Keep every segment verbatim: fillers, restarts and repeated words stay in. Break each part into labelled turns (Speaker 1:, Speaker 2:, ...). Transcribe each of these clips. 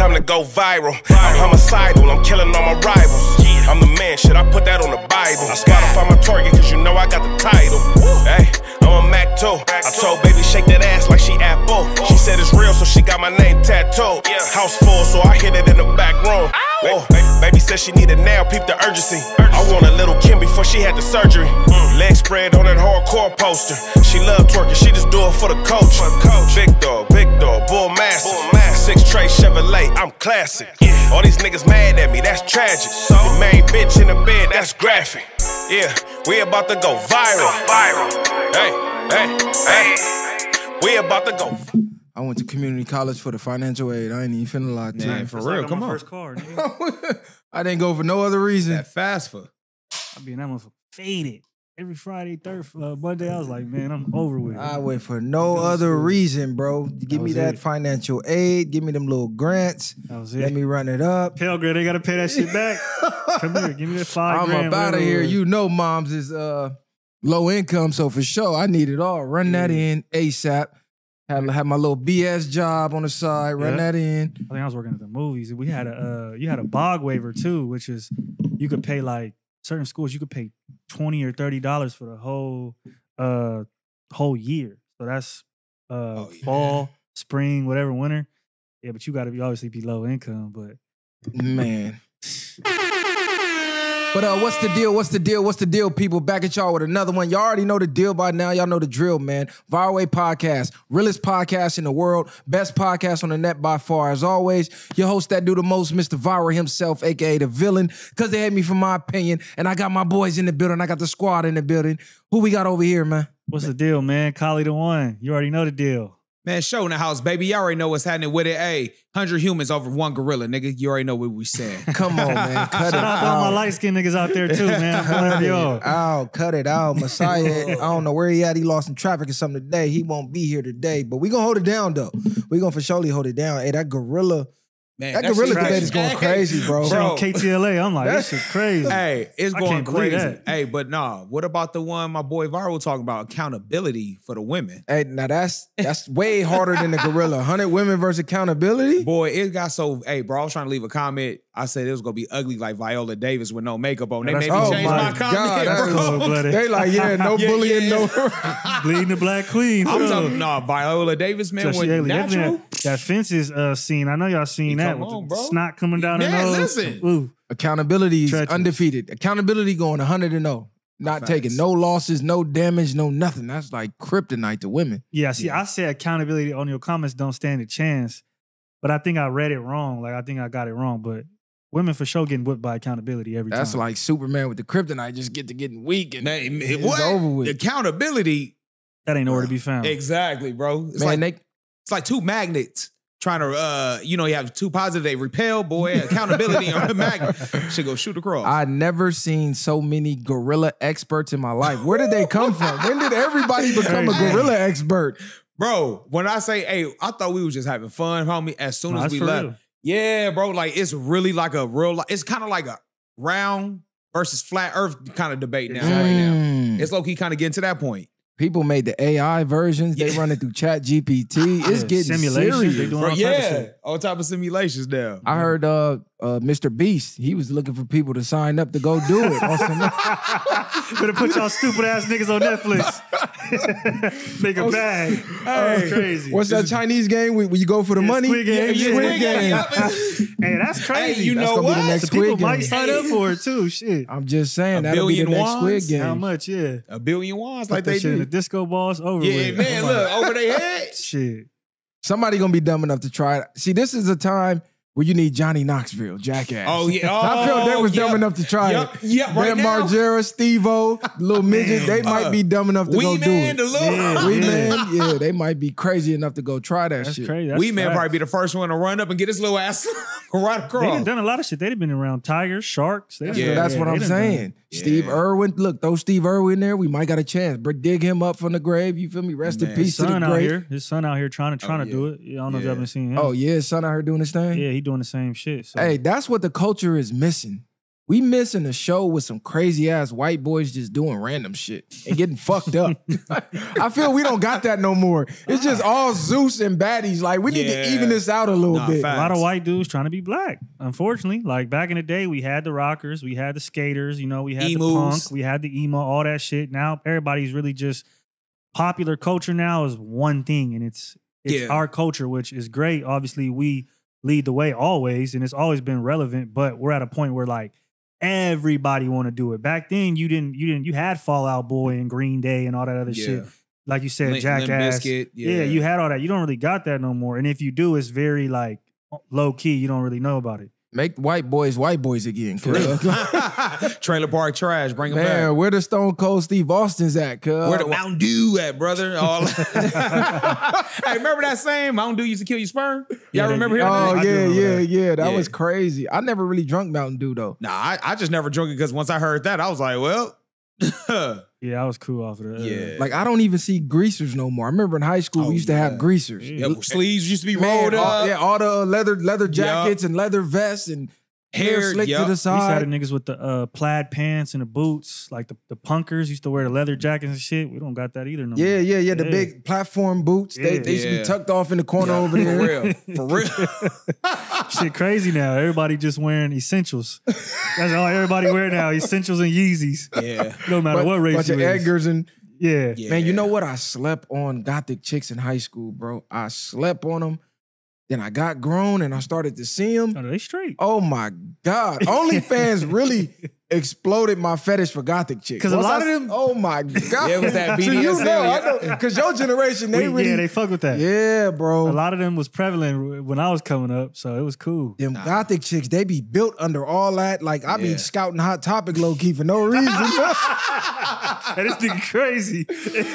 Speaker 1: time to go viral. I'm homicidal, I'm killing all my rivals. I'm the man, shit, I put that on the Bible. I Spotify my target, cause you know I got the title. Hey, I'm a Mac too. I told baby shake that ass like she Apple. She said it's real, so she got my name tattooed. House full, so I hit it in the back room. Whoa, baby said she need it now, peep the urgency. I want a little Kim before she had the surgery. Leg spread on that hardcore poster. She love twerking, she just do it for the coach. Big dog, big dog, bull massive. Six tray Chevrolet, I'm classic. All these niggas mad at me, that's tragic. The main bitch in the bed, that's graphic. Yeah, we about to go viral. Hey, hey, hey, we about to go.
Speaker 2: I went to community college for the financial aid. I ain't even finna lie to
Speaker 3: Man,
Speaker 2: you.
Speaker 3: for
Speaker 4: It's
Speaker 3: real,
Speaker 4: like
Speaker 3: come
Speaker 4: my
Speaker 3: on.
Speaker 4: first car, nigga.
Speaker 2: I didn't go for no other reason.
Speaker 3: That fast for.
Speaker 4: I be in that motherfucker faded. Every Friday, third, uh, Monday, I was like, man, I'm over with it.
Speaker 2: I went for no other reason, bro. Give me
Speaker 4: was
Speaker 2: that
Speaker 4: it.
Speaker 2: financial aid. Give me them little grants.
Speaker 4: That was
Speaker 2: Let
Speaker 4: it.
Speaker 2: me run it up.
Speaker 4: Pell grade, they gotta pay that shit back. Come here, give me that five
Speaker 2: I'm
Speaker 4: grand.
Speaker 2: up out of
Speaker 4: whatever
Speaker 2: here.
Speaker 4: it was.
Speaker 2: You know moms is uh low income, so for sure I need it all. Run that in ASAP. Had, had my little B S job on the side. Run
Speaker 4: Yeah.
Speaker 2: that in.
Speaker 4: I think I was working at the movies. We had a uh, you had a bog waiver too, which is you could pay like certain schools you could pay twenty or thirty dollars for the whole uh whole year. So that's uh
Speaker 3: Oh, yeah.
Speaker 4: fall, spring, whatever, winter. Yeah, but you got to be obviously be low income. But
Speaker 2: Man. But uh, what's the deal? What's the deal? What's the deal, people? Back at y'all with another one. Y'all already know the deal by now. Y'all know the drill, man. Viral Way Podcast, realest podcast in the world, best podcast on the net by far. As always, your host that do the most, Mister Viral himself, aka the villain, because they hate me for my opinion. And I got my boys in the building. I got the squad in the building. Who we got over here, man?
Speaker 4: what's the deal, man? Collie the one. You already know the deal.
Speaker 3: Man, show in the house, baby. Y'all already know what's happening with it. Hey, one hundred humans over one gorilla, nigga. You already know what we saying.
Speaker 2: Come on, man. Cut it
Speaker 4: Shout out to all my
Speaker 2: out.
Speaker 4: light skinned niggas out there too, man. I'm
Speaker 2: Cut
Speaker 4: proud
Speaker 2: it
Speaker 4: of y'all.
Speaker 2: out. Cut it out. Messiah, I don't know where he at. He lost in traffic or something today. He won't be here today. But we going to hold it down, though. we going to for surely hold it down. Hey, that gorilla,
Speaker 3: Man,
Speaker 2: that
Speaker 3: that
Speaker 2: gorilla
Speaker 3: shit
Speaker 2: debate
Speaker 3: crazy.
Speaker 2: is going
Speaker 3: Hey,
Speaker 2: crazy, bro.
Speaker 4: Shit on K T L A, I'm like, this shit crazy.
Speaker 3: Hey, it's
Speaker 4: I
Speaker 3: going
Speaker 4: can't believe
Speaker 3: crazy.
Speaker 4: that.
Speaker 3: Hey, but nah, what about the one my boy Viral talking about? Accountability for the women.
Speaker 2: Hey, now that's that's way harder than the gorilla. one hundred women versus accountability?
Speaker 3: Boy, it got so, hey, bro, I was trying to leave a comment. I said it was going to be ugly like Viola Davis with no makeup on. They
Speaker 4: Yeah,
Speaker 3: made
Speaker 4: that's-
Speaker 3: me
Speaker 4: oh
Speaker 3: change
Speaker 4: my
Speaker 3: my,
Speaker 2: God,
Speaker 3: comment,
Speaker 2: that's
Speaker 3: bro.
Speaker 4: cold-blooded.
Speaker 2: They like, yeah, no
Speaker 3: Yeah,
Speaker 2: bullying,
Speaker 3: yeah.
Speaker 2: no.
Speaker 4: Bleeding the Black Queen.
Speaker 3: I'm
Speaker 4: bro.
Speaker 3: talking, nah, Viola Davis, man,
Speaker 4: So
Speaker 3: with
Speaker 4: she ugly.
Speaker 3: natural.
Speaker 4: Definitely That, that fences uh, scene. I know y'all seen
Speaker 3: Hey,
Speaker 4: that
Speaker 3: come
Speaker 4: with
Speaker 3: on,
Speaker 4: the
Speaker 3: bro.
Speaker 4: snot coming down her
Speaker 3: Man,
Speaker 4: nose.
Speaker 3: listen.
Speaker 4: Ooh.
Speaker 2: Accountability is
Speaker 4: Treacherous.
Speaker 2: undefeated. Accountability going one hundred and oh. Not
Speaker 3: Facts.
Speaker 2: taking no losses, no damage, no nothing. That's like kryptonite to women.
Speaker 4: Yeah, see,
Speaker 3: Yeah.
Speaker 4: I said accountability on your comments don't stand a chance, but I think I read it wrong. Like, I think I got it wrong, but women for sure getting whipped by accountability every
Speaker 2: That's
Speaker 4: time.
Speaker 2: like Superman with the kryptonite. Just get to getting weak and
Speaker 3: Man,
Speaker 2: it's
Speaker 3: what?
Speaker 2: over with.
Speaker 3: Accountability.
Speaker 4: that ain't nowhere to be found.
Speaker 3: Exactly, bro. It's
Speaker 2: Man,
Speaker 3: like
Speaker 2: they
Speaker 3: it's like two magnets trying to, uh, you know, you have two positive, they repel, boy. Accountability on the magnet. Should go shoot across.
Speaker 2: I never seen so many gorilla experts in my life. Where did they come from? When did everybody become a
Speaker 4: Hey.
Speaker 2: gorilla expert?
Speaker 3: Bro, when I say, hey, I thought we was just having fun, homie. As soon
Speaker 4: No,
Speaker 3: as
Speaker 4: that's
Speaker 3: we
Speaker 4: for
Speaker 3: left.
Speaker 4: real.
Speaker 3: Yeah, bro. Like, it's really like a real, li- it's kind of like a round versus flat earth kind of debate now, right now.
Speaker 2: Mm.
Speaker 3: It's low key kind of getting to that point.
Speaker 2: People made the A I versions. They
Speaker 3: Yeah.
Speaker 2: run it through Chat G P T. It's
Speaker 4: Yeah,
Speaker 2: getting
Speaker 4: simulations,
Speaker 2: serious.
Speaker 4: they doing
Speaker 3: Bro,
Speaker 4: all type of
Speaker 3: yeah.
Speaker 4: shit.
Speaker 3: All type of simulations now.
Speaker 2: I heard uh, uh, Mister Beast. He was looking for people to sign up to go do it. on some-
Speaker 4: Better put y'all stupid ass niggas on Netflix. Make a bag. That's crazy.
Speaker 2: What's that Chinese game where where you go for the
Speaker 4: Yeah,
Speaker 2: money?
Speaker 4: Squid Game.
Speaker 2: Yeah, Squid Game.
Speaker 4: Hey, that's crazy.
Speaker 3: Hey, you
Speaker 2: That's
Speaker 3: know
Speaker 2: gonna be
Speaker 3: what?
Speaker 2: the next
Speaker 4: So
Speaker 2: Squid
Speaker 4: people
Speaker 2: Game.
Speaker 4: might sign up for it too. Shit.
Speaker 2: I'm just saying
Speaker 3: A
Speaker 2: that'll be the
Speaker 3: billion
Speaker 2: next
Speaker 3: wands?
Speaker 2: Squid Game.
Speaker 4: How much? Yeah.
Speaker 3: A billion wands
Speaker 4: Put
Speaker 3: like
Speaker 4: that
Speaker 3: they
Speaker 4: shit in the
Speaker 3: did.
Speaker 4: disco balls over
Speaker 3: Yeah,
Speaker 4: with.
Speaker 3: man,
Speaker 4: I'm like,
Speaker 3: look, over their heads.
Speaker 4: Shit.
Speaker 2: Somebody gonna be dumb enough to try it. See, this is a time where you need Johnny Knoxville, jackass.
Speaker 3: Oh, yeah.
Speaker 2: I feel they was
Speaker 3: Oh,
Speaker 2: dumb
Speaker 3: yeah.
Speaker 2: enough to try
Speaker 3: Yup,
Speaker 2: it.
Speaker 3: yup, right
Speaker 2: Ben
Speaker 3: now.
Speaker 2: Margera, Steve-O, little midget, they might
Speaker 3: Uh,
Speaker 2: be dumb enough to
Speaker 3: Wee
Speaker 2: go
Speaker 3: Man,
Speaker 2: do
Speaker 3: the
Speaker 2: it.
Speaker 3: little
Speaker 4: Yeah,
Speaker 2: Wee
Speaker 4: yeah.
Speaker 2: Man, yeah, they might be crazy enough to go try that
Speaker 4: That's
Speaker 2: shit.
Speaker 4: crazy. That's
Speaker 3: Wee Man
Speaker 4: facts.
Speaker 3: probably be the first one to run up and get his little ass right
Speaker 4: They
Speaker 3: across.
Speaker 4: done done a lot of shit. They've been around tigers, sharks. They
Speaker 2: That's,
Speaker 4: done-
Speaker 3: Yeah.
Speaker 2: that's what
Speaker 4: they
Speaker 2: I'm
Speaker 4: done done-
Speaker 2: saying. Steve
Speaker 3: Yeah.
Speaker 2: Irwin, look, throw Steve Irwin there. We might got a chance. But dig him up from the grave. You feel me? Rest
Speaker 3: Man,
Speaker 2: in peace
Speaker 4: His
Speaker 2: to the
Speaker 4: son out
Speaker 2: great.
Speaker 4: here. His son out here trying to trying
Speaker 3: Oh,
Speaker 4: to
Speaker 3: yeah.
Speaker 4: do it. Yeah, I don't know if
Speaker 3: Yeah.
Speaker 4: y'all been seeing him.
Speaker 2: Oh yeah, his son out here doing his thing.
Speaker 4: yeah, he doing the same shit. So.
Speaker 2: Hey, that's what the culture is missing. We missing a show with some crazy ass white boys just doing random shit and getting fucked up. I feel we don't got that no more. It's just all Zeus and baddies. Like we need
Speaker 3: Yeah.
Speaker 2: to even this out a little
Speaker 3: Nah,
Speaker 2: bit.
Speaker 3: facts.
Speaker 4: A lot of white dudes trying to be black. Unfortunately, like back in the day, we had the rockers, we had the skaters, you know, we had the
Speaker 3: Emus.
Speaker 4: punk, we had the emo, all that shit. Now everybody's really just popular culture. Now is one thing, and it's it's
Speaker 3: Yeah.
Speaker 4: our culture, which is great. Obviously, we lead the way always, and it's always been relevant. But we're at a point where like everybody want to do it. Back then, you didn't, you didn't, you had Fall Out Boy and Green Day and all that other
Speaker 3: Yeah.
Speaker 4: shit. Like you said,
Speaker 3: Limp-
Speaker 4: Jackass.
Speaker 3: Limp Bizkit,
Speaker 4: yeah.
Speaker 3: yeah.
Speaker 4: you had all that. You don't really got that no more. And if you do, it's very like low key. You don't really know about it.
Speaker 2: Make white boys white boys again. cuz.
Speaker 3: Trailer Park Trash, bring them
Speaker 2: Man,
Speaker 3: back.
Speaker 2: where the Stone Cold Steve Austins at, cuz?
Speaker 3: Where the Mountain Dew at, brother? All hey, remember that saying? Mountain Dew used to kill your sperm? Y'all
Speaker 4: Yeah, they-
Speaker 3: remember hearing
Speaker 2: Oh,
Speaker 3: that?
Speaker 4: I do
Speaker 2: yeah,
Speaker 4: remember
Speaker 2: yeah,
Speaker 4: that.
Speaker 2: yeah. That
Speaker 3: Yeah.
Speaker 2: was crazy. I never really drunk Mountain Dew, though.
Speaker 3: Nah, I, I just never drunk it because once I heard that, I was like, well,
Speaker 4: Yeah, I was cool off of that.
Speaker 3: yeah.
Speaker 2: Like, I don't even see greasers no more. I remember in high school,
Speaker 3: Oh,
Speaker 2: we used to
Speaker 3: yeah.
Speaker 2: have greasers.
Speaker 4: Yeah.
Speaker 3: Yeah, sleeves used to be
Speaker 2: Man,
Speaker 3: rolled
Speaker 2: all,
Speaker 3: up.
Speaker 2: yeah, all the uh, leather leather
Speaker 3: Yup.
Speaker 2: jackets and leather vests and hair
Speaker 3: Hair,
Speaker 2: slicked
Speaker 3: yup.
Speaker 2: to the
Speaker 3: We
Speaker 4: We used to have
Speaker 2: side.
Speaker 4: the niggas with the uh, plaid pants and the boots, like the, the punkers used to wear the leather jackets and shit. We don't got that either no
Speaker 2: Yeah,
Speaker 4: more.
Speaker 2: yeah, yeah. The
Speaker 4: Yeah.
Speaker 2: big platform boots. They,
Speaker 4: Yeah.
Speaker 2: they used to
Speaker 3: Yeah.
Speaker 2: be tucked off in the corner over
Speaker 3: For
Speaker 2: there.
Speaker 3: real. For real.
Speaker 4: Shit crazy now. Everybody just wearing essentials. That's all everybody wear now. Essentials and Yeezys.
Speaker 3: Yeah.
Speaker 4: No matter
Speaker 2: But-
Speaker 4: what race
Speaker 2: bunch
Speaker 4: you
Speaker 2: of
Speaker 4: is.
Speaker 2: Edgars and
Speaker 4: Yeah.
Speaker 3: Yeah.
Speaker 2: man, you know what? I slept on gothic chicks in high school, bro. I slept on them. Then I got grown and I started to see them.
Speaker 4: Oh, they straight.
Speaker 2: Oh my God. OnlyFans really exploded my fetish for gothic chicks.
Speaker 4: 'Cause a
Speaker 2: Once
Speaker 4: lot
Speaker 2: I-
Speaker 4: of them-
Speaker 2: Oh my God.
Speaker 3: Yeah, it was that
Speaker 2: So
Speaker 3: B D S M,
Speaker 2: you know, I
Speaker 3: yeah.
Speaker 2: know. Because your generation, they
Speaker 4: We-
Speaker 2: really.
Speaker 4: yeah, they fuck with that.
Speaker 2: Yeah, bro.
Speaker 4: A lot of them was prevalent when I was coming up, so it was cool.
Speaker 2: Them gothic chicks, they be built under all that. Like, I be
Speaker 3: Yeah.
Speaker 2: scouting Hot Topic low key for no reason.
Speaker 4: Hey, this nigga crazy.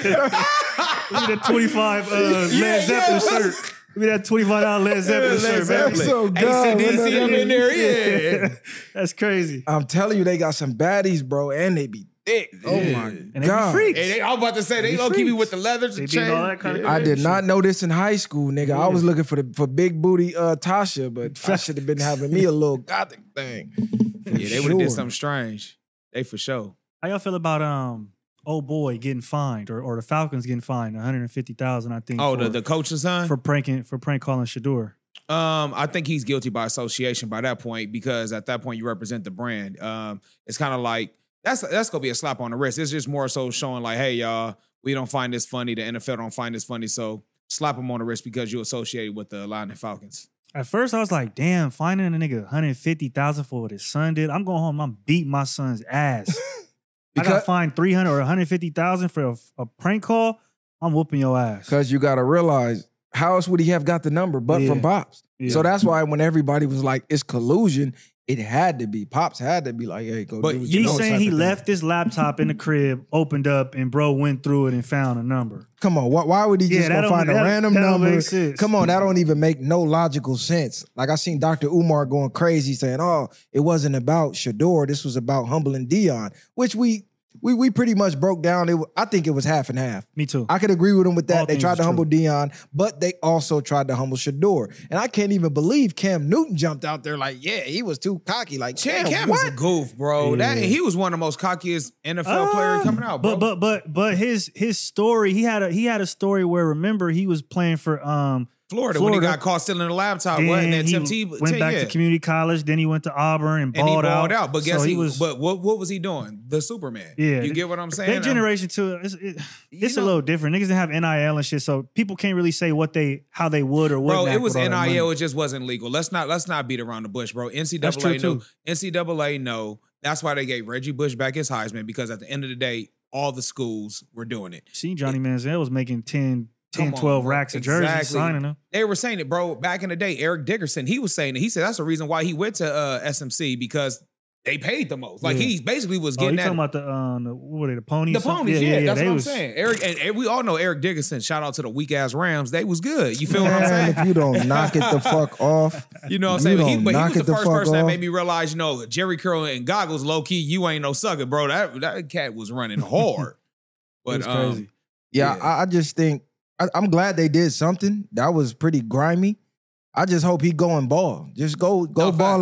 Speaker 4: Look at that twenty-five uh, Led
Speaker 3: Yeah,
Speaker 4: Zeppelin
Speaker 3: yeah.
Speaker 4: shirt. Look at that twenty-five dollar Led Zeppelin
Speaker 3: Led
Speaker 4: shirt,
Speaker 3: Zeppelin.
Speaker 4: man.
Speaker 2: so good.
Speaker 3: A C D C up in there, yeah.
Speaker 4: That's crazy.
Speaker 2: I'm telling you, they got some baddies, bro, and they be thick. Oh
Speaker 3: Yeah.
Speaker 2: my
Speaker 4: And they be
Speaker 2: God.
Speaker 4: freaks.
Speaker 3: Hey, they, I was about to say, they
Speaker 4: They
Speaker 3: gonna keep me
Speaker 4: freaks.
Speaker 3: with the leathers
Speaker 4: They
Speaker 3: and
Speaker 4: be in all
Speaker 3: chains.
Speaker 4: that kind of
Speaker 2: I did
Speaker 4: shit.
Speaker 2: not know this in high school, nigga. I was looking for the for big booty uh, Tasha, but I should have been having me a little gothic thing. For
Speaker 3: Yeah, they would have did
Speaker 2: sure.
Speaker 3: something strange. They for sure.
Speaker 4: How y'all feel about um old boy getting fined or, or the Falcons getting fined one hundred fifty thousand I think
Speaker 3: Oh,
Speaker 4: for,
Speaker 3: the, the coach's son?
Speaker 4: for pranking for prank calling Shador.
Speaker 3: Um, I think he's guilty by association by that point because at that point you represent the brand. Um, it's kind of like that's that's gonna be a slap on the wrist. It's just more so showing like, hey, y'all, we don't find this funny. The N F L don't find this funny, so slap him on the wrist because you associated with the Atlanta Falcons.
Speaker 4: At first I was like, damn, finding a nigga one hundred fifty thousand for what his son did. I'm going home, I'm beating my son's ass. I got
Speaker 2: Because
Speaker 4: fined three hundred or one hundred fifty thousand for a, a prank call. I'm whooping your ass.
Speaker 2: because you gotta realize how else would he have got the number but
Speaker 4: Yeah.
Speaker 2: from Pops?
Speaker 4: Yeah.
Speaker 2: So that's why when everybody was like, it's collusion, it had to be. Pops had to be like, hey, go
Speaker 3: But
Speaker 2: do what
Speaker 3: you
Speaker 2: you
Speaker 4: He's
Speaker 3: know,
Speaker 2: know.
Speaker 4: saying
Speaker 2: type
Speaker 4: he
Speaker 2: of thing.
Speaker 4: left his laptop in the crib, opened up, and bro went through it and found a number.
Speaker 2: Come on, why, why would he
Speaker 4: Yeah,
Speaker 2: just
Speaker 4: that
Speaker 2: go
Speaker 4: don't-
Speaker 2: find a
Speaker 4: that-
Speaker 2: random
Speaker 4: that don't
Speaker 2: number?
Speaker 4: make sense.
Speaker 2: Come on, that don't even make no logical sense. Like I seen Doctor Umar going crazy saying, "Oh, it wasn't about Shador. This was about humbling Dion," which we we we pretty much broke down. It, wa- I think it was half and half.
Speaker 4: Me too.
Speaker 2: I could agree with him with that.
Speaker 4: All
Speaker 2: They
Speaker 4: things
Speaker 2: tried to
Speaker 4: is
Speaker 2: humble
Speaker 4: true.
Speaker 2: Dion, but they also tried to humble Shador. And I can't even believe Cam Newton jumped out there like, yeah, he was too cocky. Like,
Speaker 3: Cam,
Speaker 2: Cam,
Speaker 3: Cam
Speaker 2: what?
Speaker 3: is a goof, bro. That
Speaker 4: Yeah.
Speaker 3: he was one of the most cockiest N F L player
Speaker 4: Uh,
Speaker 3: coming out, bro.
Speaker 4: But but but but his his story, he had a he had a story where remember he was playing for um
Speaker 3: Florida, when he
Speaker 4: Florida.
Speaker 3: got caught stealing a laptop,
Speaker 4: then
Speaker 3: what? And then
Speaker 4: he
Speaker 3: Tim T
Speaker 4: went back
Speaker 3: yeah.
Speaker 4: to community college, then he went to Auburn and
Speaker 3: and he
Speaker 4: balled,
Speaker 3: balled out. But guess
Speaker 4: So
Speaker 3: he,
Speaker 4: was
Speaker 3: but what what was he doing? The Superman.
Speaker 4: Yeah,
Speaker 3: You
Speaker 4: they-
Speaker 3: get what I'm saying?
Speaker 4: that generation too. It's, it,
Speaker 3: You
Speaker 4: it's
Speaker 3: know-
Speaker 4: a little different. Niggas didn't have N I L and shit, so people can't really say what they how they would or wouldn't.
Speaker 3: Bro, it
Speaker 4: act
Speaker 3: was
Speaker 4: with all
Speaker 3: N
Speaker 4: that
Speaker 3: I L.
Speaker 4: money.
Speaker 3: It just wasn't legal. Let's not let's not beat around the bush, bro. N C double A
Speaker 4: That's true,
Speaker 3: no.
Speaker 4: too.
Speaker 3: N C double A no. That's why they gave Reggie Bush back his Heisman because at the end of the day, all the schools were doing it.
Speaker 4: Seen Johnny Manziel was making ten, ten
Speaker 3: Come on,
Speaker 4: twelve
Speaker 3: bro.
Speaker 4: racks of jerseys
Speaker 3: Exactly.
Speaker 4: signing them.
Speaker 3: They were saying it, bro. Back in the day, Eric Dickerson, he was saying it. He said that's the reason why he went to uh, S M C because they paid the most. Like
Speaker 4: Yeah.
Speaker 3: he basically was
Speaker 4: Oh, you
Speaker 3: getting
Speaker 4: talking
Speaker 3: that.
Speaker 4: about the um the, what were they, the ponies?
Speaker 3: The
Speaker 4: or something?
Speaker 3: ponies, yeah, that's
Speaker 4: they
Speaker 3: what I'm
Speaker 4: was-
Speaker 3: saying. Eric and, and we all know Eric Dickerson. Shout out to the weak ass Rams. They was good. You feel what I'm
Speaker 2: Man,
Speaker 3: saying?
Speaker 2: if you don't knock it the fuck off,
Speaker 3: You know what I'm
Speaker 2: You
Speaker 3: saying? But he,
Speaker 2: don't
Speaker 3: but he
Speaker 2: knock
Speaker 3: was
Speaker 2: it
Speaker 3: the
Speaker 2: the
Speaker 3: first
Speaker 2: fuck
Speaker 3: person that
Speaker 2: off.
Speaker 3: made me realize, you know, Jerry Curl and goggles, low key, you ain't no sucker, bro. That that cat was running hard. But
Speaker 4: It was
Speaker 3: um,
Speaker 4: crazy.
Speaker 2: yeah,
Speaker 3: Yeah.
Speaker 2: I, I just think I, I'm glad they did something. That was pretty grimy. I just hope he go and ball. Just go, go
Speaker 3: No,
Speaker 2: ball
Speaker 3: facts.
Speaker 2: out.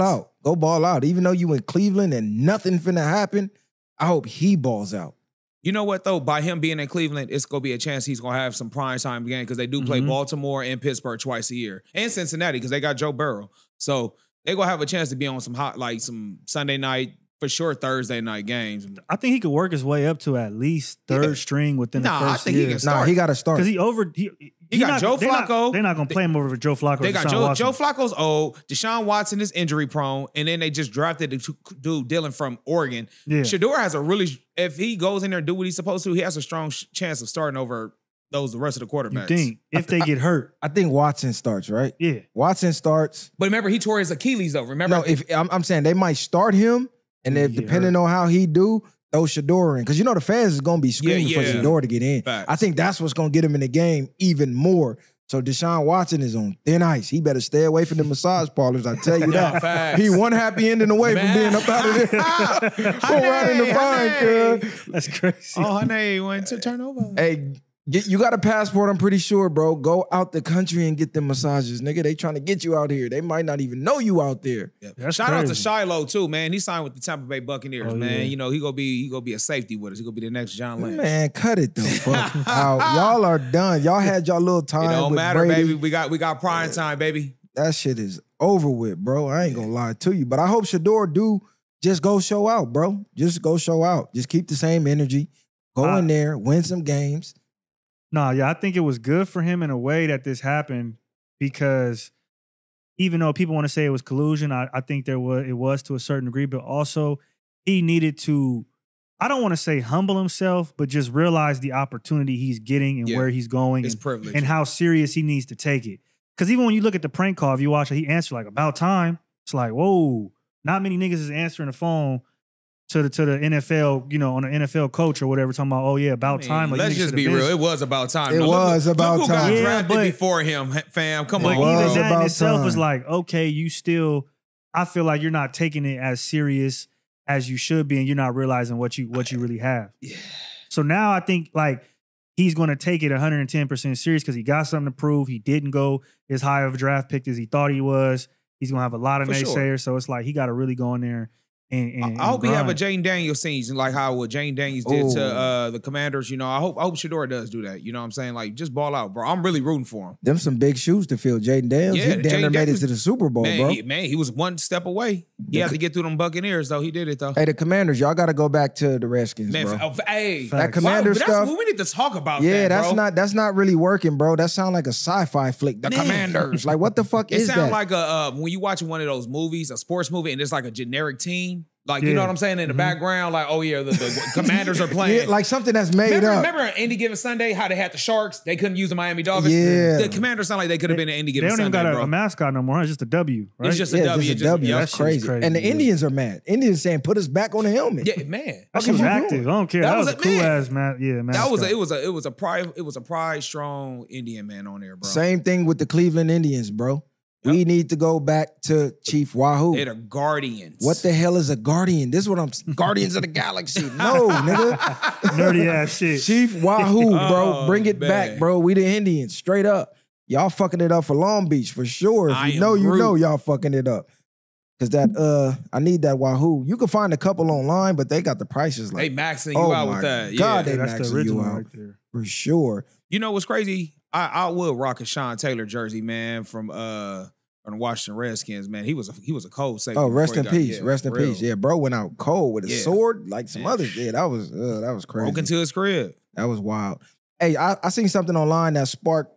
Speaker 2: Go ball out. Even though you in Cleveland and nothing finna happen, I hope he balls out.
Speaker 3: You know what, though? By him being in Cleveland, it's going to be a chance he's going to have some prime time game because they do play
Speaker 4: Mhm.
Speaker 3: Baltimore and Pittsburgh twice a year. And Cincinnati because they got Joe Burrow. So they're going to have a chance to be on some hot, like some Sunday night, for sure Thursday night games.
Speaker 4: I think he could work his way up to at least third
Speaker 3: Yeah.
Speaker 4: string within
Speaker 3: Nah,
Speaker 4: the
Speaker 3: I
Speaker 4: first
Speaker 3: think he
Speaker 4: year.
Speaker 3: can
Speaker 2: Nah,
Speaker 3: start.
Speaker 2: he got to start.
Speaker 4: Because he over he,
Speaker 3: He got
Speaker 4: not,
Speaker 3: Joe
Speaker 4: they're not-
Speaker 3: Flacco.
Speaker 4: They're not gonna play him over Joe Flacco.
Speaker 3: They
Speaker 4: or
Speaker 3: got
Speaker 4: Deshaun
Speaker 3: Joe,
Speaker 4: Watson.
Speaker 3: Joe Flacco's old. Deshaun Watson is injury prone. And then they just drafted the two- dude, Dylan from Oregon.
Speaker 4: Yeah.
Speaker 3: Shador has a really, if he goes in there and do what he's supposed to, he has a strong sh- chance of starting over those the rest of the
Speaker 4: You
Speaker 3: quarterbacks.
Speaker 4: think if they get hurt?
Speaker 2: I think Watson starts, right?
Speaker 4: Yeah.
Speaker 2: Watson starts.
Speaker 3: But remember, he tore his Achilles though. Remember?
Speaker 2: No, if I'm, I'm saying they might start him, and
Speaker 4: Yeah,
Speaker 2: if
Speaker 4: he get
Speaker 2: depending
Speaker 4: hurt.
Speaker 2: on how he do, throw Shador in. Because you know the fans is gonna be screaming
Speaker 3: Yeah,
Speaker 2: for
Speaker 3: yeah.
Speaker 2: Shador to get in.
Speaker 3: Facts.
Speaker 2: I think that's what's gonna get him in the game even more. So Deshaun Watson is on thin ice. He better stay away from the massage parlors. I tell you
Speaker 3: Yeah,
Speaker 2: that.
Speaker 3: facts.
Speaker 2: He one happy ending away from
Speaker 3: Man.
Speaker 2: being up out of there. Go right in the fine,
Speaker 3: Honey,
Speaker 2: cuz.
Speaker 4: That's crazy.
Speaker 3: Oh, honey, went to turn over.
Speaker 2: Hey, get, you got a passport, I'm pretty sure, bro. Go out the country and get them massages. Nigga, they trying to get you out here. They might not even know you out there.
Speaker 3: Yeah.
Speaker 4: That's
Speaker 3: Shout out to
Speaker 4: crazy.
Speaker 3: Shiloh too, man. He signed with the Tampa Bay Buccaneers,
Speaker 4: Oh,
Speaker 3: man.
Speaker 4: yeah.
Speaker 3: You know he gonna be he gonna be a safety with us. He gonna be the next John Lynch.
Speaker 2: Man, cut it the fuck out. Y'all are done. Y'all had y'all little time
Speaker 3: It don't
Speaker 2: with
Speaker 3: matter,
Speaker 2: Brady.
Speaker 3: baby. We got we got prime time, baby.
Speaker 2: That shit is over with, bro. I ain't gonna lie to you. But I hope Shador do just go show out, bro. Just go show out. Just keep the same energy. Go
Speaker 4: Uh,
Speaker 2: in there, win some games.
Speaker 4: No, yeah, I think it was good for him in a way that this happened because even though people want to say it was collusion, I, I think there was it was to a certain degree, but also he needed to, I don't want to say humble himself, but just realize the opportunity he's getting and
Speaker 3: Yeah.
Speaker 4: where he's going
Speaker 3: It's
Speaker 4: and,
Speaker 3: privilege.
Speaker 4: and how serious he needs to take it. Because even when you look at the prank call, if you watch it, he answered like about time. It's like, whoa, not many niggas is answering the phone to the to the N F L, you know, on an N F L coach or whatever, talking about, oh yeah, about
Speaker 3: Man,
Speaker 4: time. Like,
Speaker 3: let's
Speaker 4: you niggas
Speaker 3: just
Speaker 4: should've
Speaker 3: be
Speaker 4: been-
Speaker 3: real. It was about time.
Speaker 2: It
Speaker 3: Now, look-
Speaker 2: was
Speaker 3: look
Speaker 2: about
Speaker 3: who got
Speaker 2: time.
Speaker 4: Yeah,
Speaker 3: drafted
Speaker 4: but-
Speaker 3: before him, fam. Come
Speaker 4: But
Speaker 3: on,
Speaker 2: was
Speaker 4: even
Speaker 3: bro.
Speaker 4: that in
Speaker 2: about
Speaker 4: itself
Speaker 2: time.
Speaker 4: is like, okay, you still, I feel like you're not taking it as serious as you should be, and you're not realizing what you what you really have.
Speaker 3: Yeah.
Speaker 4: So now I think like he's going to take it one hundred ten percent serious because he got something to prove. He didn't go as high of a draft pick as he thought he was. He's going to have a lot of
Speaker 3: For
Speaker 4: naysayers.
Speaker 3: sure.
Speaker 4: So it's like he got to really go in there and, and,
Speaker 3: I
Speaker 4: and
Speaker 3: hope he have a
Speaker 4: grind.
Speaker 3: Jane Daniels season like how what Jane Daniels did to
Speaker 2: Ooh.
Speaker 3: uh, the Commanders. You know, I hope I hope Shador does do that. You know what I'm saying? Like just ball out, bro. I'm really rooting for him.
Speaker 2: Them some big shoes to fill. Jaden Daniels,
Speaker 3: Yeah,
Speaker 2: he damn
Speaker 3: Jaden
Speaker 2: near made it
Speaker 3: Daniels-
Speaker 2: to the Super Bowl,
Speaker 3: man,
Speaker 2: bro.
Speaker 3: he, man, he was one step away. He had to get through them Buccaneers though. He did it though.
Speaker 2: Hey, the Commanders, y'all got to go back to the Redskins,
Speaker 3: Man,
Speaker 2: bro.
Speaker 3: f- oh, hey,
Speaker 4: That
Speaker 3: why-
Speaker 2: Commander
Speaker 3: that's
Speaker 2: stuff-
Speaker 3: what we need to talk about.
Speaker 2: Yeah,
Speaker 3: that,
Speaker 2: that's
Speaker 3: bro.
Speaker 2: not that's not really working, bro. That sound like a sci-fi flick. The
Speaker 3: Man.
Speaker 2: Commanders, like what the fuck
Speaker 3: It
Speaker 2: is
Speaker 3: sounds
Speaker 2: that?
Speaker 3: like a uh, when you watching one of those movies, a sports movie, and it's like a generic team. Like you
Speaker 4: Yeah.
Speaker 3: know what I'm saying in the
Speaker 4: Mhm.
Speaker 3: background, like oh yeah, the, the Commanders are playing.
Speaker 2: Yeah, like something that's made
Speaker 3: remember,
Speaker 2: up.
Speaker 3: remember on Any Given Sunday how they had the Sharks? They couldn't use the Miami Dolphins.
Speaker 2: Yeah.
Speaker 3: The Commanders sound like they could have been an Any
Speaker 4: They
Speaker 3: Given
Speaker 4: don't even
Speaker 3: Sunday,
Speaker 4: got a,
Speaker 3: bro.
Speaker 4: a mascot no more. It's just a W, right?
Speaker 3: It's just a
Speaker 2: yeah,
Speaker 3: W.
Speaker 2: just a
Speaker 3: just-
Speaker 2: W.
Speaker 3: yeah.
Speaker 2: That's
Speaker 4: that shit is
Speaker 2: crazy.
Speaker 4: crazy,
Speaker 2: And the
Speaker 4: yeah.
Speaker 2: Indians are mad. Indians saying, "Put us back on the helmet."
Speaker 3: Yeah, man.
Speaker 4: that
Speaker 2: What
Speaker 4: shit was
Speaker 2: you
Speaker 4: active.
Speaker 2: doing?
Speaker 4: I don't care.
Speaker 3: That
Speaker 4: That,
Speaker 3: was
Speaker 4: was a
Speaker 3: a-
Speaker 4: cool
Speaker 3: man.
Speaker 4: ass man. Yeah, man.
Speaker 3: That was a, it was a it was a pride it was a pride strong Indian man on there, bro.
Speaker 2: Same thing with the Cleveland Indians, bro. We need to go back to Chief Wahoo.
Speaker 3: They're the Guardians.
Speaker 2: What the hell is a guardian? This is what I'm Guardians of the Galaxy. No, nigga.
Speaker 4: nerdy ass shit.
Speaker 2: Chief Wahoo, bro.
Speaker 3: Oh,
Speaker 2: Bring it
Speaker 3: man.
Speaker 2: back, bro. We the Indians, straight up. Y'all fucking it up for Long Beach for sure. If
Speaker 3: I
Speaker 2: you
Speaker 3: am
Speaker 2: know, you
Speaker 3: Groot.
Speaker 2: know y'all fucking it up. Cause that uh I need that Wahoo. You can find a couple online, but they got the prices
Speaker 3: They
Speaker 2: like
Speaker 3: maxing you
Speaker 2: oh
Speaker 3: out
Speaker 2: my
Speaker 3: with that.
Speaker 2: God,
Speaker 3: yeah.
Speaker 2: they
Speaker 4: That's
Speaker 2: maxing
Speaker 4: the
Speaker 2: you
Speaker 4: original
Speaker 2: out.
Speaker 4: right there.
Speaker 2: for sure.
Speaker 3: You know what's crazy? I, I will rock a Sean Taylor jersey, man, from uh from the Washington Redskins, man. He was a he was a cold safety.
Speaker 2: Oh,
Speaker 3: before
Speaker 2: rest
Speaker 3: he
Speaker 2: in
Speaker 3: got-
Speaker 2: peace.
Speaker 3: yeah,
Speaker 2: rest in
Speaker 3: for real.
Speaker 2: peace. Yeah, bro went out cold with a
Speaker 3: Yeah.
Speaker 2: sword, like some
Speaker 3: Man.
Speaker 2: others. Yeah, that was uh, that was crazy.
Speaker 3: Broke into his crib.
Speaker 2: That was wild. Hey, I, I seen something online that sparked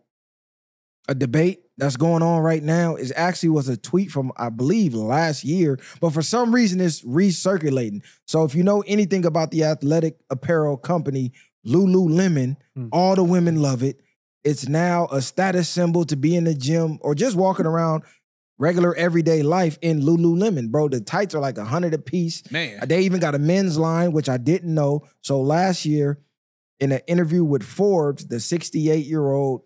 Speaker 2: a debate that's going on right now. It actually was a tweet from, I believe, last year, but for some reason it's recirculating. So if you know anything about the athletic apparel company, Lululemon,
Speaker 4: Hmm.
Speaker 2: all the women love it. It's now a status symbol to be in the gym or just walking around regular everyday life in Lululemon, bro. The tights are like a hundred a piece.
Speaker 3: Man.
Speaker 2: They even got a men's line, which I didn't know. So last year, in an interview with Forbes, the sixty-eight-year-old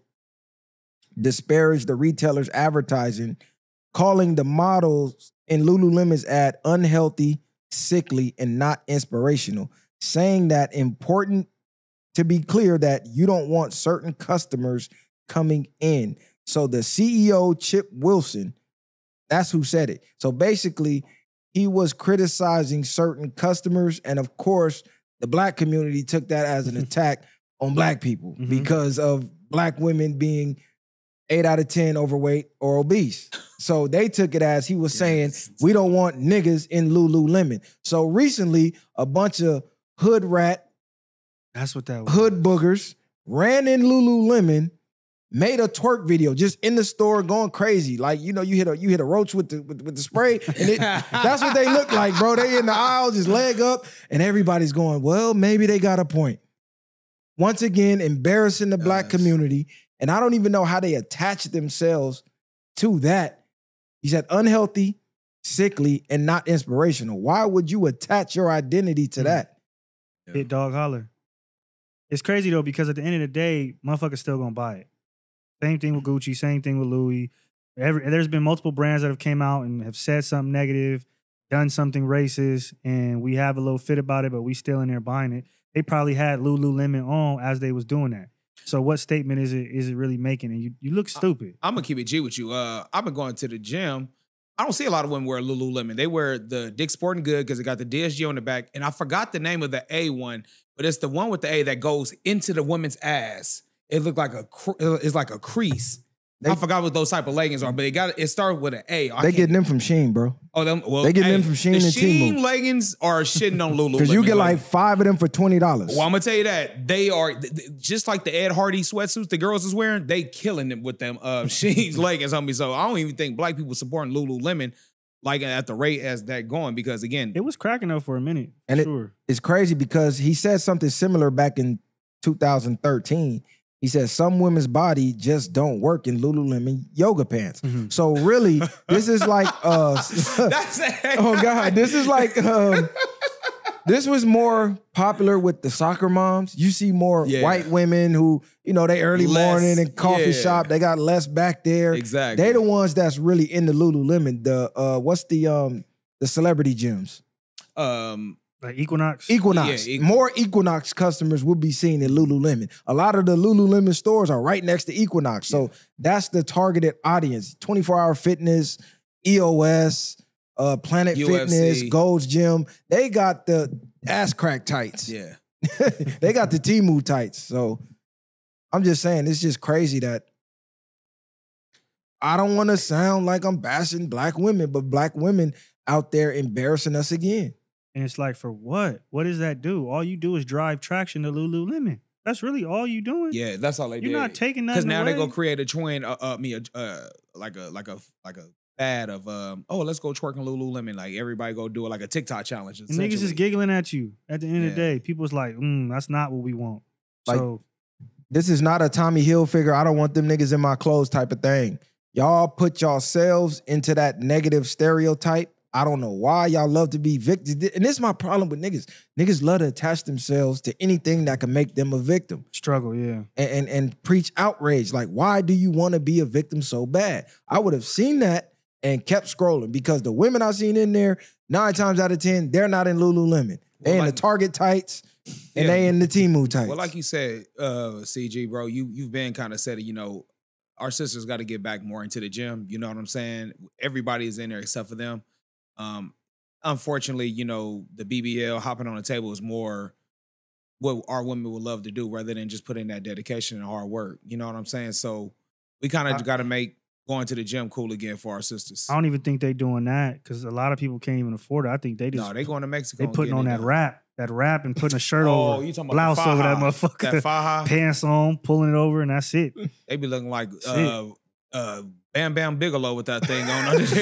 Speaker 2: disparaged the retailer's advertising, calling the models in Lululemon's ad unhealthy, sickly, and not inspirational, saying that important to be clear that you don't want certain customers coming in. So the C E O, Chip Wilson, that's who said it. So basically, he was criticizing certain customers. And of course, the black community took that as an attack on black people
Speaker 4: Mhm.
Speaker 2: because of black women being eight out of ten overweight or obese. So they took it as he was saying, we don't want niggas in Lululemon. So recently, a bunch of hood rat,
Speaker 4: That's what that was.
Speaker 2: hood boogers ran in Lululemon, made a twerk video just in the store going crazy. Like, you know, you hit a you hit a roach with the with, with the spray, and it, that's what they look like, bro. They in the aisle, just leg up, and everybody's going, well, maybe they got a point. Once again, embarrassing the black
Speaker 3: Yes.
Speaker 2: community. And I don't even know how they attach themselves to that. He said unhealthy, sickly, and not inspirational. Why would you attach your identity to that?
Speaker 4: Hit dog holler. It's crazy though, because at the end of the day, motherfuckers still gonna buy it. Same thing with Gucci, same thing with Louis. Every, there's been multiple brands that have came out and have said something negative, done something racist, and we have a little fit about it, but we still in there buying it. They probably had Lululemon on as they was doing that. So what statement is it is it really making? And you, you look stupid.
Speaker 3: I'm gonna keep it G with you. Uh, I've been going to the gym. I don't see a lot of women wear Lululemon. They wear the Dick's Sporting Good because it got the D S G on the back. And I forgot the name of the A one, but it's the one with the A that goes into the woman's ass. It looked like a cr- it's like a crease.
Speaker 2: They-
Speaker 3: I forgot what those type of leggings are, but it got it started with an A. I
Speaker 2: They
Speaker 3: can't-
Speaker 2: getting them from Sheen, bro.
Speaker 3: oh them well
Speaker 2: they getting
Speaker 3: hey,
Speaker 2: them from Shein
Speaker 3: the
Speaker 2: and
Speaker 3: Shein
Speaker 2: Temu.
Speaker 3: leggings are shitting on Lululemon.
Speaker 2: Because you get like
Speaker 3: leggings.
Speaker 2: five of them for twenty dollars.
Speaker 3: Well, I'm gonna tell you that they are th- th- just like the Ed Hardy sweatsuits the girls is wearing. They killing them with them uh, Shein's leggings on me. So I don't even think black people supporting Lululemon like at the rate as that going because again,
Speaker 4: It was cracking up for a minute.
Speaker 2: And it-
Speaker 4: sure.
Speaker 2: It's crazy because he said something similar back in two thousand thirteen. He said some women's body just don't work in Lululemon yoga pants.
Speaker 4: Mhm.
Speaker 2: So really, this is like uh
Speaker 3: that's
Speaker 2: oh God, this is like um this was more popular with the soccer moms. You see more
Speaker 3: Yeah.
Speaker 2: white women who, you know, they early
Speaker 3: Less,
Speaker 2: morning and coffee
Speaker 3: yeah.
Speaker 2: shop, they got less back there.
Speaker 3: exactly.
Speaker 2: They the ones that's really in the Lululemon. The uh what's the um the celebrity gyms?
Speaker 3: um
Speaker 4: Like Equinox.
Speaker 2: Equinox.
Speaker 3: Yeah, Equ-
Speaker 2: More Equinox customers will be seen in Lululemon. A lot of the Lululemon stores are right next to Equinox. So that's the targeted audience. twenty-four hour fitness, E O S, uh, Planet
Speaker 3: U F C.
Speaker 2: Fitness, Gold's Gym. They got the ass crack tights.
Speaker 3: yeah.
Speaker 2: They got the Temu tights. So I'm just saying, it's just crazy that I don't want to sound like I'm bashing black women, but black women out there embarrassing us again.
Speaker 4: And it's like, for what? What does that do? All you do is drive traction to Lululemon. That's really all you doing.
Speaker 3: Yeah, that's all they
Speaker 4: You're
Speaker 3: did.
Speaker 4: not taking
Speaker 3: Because
Speaker 4: nothing
Speaker 3: now
Speaker 4: away.
Speaker 3: they go create a trend, uh, uh me, a, uh, like a, like a, like a fad of, um, oh, let's go twerk on Lululemon. Like everybody go do it like a TikTok challenge.
Speaker 4: And niggas is
Speaker 3: essentially.
Speaker 4: giggling at you. At the end of the
Speaker 3: Yeah.
Speaker 4: day, people's like, mm, that's not what we want.
Speaker 2: Like-
Speaker 4: So
Speaker 2: This is not a Tommy Hilfiger, I don't want them niggas in my clothes type of thing. Y'all put yourselves into that negative stereotype. I don't know why y'all love to be victims. And this is my problem with niggas. Niggas love to attach themselves to anything that can make them a victim
Speaker 4: struggle, yeah.
Speaker 2: and, and, and preach outrage. Like, why do you want to be a victim so bad? I would have seen that and kept scrolling because the women I've seen in there, nine times out of ten, they're not in Lululemon. They
Speaker 3: Well,
Speaker 2: in
Speaker 3: like-
Speaker 2: the Target tights and
Speaker 3: Yeah.
Speaker 2: they in the Temu tights.
Speaker 3: Well, like you said, uh, C G, bro, you you've been kind of said it. You know, our sisters got to get back more into the gym. You know what I'm saying? Everybody is in there except for them. Um, unfortunately, you know, the B B L hopping on the table is more what our women would love to do rather than just put in that dedication and hard work. You know what I'm saying? So we kind
Speaker 4: I-
Speaker 3: of got to make going to the gym cool again for our sisters.
Speaker 4: I don't even think they doing that because a lot of people can't even afford it. I think they just
Speaker 3: No, they going to Mexico.
Speaker 4: they
Speaker 3: and
Speaker 4: putting
Speaker 3: getting
Speaker 4: on
Speaker 3: it
Speaker 4: that
Speaker 3: done.
Speaker 4: wrap, that wrap, and putting a shirt
Speaker 3: Oh,
Speaker 4: over,
Speaker 3: you talking about
Speaker 4: blouse
Speaker 3: the
Speaker 4: over that
Speaker 3: faja.
Speaker 4: motherfucker,
Speaker 3: That faja.
Speaker 4: pants on, pulling it over, and that's it.
Speaker 3: They be looking like
Speaker 4: That's
Speaker 3: uh, uh, Bam Bam Bigelow with that thing on under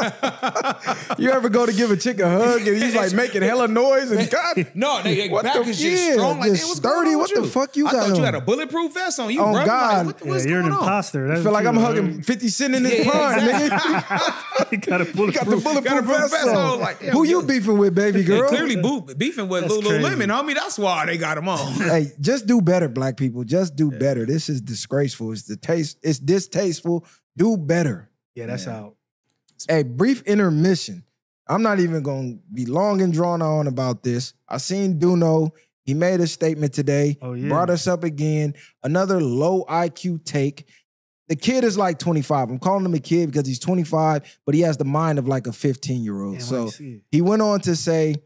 Speaker 3: there.
Speaker 2: You ever go to give a chick a hug and he's like making hella noise and God,
Speaker 3: No, they, they
Speaker 2: What
Speaker 3: back
Speaker 2: the-
Speaker 3: is just
Speaker 2: yeah,
Speaker 3: strong. Like,
Speaker 2: just
Speaker 3: hey, what's going
Speaker 2: sturdy.
Speaker 3: on
Speaker 2: What
Speaker 3: with
Speaker 2: the
Speaker 3: you?
Speaker 2: fuck you
Speaker 3: I
Speaker 2: got
Speaker 3: thought you
Speaker 2: on?
Speaker 3: had a bulletproof vest on. You,
Speaker 2: Oh,
Speaker 3: brother.
Speaker 2: God.
Speaker 3: Like, what,
Speaker 4: Yeah,
Speaker 3: what's
Speaker 4: you're an
Speaker 3: going on?
Speaker 4: imposter.
Speaker 2: I
Speaker 4: That's
Speaker 2: feel like
Speaker 4: what
Speaker 2: I'm
Speaker 4: you
Speaker 2: hugging fifty Cent in his
Speaker 3: Yeah,
Speaker 2: prime,
Speaker 3: exactly.
Speaker 2: nigga.
Speaker 4: You got a
Speaker 2: You
Speaker 4: bulletproof.
Speaker 2: got the bulletproof
Speaker 3: Got a
Speaker 2: vest
Speaker 3: vest on.
Speaker 2: on.
Speaker 3: Like, damn,
Speaker 2: Who you
Speaker 3: yo.
Speaker 2: beefing with, baby
Speaker 3: They
Speaker 2: girl?
Speaker 3: clearly boo- beefing with
Speaker 4: That's
Speaker 3: Lululemon,
Speaker 4: crazy.
Speaker 3: homie. That's why they got him on.
Speaker 2: Hey, just do better, black people. Just do better. This is disgraceful. It's the taste. It's distasteful. Do better.
Speaker 4: Yeah, that's
Speaker 3: Yeah.
Speaker 4: out.
Speaker 2: A brief intermission. I'm not even going to be long and drawn on about this. I seen Duno. He made a statement today.
Speaker 4: Oh, yeah.
Speaker 2: Brought us up again. Another low I Q take. the kid is like twenty-five. I'm calling him a kid because he's twenty-five, but he has the mind of like a fifteen-year-old. So he went on to say,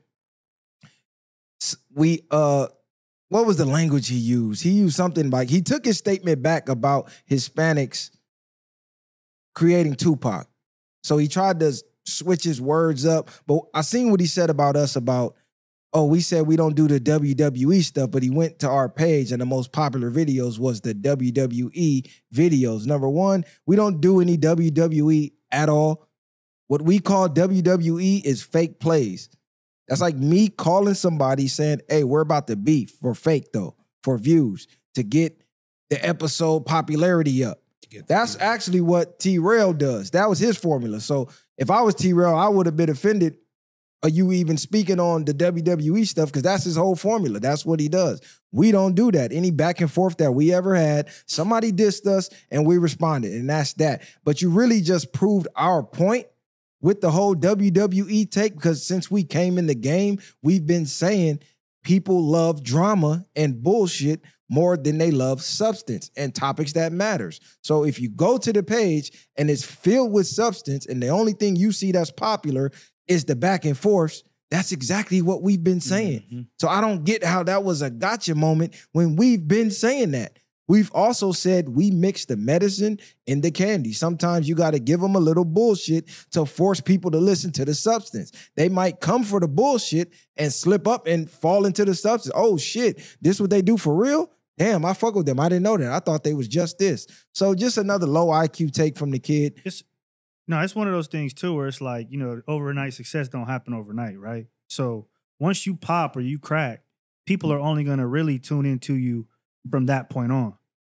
Speaker 2: we, uh, what was the language he used? He used something like, he took his statement back about Hispanics creating Tupac. So he tried to switch his words up. But I seen what he said about us about, oh, we said we don't do the W W E stuff, but he went to our page and the most popular videos was the W W E videos. Number one, we don't do any W W E at all. What we call W W E is fake plays. That's like me calling somebody saying, hey, we're about to beef for fake though, for views, to get the episode popularity up. That's actually what T-Rail does. That was his formula. So if I was T-Rail, I would have been offended. Are you even speaking on the W W E stuff? Because that's his whole formula. That's what he does. We don't do that. Any back and forth that we ever had, somebody dissed us and we responded, and that's that. But you really just proved our point with the whole W W E take, because since we came in the game, we've been saying people love drama and bullshit more than they love substance and topics that matters. So if you go to the page and it's filled with substance and the only thing you see that's popular is the back and forth, that's exactly what we've been saying. Mm-hmm. So I don't get how that was a gotcha moment when we've been saying that. We've also said we mix the medicine in the candy. Sometimes you got to give them a little bullshit to force people to listen to the substance. They might come for the bullshit and slip up and fall into the substance. Oh shit, this what they do for real? Damn, I fuck with them. I didn't know that. I thought they was just this. So just another low I Q take from the kid.
Speaker 4: It's, no, it's one of those things too where it's like, you know, overnight success don't happen overnight, right? So once you pop or you crack, people are only going to really tune into you from that point on.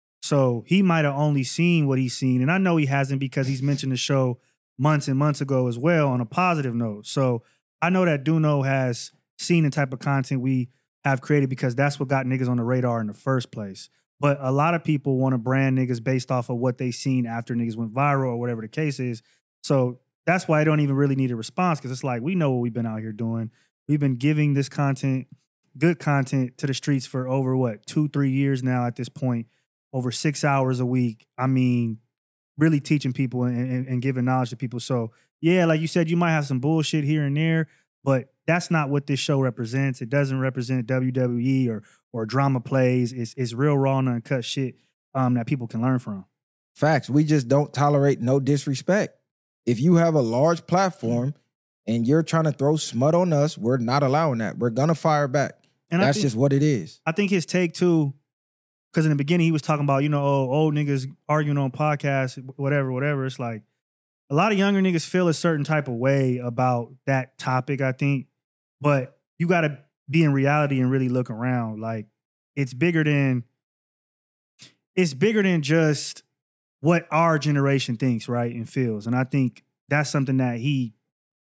Speaker 4: So he might have only seen what he's seen. And I know he hasn't because he's mentioned the show months and months ago as well on a positive note. So I know that Duno has seen the type of content we have created because that's what got niggas on the radar in the first place. But a lot of people want to brand niggas based off of what they seen after niggas went viral or whatever the case is. So that's why I don't even really need a response, because it's like, we know what we've been out here doing. We've been giving this content, good content to the streets for over what, two, three years now at this point. Over six hours a week. I mean, really teaching people and, and, and giving knowledge to people. So yeah, like you said, you might have some bullshit here and there, but that's not what this show represents. It doesn't represent W W E or or drama plays. It's, it's real raw and uncut shit um, that people can learn from.
Speaker 2: Facts. We just don't tolerate no disrespect. If you have a large platform and you're trying to throw smut on us, we're not allowing that. We're going to fire back. And that's think, just what it is.
Speaker 4: I think his take too, because in the beginning he was talking about, you know, oh, old niggas arguing on podcasts, whatever, whatever. It's like a lot of younger niggas feel a certain type of way about that topic, I think. But you got to be in reality and really look around. Like it's bigger than, it's bigger than just what our generation thinks, right, and feels. And I think that's something that he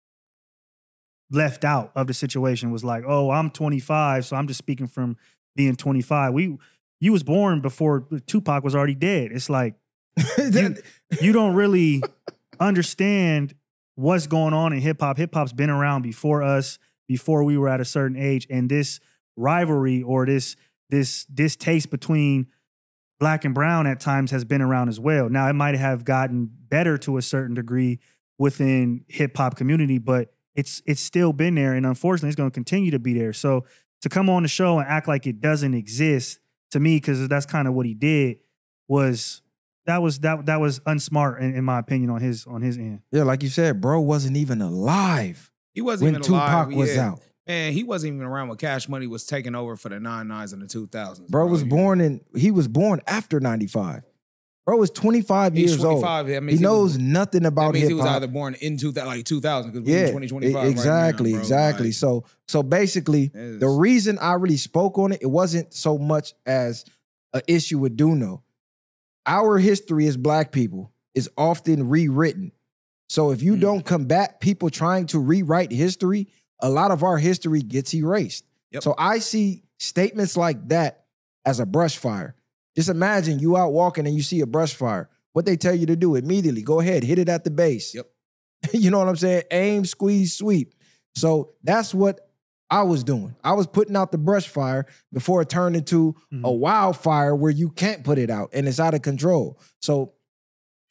Speaker 4: left out of the situation, was like, oh, I'm twenty-five, so I'm just speaking from being twenty-five. We... You was born before Tupac was already dead. It's like you, you don't really understand what's going on in hip hop. Hip hop's been around before us, before we were at a certain age, and this rivalry or this this distaste between black and brown at times has been around as well. Now it might have gotten better to a certain degree within hip hop community, but it's it's still been there, and unfortunately, it's going to continue to be there. So to come on the show and act like it doesn't exist, to me, because that's kind of what he did, was that was that that was unsmart in, in my opinion on his on his end.
Speaker 2: Yeah, like you said, bro wasn't even alive.
Speaker 3: He wasn't
Speaker 2: when
Speaker 3: even
Speaker 2: Tupac
Speaker 3: alive.
Speaker 2: was
Speaker 3: yeah.
Speaker 2: out.
Speaker 3: Man, he wasn't even around when Cash Money was taking over for the nine nines in the two thousands.
Speaker 2: Bro, bro was born in he was born after ninety-five. Bro was twenty-five
Speaker 3: He's
Speaker 2: years
Speaker 3: twenty-five.
Speaker 2: old.
Speaker 3: That
Speaker 2: he knows
Speaker 3: he was,
Speaker 2: nothing about hip hop.
Speaker 3: He was either born in two thousand, like two thousand, because
Speaker 2: yeah,
Speaker 3: we're twenty twenty-five.
Speaker 2: Exactly,
Speaker 3: right now,
Speaker 2: exactly.
Speaker 3: Like,
Speaker 2: so, so basically, the reason I really spoke on it, it wasn't so much as an issue with Duno. Our history as black people is often rewritten. So if you mm. don't combat people trying to rewrite history, a lot of our history gets erased. Yep. So I see statements like that as a brush fire. Just imagine you out walking and you see a brush fire. What they tell you to do immediately, go ahead, hit it at the base.
Speaker 3: Yep.
Speaker 2: You know what I'm saying? Aim, squeeze, sweep. So that's what I was doing. I was putting out the brush fire before it turned into mm-hmm. a wildfire where you can't put it out and it's out of control. So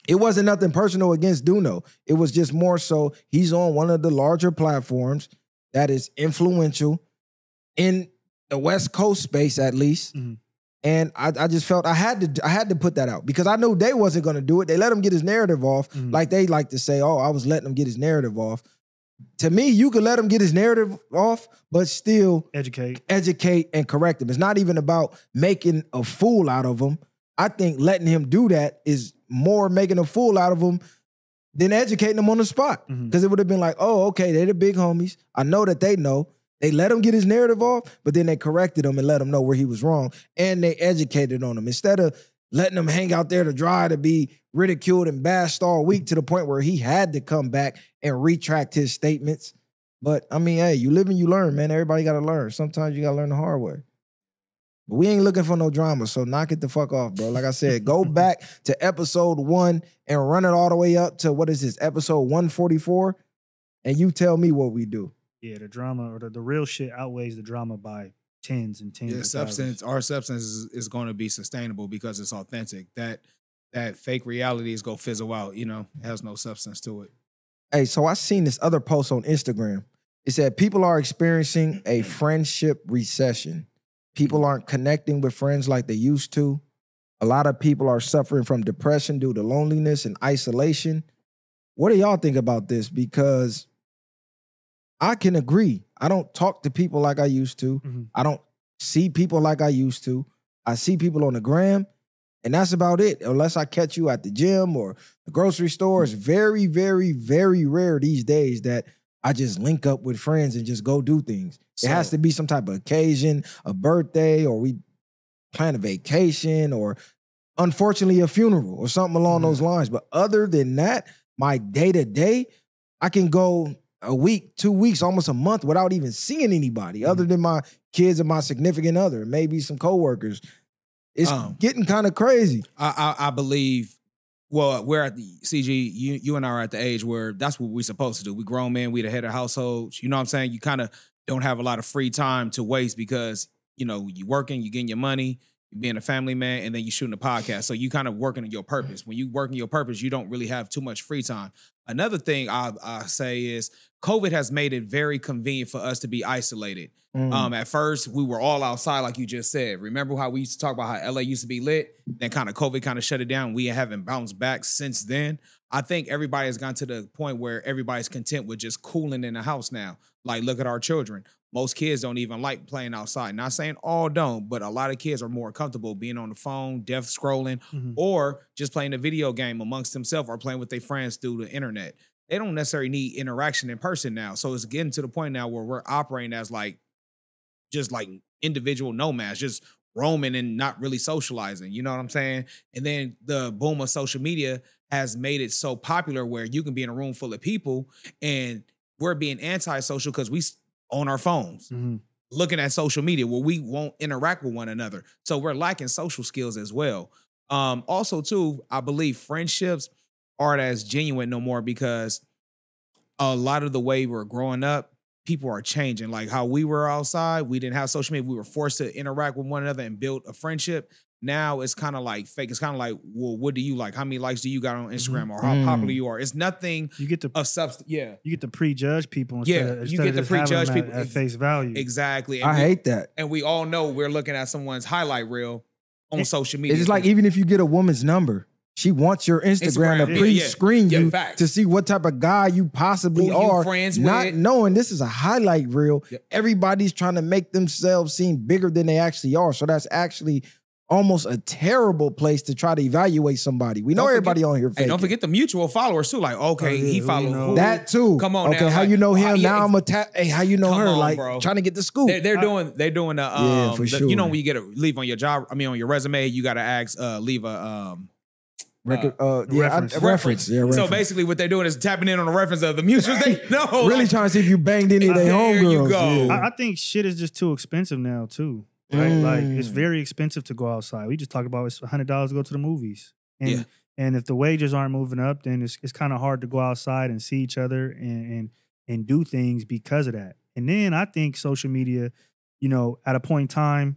Speaker 2: It wasn't nothing personal against Duno. It was just more so he's on one of the larger platforms that is influential in the West Coast space, at least.
Speaker 4: Mm-hmm.
Speaker 2: And I, I just felt I had to I had to put that out because I knew they wasn't going to do it. They let him get his narrative off,
Speaker 4: Mm-hmm.
Speaker 2: like they like to say, oh, I was letting him get his narrative off. To me, you could let him get his narrative off, but still
Speaker 4: Educate.
Speaker 2: educate and correct him. It's not even about making a fool out of him. I think letting him do that is more making a fool out of him than educating him on the spot. Because
Speaker 4: Mhm.
Speaker 2: it would have been like, oh, okay, they're the big homies. I know that they know. They let him get his narrative off, but then they corrected him and let him know where he was wrong. And they educated on him. Instead of letting him hang out there to dry to be ridiculed and bashed all week to the point where he had to come back and retract his statements. But, I mean, hey, you live and you learn, man. Everybody got to learn. Sometimes you got to learn the hard way. But we ain't looking for no drama, so knock it the fuck off, bro. Like I said, go back to episode one and run it all the way up to, what is this, episode one forty-four, and you tell me what we do.
Speaker 4: Yeah, the drama or the, the real shit outweighs the drama by tens and tens.
Speaker 3: Yeah,
Speaker 4: of
Speaker 3: substance.
Speaker 4: thousands.
Speaker 3: Our substance is, is going to be sustainable because it's authentic. That that fake reality is going to fizzle out. You know, it has no substance to it.
Speaker 2: Hey, so I seen this other post on Instagram. It said people are experiencing a friendship recession. People aren't connecting with friends like they used to. A lot of people are suffering from depression due to loneliness and isolation. What do y'all think about this? Because I can agree. I don't talk to people like I used to.
Speaker 4: Mhm.
Speaker 2: I don't see people like I used to. I see people on the gram, and that's about it. Unless I catch you at the gym or the grocery store. It's very, very, very rare these days that I just link up with friends and just go do things.
Speaker 3: So-
Speaker 2: it has to be some type of occasion, a birthday, or we plan a vacation, or unfortunately a funeral or something along
Speaker 4: Mhm.
Speaker 2: those lines. But other than that, my day-to-day, I can go a week, two weeks, almost a month without even seeing anybody other than my kids and my significant other, maybe some coworkers. It's
Speaker 3: Um,
Speaker 2: getting kind of crazy.
Speaker 3: I, I I believe. Well, we're at the C G. You you and I are at the age where that's what we're supposed to do. We grown men. We the head of households. You know what I'm saying? You kind of don't have a lot of free time to waste because you know you working, you getting your money, you being a family man, and then you shooting a podcast. So you kind of working on your purpose. When you working your purpose, you don't really have too much free time. Another thing I I say is COVID has made it very convenient for us to be isolated.
Speaker 2: Mm.
Speaker 3: Um, at first, we were all outside, like you just said. Remember how we used to talk about how L A used to be lit? Then kind of COVID kind of shut it down. We haven't bounced back since then. I think everybody has gotten to the point where everybody's content with just cooling in the house now. Like, look at our children. Most kids don't even like playing outside. Not saying all don't, but a lot of kids are more comfortable being on the phone, death scrolling,
Speaker 4: Mhm.
Speaker 3: or just playing a video game amongst themselves or playing with their friends through the internet. They don't necessarily need interaction in person now. So it's getting to the point now where we're operating as like, just like individual nomads, just roaming and not really socializing. You know what I'm saying? And then the boom of social media has made it so popular where you can be in a room full of people and we're being antisocial because we s- on our phones
Speaker 4: Mhm.
Speaker 3: looking at social media where we won't interact with one another. So we're lacking social skills as well. Um, also, too, I believe friendships aren't as genuine no more because a lot of the way we're growing up, people are changing. Like how we were outside, we didn't have social media. We were forced to interact with one another and build a friendship. Now it's kind of like fake. It's kind of like, well, what do you like? How many likes do you got on Instagram or how
Speaker 2: Mm.
Speaker 3: popular you are? It's nothing
Speaker 4: You get to
Speaker 3: of substance. Yeah,
Speaker 4: you get to prejudge people instead
Speaker 3: Yeah,
Speaker 4: of,
Speaker 3: you
Speaker 4: instead
Speaker 3: get
Speaker 4: of
Speaker 3: to
Speaker 4: just having
Speaker 3: prejudge
Speaker 4: them at-
Speaker 3: people.
Speaker 4: at, face value.
Speaker 3: exactly. And
Speaker 2: I
Speaker 3: we,
Speaker 2: hate that.
Speaker 3: and we all know we're looking at someone's highlight reel on
Speaker 4: It-
Speaker 3: social media.
Speaker 2: It's just like even if you get a woman's number, she wants your Instagram,
Speaker 3: Instagram,
Speaker 2: to
Speaker 3: yeah,
Speaker 2: pre-screen
Speaker 3: yeah.
Speaker 2: you
Speaker 3: Yeah, facts.
Speaker 2: to see what type of guy you possibly
Speaker 3: Who you
Speaker 2: are.
Speaker 3: friends
Speaker 2: not
Speaker 3: with.
Speaker 2: knowing this is a highlight reel.
Speaker 3: Yep.
Speaker 2: Everybody's trying to make themselves seem bigger than they actually are. So that's actually almost a terrible place to try to evaluate somebody. We know
Speaker 3: Don't
Speaker 2: everybody
Speaker 3: forget-
Speaker 2: on here.
Speaker 3: Hey,
Speaker 2: faking.
Speaker 3: don't forget the mutual followers too. Like, okay,
Speaker 4: Oh, yeah,
Speaker 3: he
Speaker 4: who
Speaker 3: followed
Speaker 4: you know.
Speaker 3: who?
Speaker 2: that too.
Speaker 3: Come on
Speaker 2: okay,
Speaker 3: now,
Speaker 2: how
Speaker 3: like,
Speaker 2: you know him?
Speaker 3: uh, yeah,
Speaker 2: now I'm a ta- Hey, how you know
Speaker 3: Come
Speaker 2: her?
Speaker 3: on,
Speaker 2: like
Speaker 3: bro.
Speaker 2: trying to get the scoop.
Speaker 3: They're, they're doing they're doing the um
Speaker 2: Yeah, for
Speaker 3: the-
Speaker 2: sure.
Speaker 3: you know when you get a leave on your job, I mean on your resume, you gotta ask uh leave a um
Speaker 2: Record, uh, yeah,
Speaker 4: reference.
Speaker 2: I, reference. Yeah,
Speaker 3: So
Speaker 2: reference.
Speaker 3: basically what they're doing is tapping in on the reference of the mutuals they know.
Speaker 2: really
Speaker 3: like,
Speaker 2: trying to see if you banged any of their
Speaker 3: There you
Speaker 2: homegirls.
Speaker 3: go.
Speaker 2: Yeah.
Speaker 4: I, I think shit is just too expensive now too. Right? Like it's
Speaker 2: Mm.
Speaker 4: very expensive to go outside. We just talked about it's hundred dollars to go to the movies. And
Speaker 3: Yeah.
Speaker 4: and if the wages aren't moving up, then it's it's kind of hard to go outside and see each other and and and do things because of that. And then I think social media, you know, at a point in time,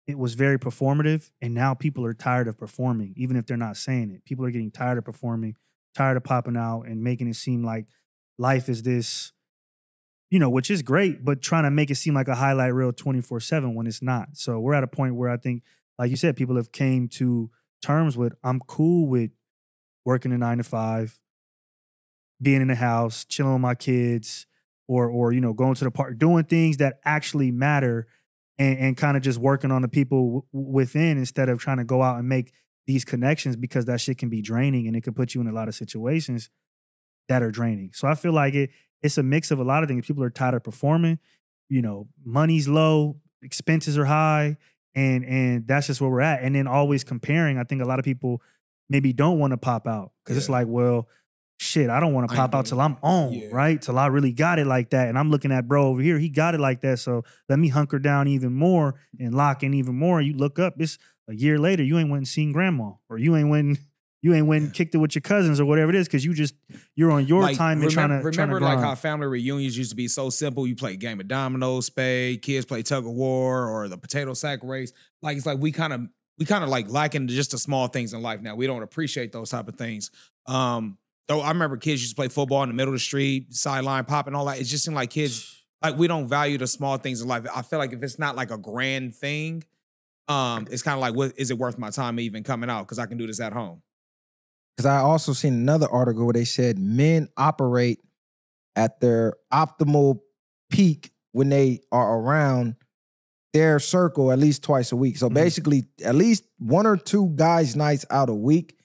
Speaker 4: it was very performative, and now people are tired of performing, even if they're not saying it. People are getting tired of performing, tired of popping out and making it seem like life is this, you know, which is great, but trying to make it seem like a highlight reel twenty-four seven when it's not. So we're at a point where I think, like you said, people have came to terms with, I'm cool with working a nine to five, being in the house, chilling with my kids, or, or you know, going to the park, doing things that actually matter, and, and kind of just working on the people w- within instead of trying to go out and make these connections, because that shit can be draining and it can put you in a lot of situations that are draining. So I feel like it it's a mix of a lot of things. People are tired of performing, you know, money's low, expenses are high, and and that's just where we're at. And then always comparing. I think a lot of people maybe don't want to pop out because yeah. it's like, well, shit, I don't want to pop out till I'm on, yeah. right? Till I really got it like that. And I'm looking at bro over here, he got it like that. So let me hunker down even more and lock in even more. You look up, it's a year later, you ain't went and seen grandma, or you ain't went, you ain't went and kicked it with your cousins or whatever it is, because you just, you're on your
Speaker 3: like,
Speaker 4: time and
Speaker 3: remember,
Speaker 4: trying to
Speaker 3: Remember
Speaker 4: trying to
Speaker 3: like how family reunions used to be so simple? You play a game of dominoes, spade, kids play tug of war, or the potato sack race. Like, it's like we kind of, we kind of like liken just the small things in life now. We don't appreciate those type of things. Um, Though I remember kids used to play football in the middle of the street, sideline popping, all that. It just seemed like kids, like we don't value the small things in life. I feel like if it's not like a grand thing, um, it's kind of like, what is it worth my time even coming out? Because I can do this at home.
Speaker 2: Because I also seen another article where they said men operate at their optimal peak when they are around their circle at least twice a week. So mm-hmm. basically, at least one or two guys' nights out a week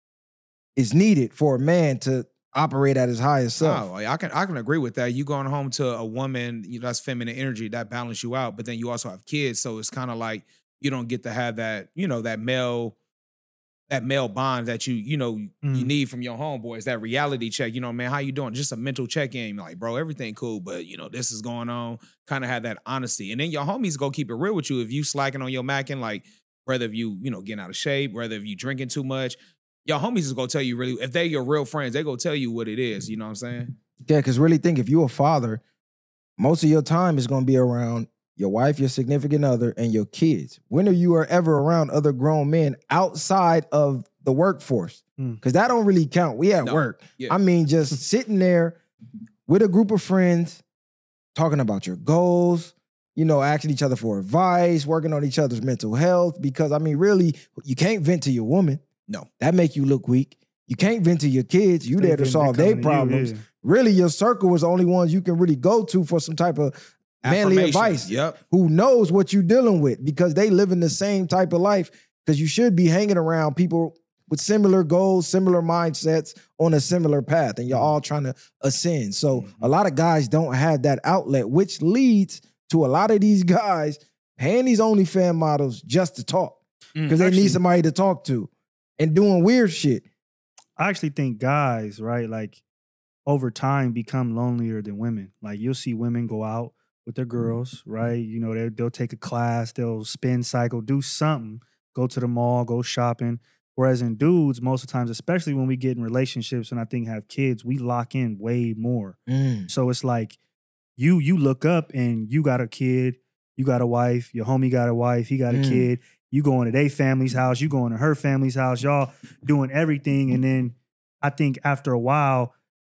Speaker 2: is needed for a man to operate at his highest self.
Speaker 3: Oh, I can I can agree with that. You going home to a woman, you know, that's feminine energy, that balance you out, but then you also have kids, so it's kind of like you don't get to have that, you know, that male that male bond that you, you know, mm. you need from your homeboys, that reality check, you know, man, how you doing? Just a mental check-in, like, bro, everything cool, but, you know, this is going on, kind of have that honesty. And then your homies go keep it real with you. If you slacking on your macking, like, whether if you, you know, getting out of shape, whether if you drinking too much, your homies is gonna tell you really, if they your real friends, they gonna tell you what it is. You know what I'm saying?
Speaker 2: Yeah, because really think, if you're a father, most of your time is gonna be around your wife, your significant other, and your kids. When are you ever around other grown men outside of the workforce? Because mm. that don't really count. We at no. work. Yeah. I mean, just sitting there with a group of friends, talking about your goals, you know, asking each other for advice, working on each other's mental health. Because, I mean, really, you can't vent to your woman.
Speaker 3: No.
Speaker 2: That make you look weak. You can't vent to your kids. You there to solve their problems. You, yeah. Really, your circle is the only ones you can really go to for some type of manly advice.
Speaker 3: Yep.
Speaker 2: Who knows what you're dealing with, because they live in the same type of life. Because you should be hanging around people with similar goals, similar mindsets, on a similar path, and you're all trying to ascend. So mm-hmm. a lot of guys don't have that outlet, which leads to a lot of these guys paying these OnlyFans models just to talk, because mm, they need somebody to talk to. And doing weird shit.
Speaker 4: I actually think guys, right, like over time become lonelier than women. Like you'll see women go out with their girls, right? You know, they, they'll take a class, they'll spin cycle, do something, go to the mall, go shopping. Whereas in dudes, most of the times, especially when we get in relationships and I think have kids, we lock in way more. Mm. So it's like you you look up and you got a kid, you got a wife, your homie got a wife, he got a mm. kid. You going to their family's house, you going to her family's house, y'all doing everything. And then I think after a while,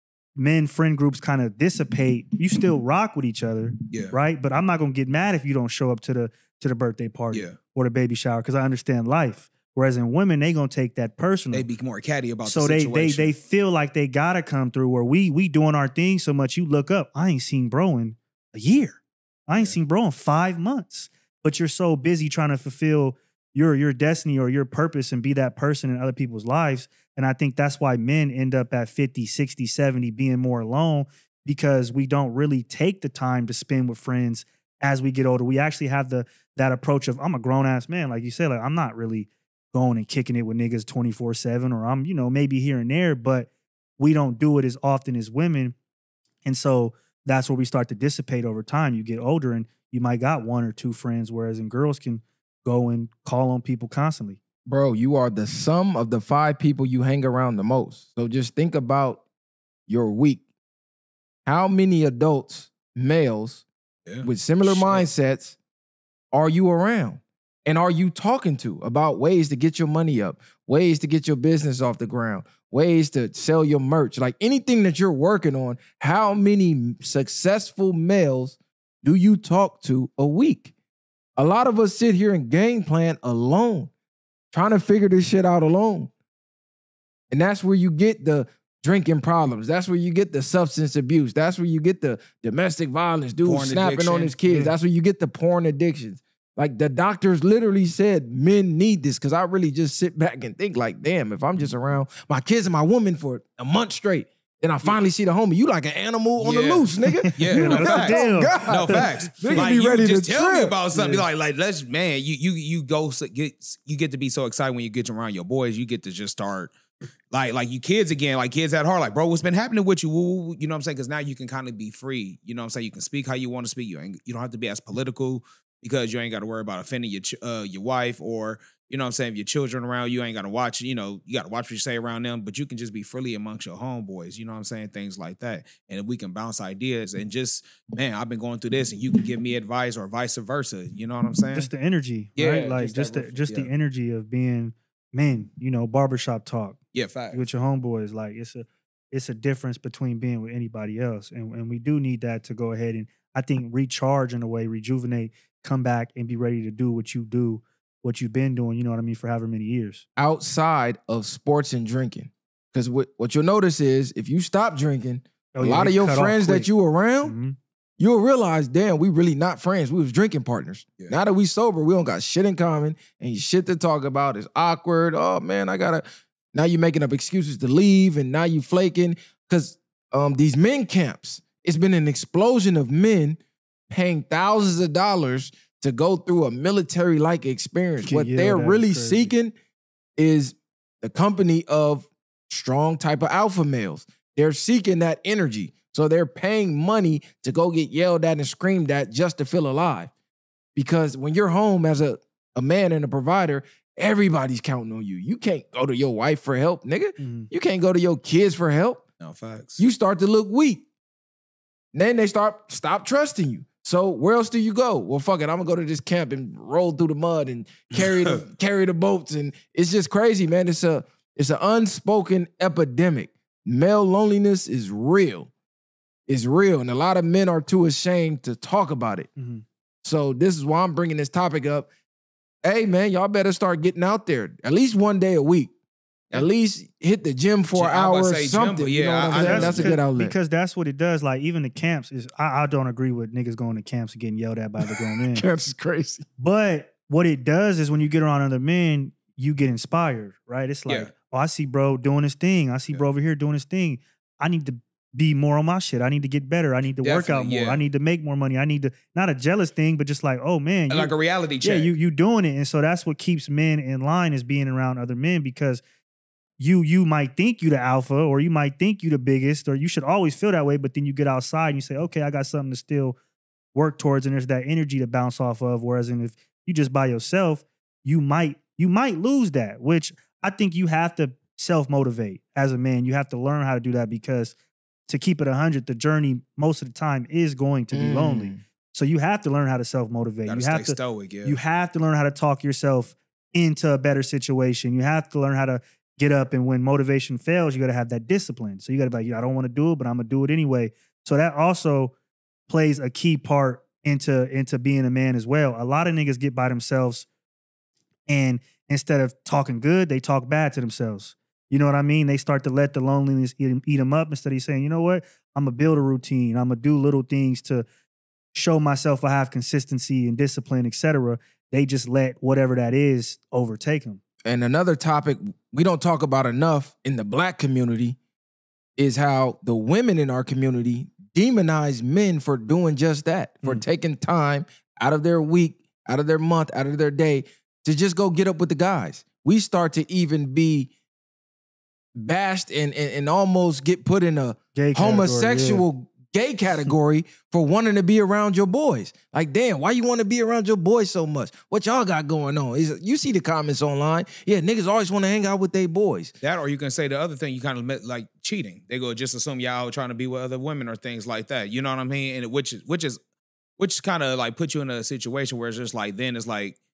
Speaker 4: men friend groups kind of dissipate. You still rock with each other,
Speaker 3: yeah.
Speaker 4: right? But I'm not gonna get mad if you don't show up to the to the birthday party
Speaker 3: yeah.
Speaker 4: or the baby shower, because I understand life. Whereas in women, they gonna take that personal.
Speaker 3: They be more catty about
Speaker 4: so
Speaker 3: the
Speaker 4: they
Speaker 3: situation.
Speaker 4: they they feel like they gotta come through. Where we we doing our thing so much, you look up, I ain't seen bro in a year. I ain't yeah. seen bro in five months. But you're so busy trying to fulfill your your destiny or your purpose and be that person in other people's lives. And I think that's why men end up at fifty, sixty, seventy being more alone, because we don't really take the time to spend with friends as we get older. We actually have the that approach of, I'm a grown-ass man. Like you said, like I'm not really going and kicking it with niggas twenty-four seven, or I'm, you know, maybe here and there, but we don't do it as often as women. And so that's where we start to dissipate over time. You get older and you might got one or two friends, whereas in girls can go and call on people constantly.
Speaker 2: Bro, you are the sum of the five people you hang around the most. So just think about your week. How many adults, males, yeah. with similar Shit. mindsets are you around? And are you talking to about ways to get your money up, ways to get your business off the ground, ways to sell your merch, like anything that you're working on? How many successful males do you talk to a week? A lot of us sit here and game plan alone, trying to figure this shit out alone. And that's where you get the drinking problems. That's where you get the substance abuse. That's where you get the domestic violence, dude
Speaker 3: Porn
Speaker 2: snapping
Speaker 3: addiction.
Speaker 2: on his kids.
Speaker 4: Yeah.
Speaker 2: That's where you get the porn addictions. Like the doctors literally said men need this, because I really just sit back and think like, damn, if I'm just around my kids and my woman for a month straight, then I finally see the homie, you like an animal on the
Speaker 3: Yeah.
Speaker 2: loose, nigga.
Speaker 3: Yeah,
Speaker 2: You
Speaker 3: no
Speaker 2: like,
Speaker 3: facts.
Speaker 2: oh, God.
Speaker 3: No facts.
Speaker 2: Nigga
Speaker 3: Like,
Speaker 2: be
Speaker 3: you
Speaker 2: ready
Speaker 3: just
Speaker 2: to
Speaker 3: tell me
Speaker 2: trip.
Speaker 3: about something.
Speaker 4: Yeah.
Speaker 3: Like, like let's man, you you you go so- get you get to be so excited when you get around your boys. You get to just start like like you kids again, like kids at heart. Like, bro, what's been happening with you? Woo, woo, you know what I'm saying? Because now you can kind of be free. You know what I'm saying? You can speak how you want to speak. You ain't, you don't have to be as political, because you ain't got to worry about offending your ch- uh, your wife, or you know what I'm saying, if your children around you, ain't got to watch, you know, you got to watch what you say around them, but you can just be freely amongst your homeboys, you know what I'm saying, things like that. And if we can bounce ideas and just, man, I've been going through this and you can give me advice or vice versa, you know what I'm saying?
Speaker 4: Just the energy,
Speaker 3: Yeah,
Speaker 4: right? Like
Speaker 3: just
Speaker 4: just
Speaker 3: that
Speaker 4: the
Speaker 3: ref-
Speaker 4: just the
Speaker 3: yeah.
Speaker 4: energy of being men, you know, barbershop talk
Speaker 3: yeah, fact.
Speaker 4: with your homeboys. Like it's a it's a difference between being with anybody else. And and we do need that to go ahead and I think recharge in a way, rejuvenate, come back and be ready to do what you do, what you've been doing, you know what I mean, for however many years.
Speaker 2: Outside of sports and drinking. Because what, what you'll notice is if you stop drinking,
Speaker 4: Oh,
Speaker 2: a
Speaker 4: yeah,
Speaker 2: lot
Speaker 4: they
Speaker 2: of your
Speaker 4: cut off
Speaker 2: friends
Speaker 4: quick.
Speaker 2: that you around,
Speaker 4: Mhm.
Speaker 2: you'll realize, damn, we really not friends. We was drinking partners.
Speaker 3: Yeah.
Speaker 2: Now that we sober, we don't got shit in common, and shit to talk about is awkward. Oh man, I gotta. Now you making up excuses to leave, and now you flaking because um these men camps. It's been an explosion of men paying thousands of dollars to go through a military-like experience.
Speaker 4: Yeah,
Speaker 2: What
Speaker 4: yeah,
Speaker 2: they're
Speaker 4: that is
Speaker 2: really
Speaker 4: crazy.
Speaker 2: seeking is the company of strong type of alpha males. They're seeking that energy. So they're paying money to go get yelled at and screamed at just to feel alive. Because when you're home as a, a man and a provider, everybody's counting on you. You can't go to your wife for help, nigga.
Speaker 4: Mhm.
Speaker 2: You can't go to your kids for help.
Speaker 3: No facts.
Speaker 2: You start to look weak. Then they start stop trusting you. So where else do you go? Well, fuck it. I'm gonna go to this camp and roll through the mud and carry the carry the boats. And it's just crazy, man. It's a it's an unspoken epidemic. Male loneliness is real. It's real. And a lot of men are too ashamed to talk about it.
Speaker 4: Mhm.
Speaker 2: So this is why I'm bringing this topic up. Hey, man, y'all better start getting out there at least one day a week. At least hit the gym for an
Speaker 3: Gym- I was
Speaker 2: hour
Speaker 3: about
Speaker 2: or
Speaker 3: to say gym,
Speaker 2: something.
Speaker 3: but
Speaker 2: You know
Speaker 3: yeah,
Speaker 2: what I'm
Speaker 3: I-
Speaker 2: saying?
Speaker 3: I-
Speaker 2: That's a good
Speaker 4: because-
Speaker 2: outlet.
Speaker 4: Because that's what it does. Like even the camps is I, I don't agree with niggas going to camps and getting yelled at by the grown men.
Speaker 2: Camps is crazy.
Speaker 4: But what it does is when you get around other men, you get inspired, right? It's like,
Speaker 3: Yeah.
Speaker 4: oh, I see bro doing his thing. I see
Speaker 3: Yeah.
Speaker 4: bro over here doing his thing. I need to be more on my shit. I need to get better. I need to work out
Speaker 3: Definitely,
Speaker 4: more.
Speaker 3: yeah.
Speaker 4: I need to make more money. I need to not a jealous thing, but just like, oh man, you,
Speaker 3: like a reality
Speaker 4: yeah,
Speaker 3: check.
Speaker 4: you you doing it. And so that's what keeps men in line is being around other men because you you might think you the alpha or you might think you the biggest or you should always feel that way, but then you get outside and you say, okay, I got something to still work towards and there's that energy to bounce off of. Whereas in if you just by yourself, you might you might lose that, which I think you have to self-motivate as a man. You have to learn how to do that because to keep it one hundred, the journey most of the time is going to be lonely.
Speaker 2: Mm.
Speaker 4: So you have to learn how to self-motivate.
Speaker 3: Gotta
Speaker 4: You
Speaker 3: stay
Speaker 4: have to
Speaker 3: stoic, yeah.
Speaker 4: you have to learn how to talk yourself into a better situation. You have to learn how to get up, and when motivation fails, you got to have that discipline. So you got to be like, yeah, I don't want to do it, but I'm gonna do it anyway. So that also plays a key part into into being a man as well. A lot of niggas get by themselves, and instead of talking good, they talk bad to themselves. You know what I mean? They start to let the loneliness eat them, eat them up instead of saying, you know what? I'm gonna build a routine. I'm gonna do little things to show myself I have consistency and discipline, et cetera. They just let whatever that is overtake them.
Speaker 2: And another topic we don't talk about enough in the black community is how the women in our community demonize men for doing just that, for
Speaker 4: Mm.
Speaker 2: taking time out of their week, out of their month, out of their day to just go get up with the guys. We start to even be bashed and, and, and almost get put in a
Speaker 4: Gay category,
Speaker 2: homosexual gay category for wanting to be around your boys. Like, damn, why you want to be around your boys so much? What y'all got going on? Is you see the comments online? Yeah, niggas always want to hang out with their boys.
Speaker 3: That, or you can say the other thing, you kind of met, like cheating. They go just assume y'all out trying to be with other women or things like that. You know what I mean? And it- which is which is which kind of like put you in a situation where it's just like then it's like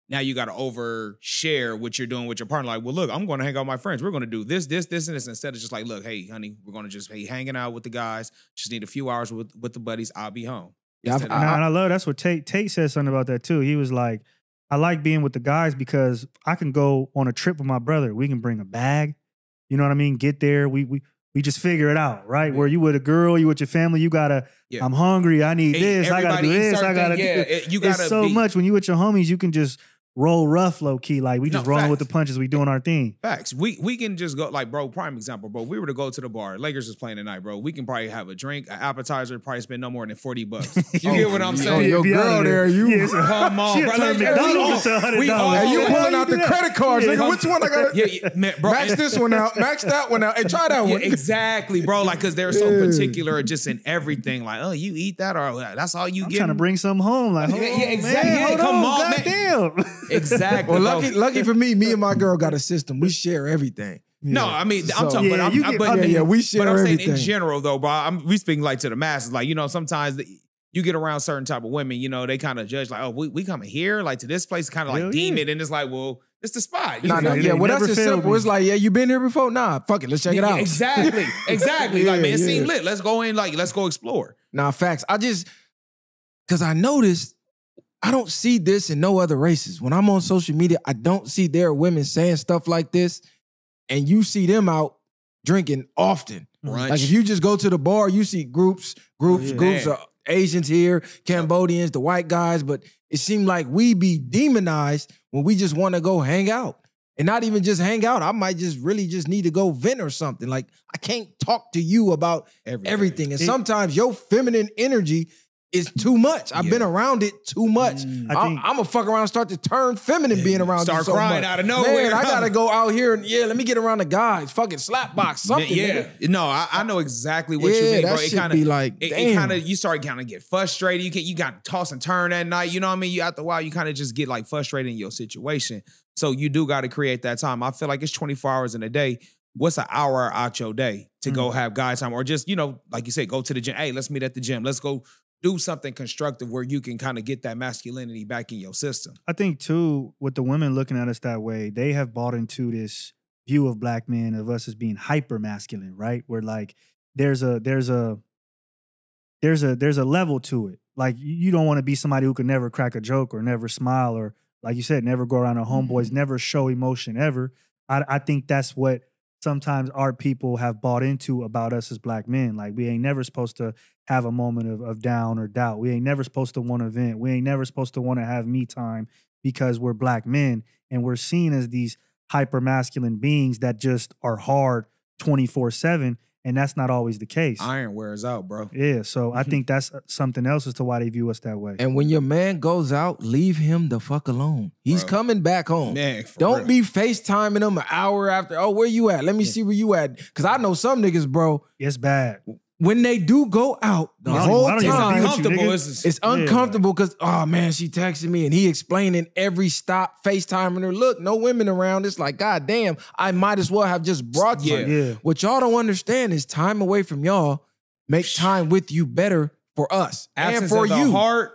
Speaker 3: now you got to overshare what you're doing with your partner. Like, well, look, I'm going to hang out with my friends. We're going to do this, this, this, and this. Instead of just like, look, hey, honey, we're going to just be hanging out with the guys. Just need a few hours with, with the buddies. I'll be home.
Speaker 2: Yeah,
Speaker 3: Instead
Speaker 2: I-
Speaker 3: of-
Speaker 4: And I, and I love that's what Tate Tate said something about that too. He was like, I like being with the guys because I can go on a trip with my brother. We can bring a bag. You know what I mean? Get there. We we we just figure it out, right? Where you with a girl, you with your family, you gotta,
Speaker 3: Yeah.
Speaker 4: I'm hungry, I need
Speaker 3: Hey,
Speaker 4: this, I gotta do
Speaker 3: everybody eat
Speaker 4: this, I
Speaker 3: certain
Speaker 4: gotta
Speaker 3: thing.
Speaker 4: do
Speaker 3: Yeah,
Speaker 4: this.
Speaker 3: it- you gotta
Speaker 4: It's so
Speaker 3: be-
Speaker 4: much. When you with your homies, you can just roll rough low key. Like we
Speaker 3: No,
Speaker 4: just rolling with the
Speaker 3: facts.
Speaker 4: punches, we doing our thing.
Speaker 3: Facts. We we can just go like, bro. Prime example, bro. We were to go to the bar. Lakers is playing tonight, bro. We can probably have a drink, an appetizer. Probably spend no more than forty bucks. You get what I'm
Speaker 2: Oh,
Speaker 3: saying?
Speaker 2: your
Speaker 4: Be out
Speaker 2: girl
Speaker 4: of
Speaker 2: there, you-
Speaker 4: Yeah, so-
Speaker 3: Come on,
Speaker 4: She'll
Speaker 3: bro.
Speaker 4: turn
Speaker 3: Like,
Speaker 4: McDonald's
Speaker 3: we
Speaker 4: into
Speaker 3: all- we
Speaker 4: one hundred dollars.
Speaker 3: all-
Speaker 2: Hey, you
Speaker 3: Yeah,
Speaker 2: pulling
Speaker 4: how
Speaker 2: out
Speaker 4: you
Speaker 2: the
Speaker 4: do that?
Speaker 2: credit cards,
Speaker 4: Yeah,
Speaker 2: nigga.
Speaker 4: come-
Speaker 2: Which one I got?
Speaker 3: Yeah, yeah, man, bro.
Speaker 2: Max
Speaker 3: and-
Speaker 2: this one out. Max that one out. Hey, try that
Speaker 3: Yeah,
Speaker 2: one.
Speaker 3: exactly, bro. Like, cause they're so
Speaker 2: Yeah.
Speaker 3: particular, just in everything. Like, oh, you eat that, or that's all you
Speaker 4: I'm
Speaker 3: get.
Speaker 4: trying to bring some home. Like,
Speaker 3: Yeah,
Speaker 4: hold
Speaker 3: yeah,
Speaker 4: on,
Speaker 3: exactly.
Speaker 4: man,
Speaker 3: Yeah,
Speaker 4: hold
Speaker 3: come on, man.
Speaker 4: goddamn.
Speaker 3: Exactly.
Speaker 2: Well,
Speaker 3: bro.
Speaker 2: lucky, lucky for me, me and my girl got a system. We share everything.
Speaker 3: No, I mean, I'm
Speaker 2: So-
Speaker 3: talking, but
Speaker 4: Yeah,
Speaker 3: I'm,
Speaker 4: you
Speaker 3: I-
Speaker 4: get-
Speaker 3: but,
Speaker 4: I
Speaker 2: Yeah,
Speaker 4: mean,
Speaker 2: yeah, we share
Speaker 3: but I'm saying
Speaker 2: everything.
Speaker 3: in general, though, bro. I'm we speaking like to the masses. Like, you know, sometimes the, you get around certain type of women, you know, they kind of judge like, oh, we, we coming here, like to this place, kind of like
Speaker 4: Hell
Speaker 3: deem
Speaker 4: yeah.
Speaker 3: it, and it's like, well, it's the spot. You
Speaker 2: Nah,
Speaker 3: feel
Speaker 2: nah,
Speaker 3: me?
Speaker 2: yeah.
Speaker 4: They
Speaker 2: Well,
Speaker 4: never
Speaker 2: that's just
Speaker 4: failed
Speaker 2: simple.
Speaker 4: me.
Speaker 2: It's like, yeah, you been here before? Nah, fuck it. Let's check it
Speaker 3: Yeah,
Speaker 2: out.
Speaker 3: Exactly, exactly. Like,
Speaker 2: Yeah,
Speaker 3: man, it
Speaker 2: yeah.
Speaker 3: seemed lit. Let's go in, like, let's go explore.
Speaker 2: Nah, facts. I just, because I noticed, I don't see this in no other races. When I'm on social media, I don't see their women saying stuff like this, and you see them out drinking often.
Speaker 3: Brunch.
Speaker 2: Like if you just go to the bar, you see groups, groups,
Speaker 4: Oh, yeah.
Speaker 2: groups
Speaker 3: Man.
Speaker 2: of Asians here, Cambodians, the white guys, but it seemed like we be demonized when we just want to go hang out. And not even just hang out. I might just really just need to go vent or something. Like I can't talk to you about
Speaker 3: Everything.
Speaker 2: everything. And
Speaker 4: It-
Speaker 2: sometimes your feminine energy is too much. I've
Speaker 3: Yeah.
Speaker 2: been around it too much.
Speaker 4: Mm, I
Speaker 2: I'm,
Speaker 4: think-
Speaker 2: I'm gonna fuck around and start to turn feminine being around
Speaker 3: Start
Speaker 2: you so
Speaker 3: crying
Speaker 2: much.
Speaker 3: out of nowhere.
Speaker 2: Man, I gotta go out here and yeah, let me get around the guys. Fucking slap box, something.
Speaker 3: yeah,
Speaker 2: nigga.
Speaker 3: no, I, I know exactly what
Speaker 2: Yeah,
Speaker 3: you mean,
Speaker 2: that
Speaker 3: bro. It
Speaker 2: shit
Speaker 3: kind
Speaker 2: be
Speaker 3: of
Speaker 2: like,
Speaker 3: it,
Speaker 2: damn.
Speaker 3: kind of you start kind of get frustrated. You can you got to toss and turn that night. You know what I mean? You after a while, you kind of just get like frustrated in your situation. So you do got to create that time. I feel like it's twenty-four hours in a day. What's an hour out your day to go have guy time, or just you know, like you said, go to the gym. Hey, let's meet at the gym. Let's go do something constructive where you can kind of get that masculinity back in your system.
Speaker 4: I think too, with the women looking at us that way, they have bought into this view of black men of us as being hyper masculine, right? Where like there's a there's a there's a there's a level to it. Like you you don't want to be somebody who can never crack a joke or never smile or like you said, never go around to homeboys, never show emotion ever. I, I think that's what sometimes our people have bought into about us as black men. Like we ain't never supposed to have a moment of, of down or doubt. We ain't never supposed to want to vent. We ain't never supposed to want to have me time because we're black men and we're seen as these hyper masculine beings that just are hard twenty-four seven. And that's not always the case.
Speaker 3: Iron wears out, bro.
Speaker 4: Yeah. So I think that's something else as to why they view us that way.
Speaker 2: And when your man goes out, leave him the fuck alone. He's
Speaker 3: Bro.
Speaker 2: coming back home.
Speaker 3: Man, for
Speaker 2: Don't
Speaker 3: real.
Speaker 2: be FaceTiming him an hour after. Oh, where you at? Let me see where you at. Because I know some niggas, bro,
Speaker 4: It's bad.
Speaker 2: when they do go out the
Speaker 4: I don't
Speaker 2: whole
Speaker 4: even- I don't even
Speaker 2: time,
Speaker 4: be with you,
Speaker 3: Comfortable.
Speaker 4: nigga.
Speaker 3: It's just-
Speaker 2: it's uncomfortable because, oh man, she texted me and he explaining every stop, FaceTiming her. Look, no women around. It's like, God damn, I might as well have just brought you.
Speaker 3: Yeah.
Speaker 4: Yeah.
Speaker 2: What y'all don't understand is time away from y'all make time with you better for us
Speaker 3: Absence
Speaker 2: and for
Speaker 3: of the
Speaker 2: you.
Speaker 3: heart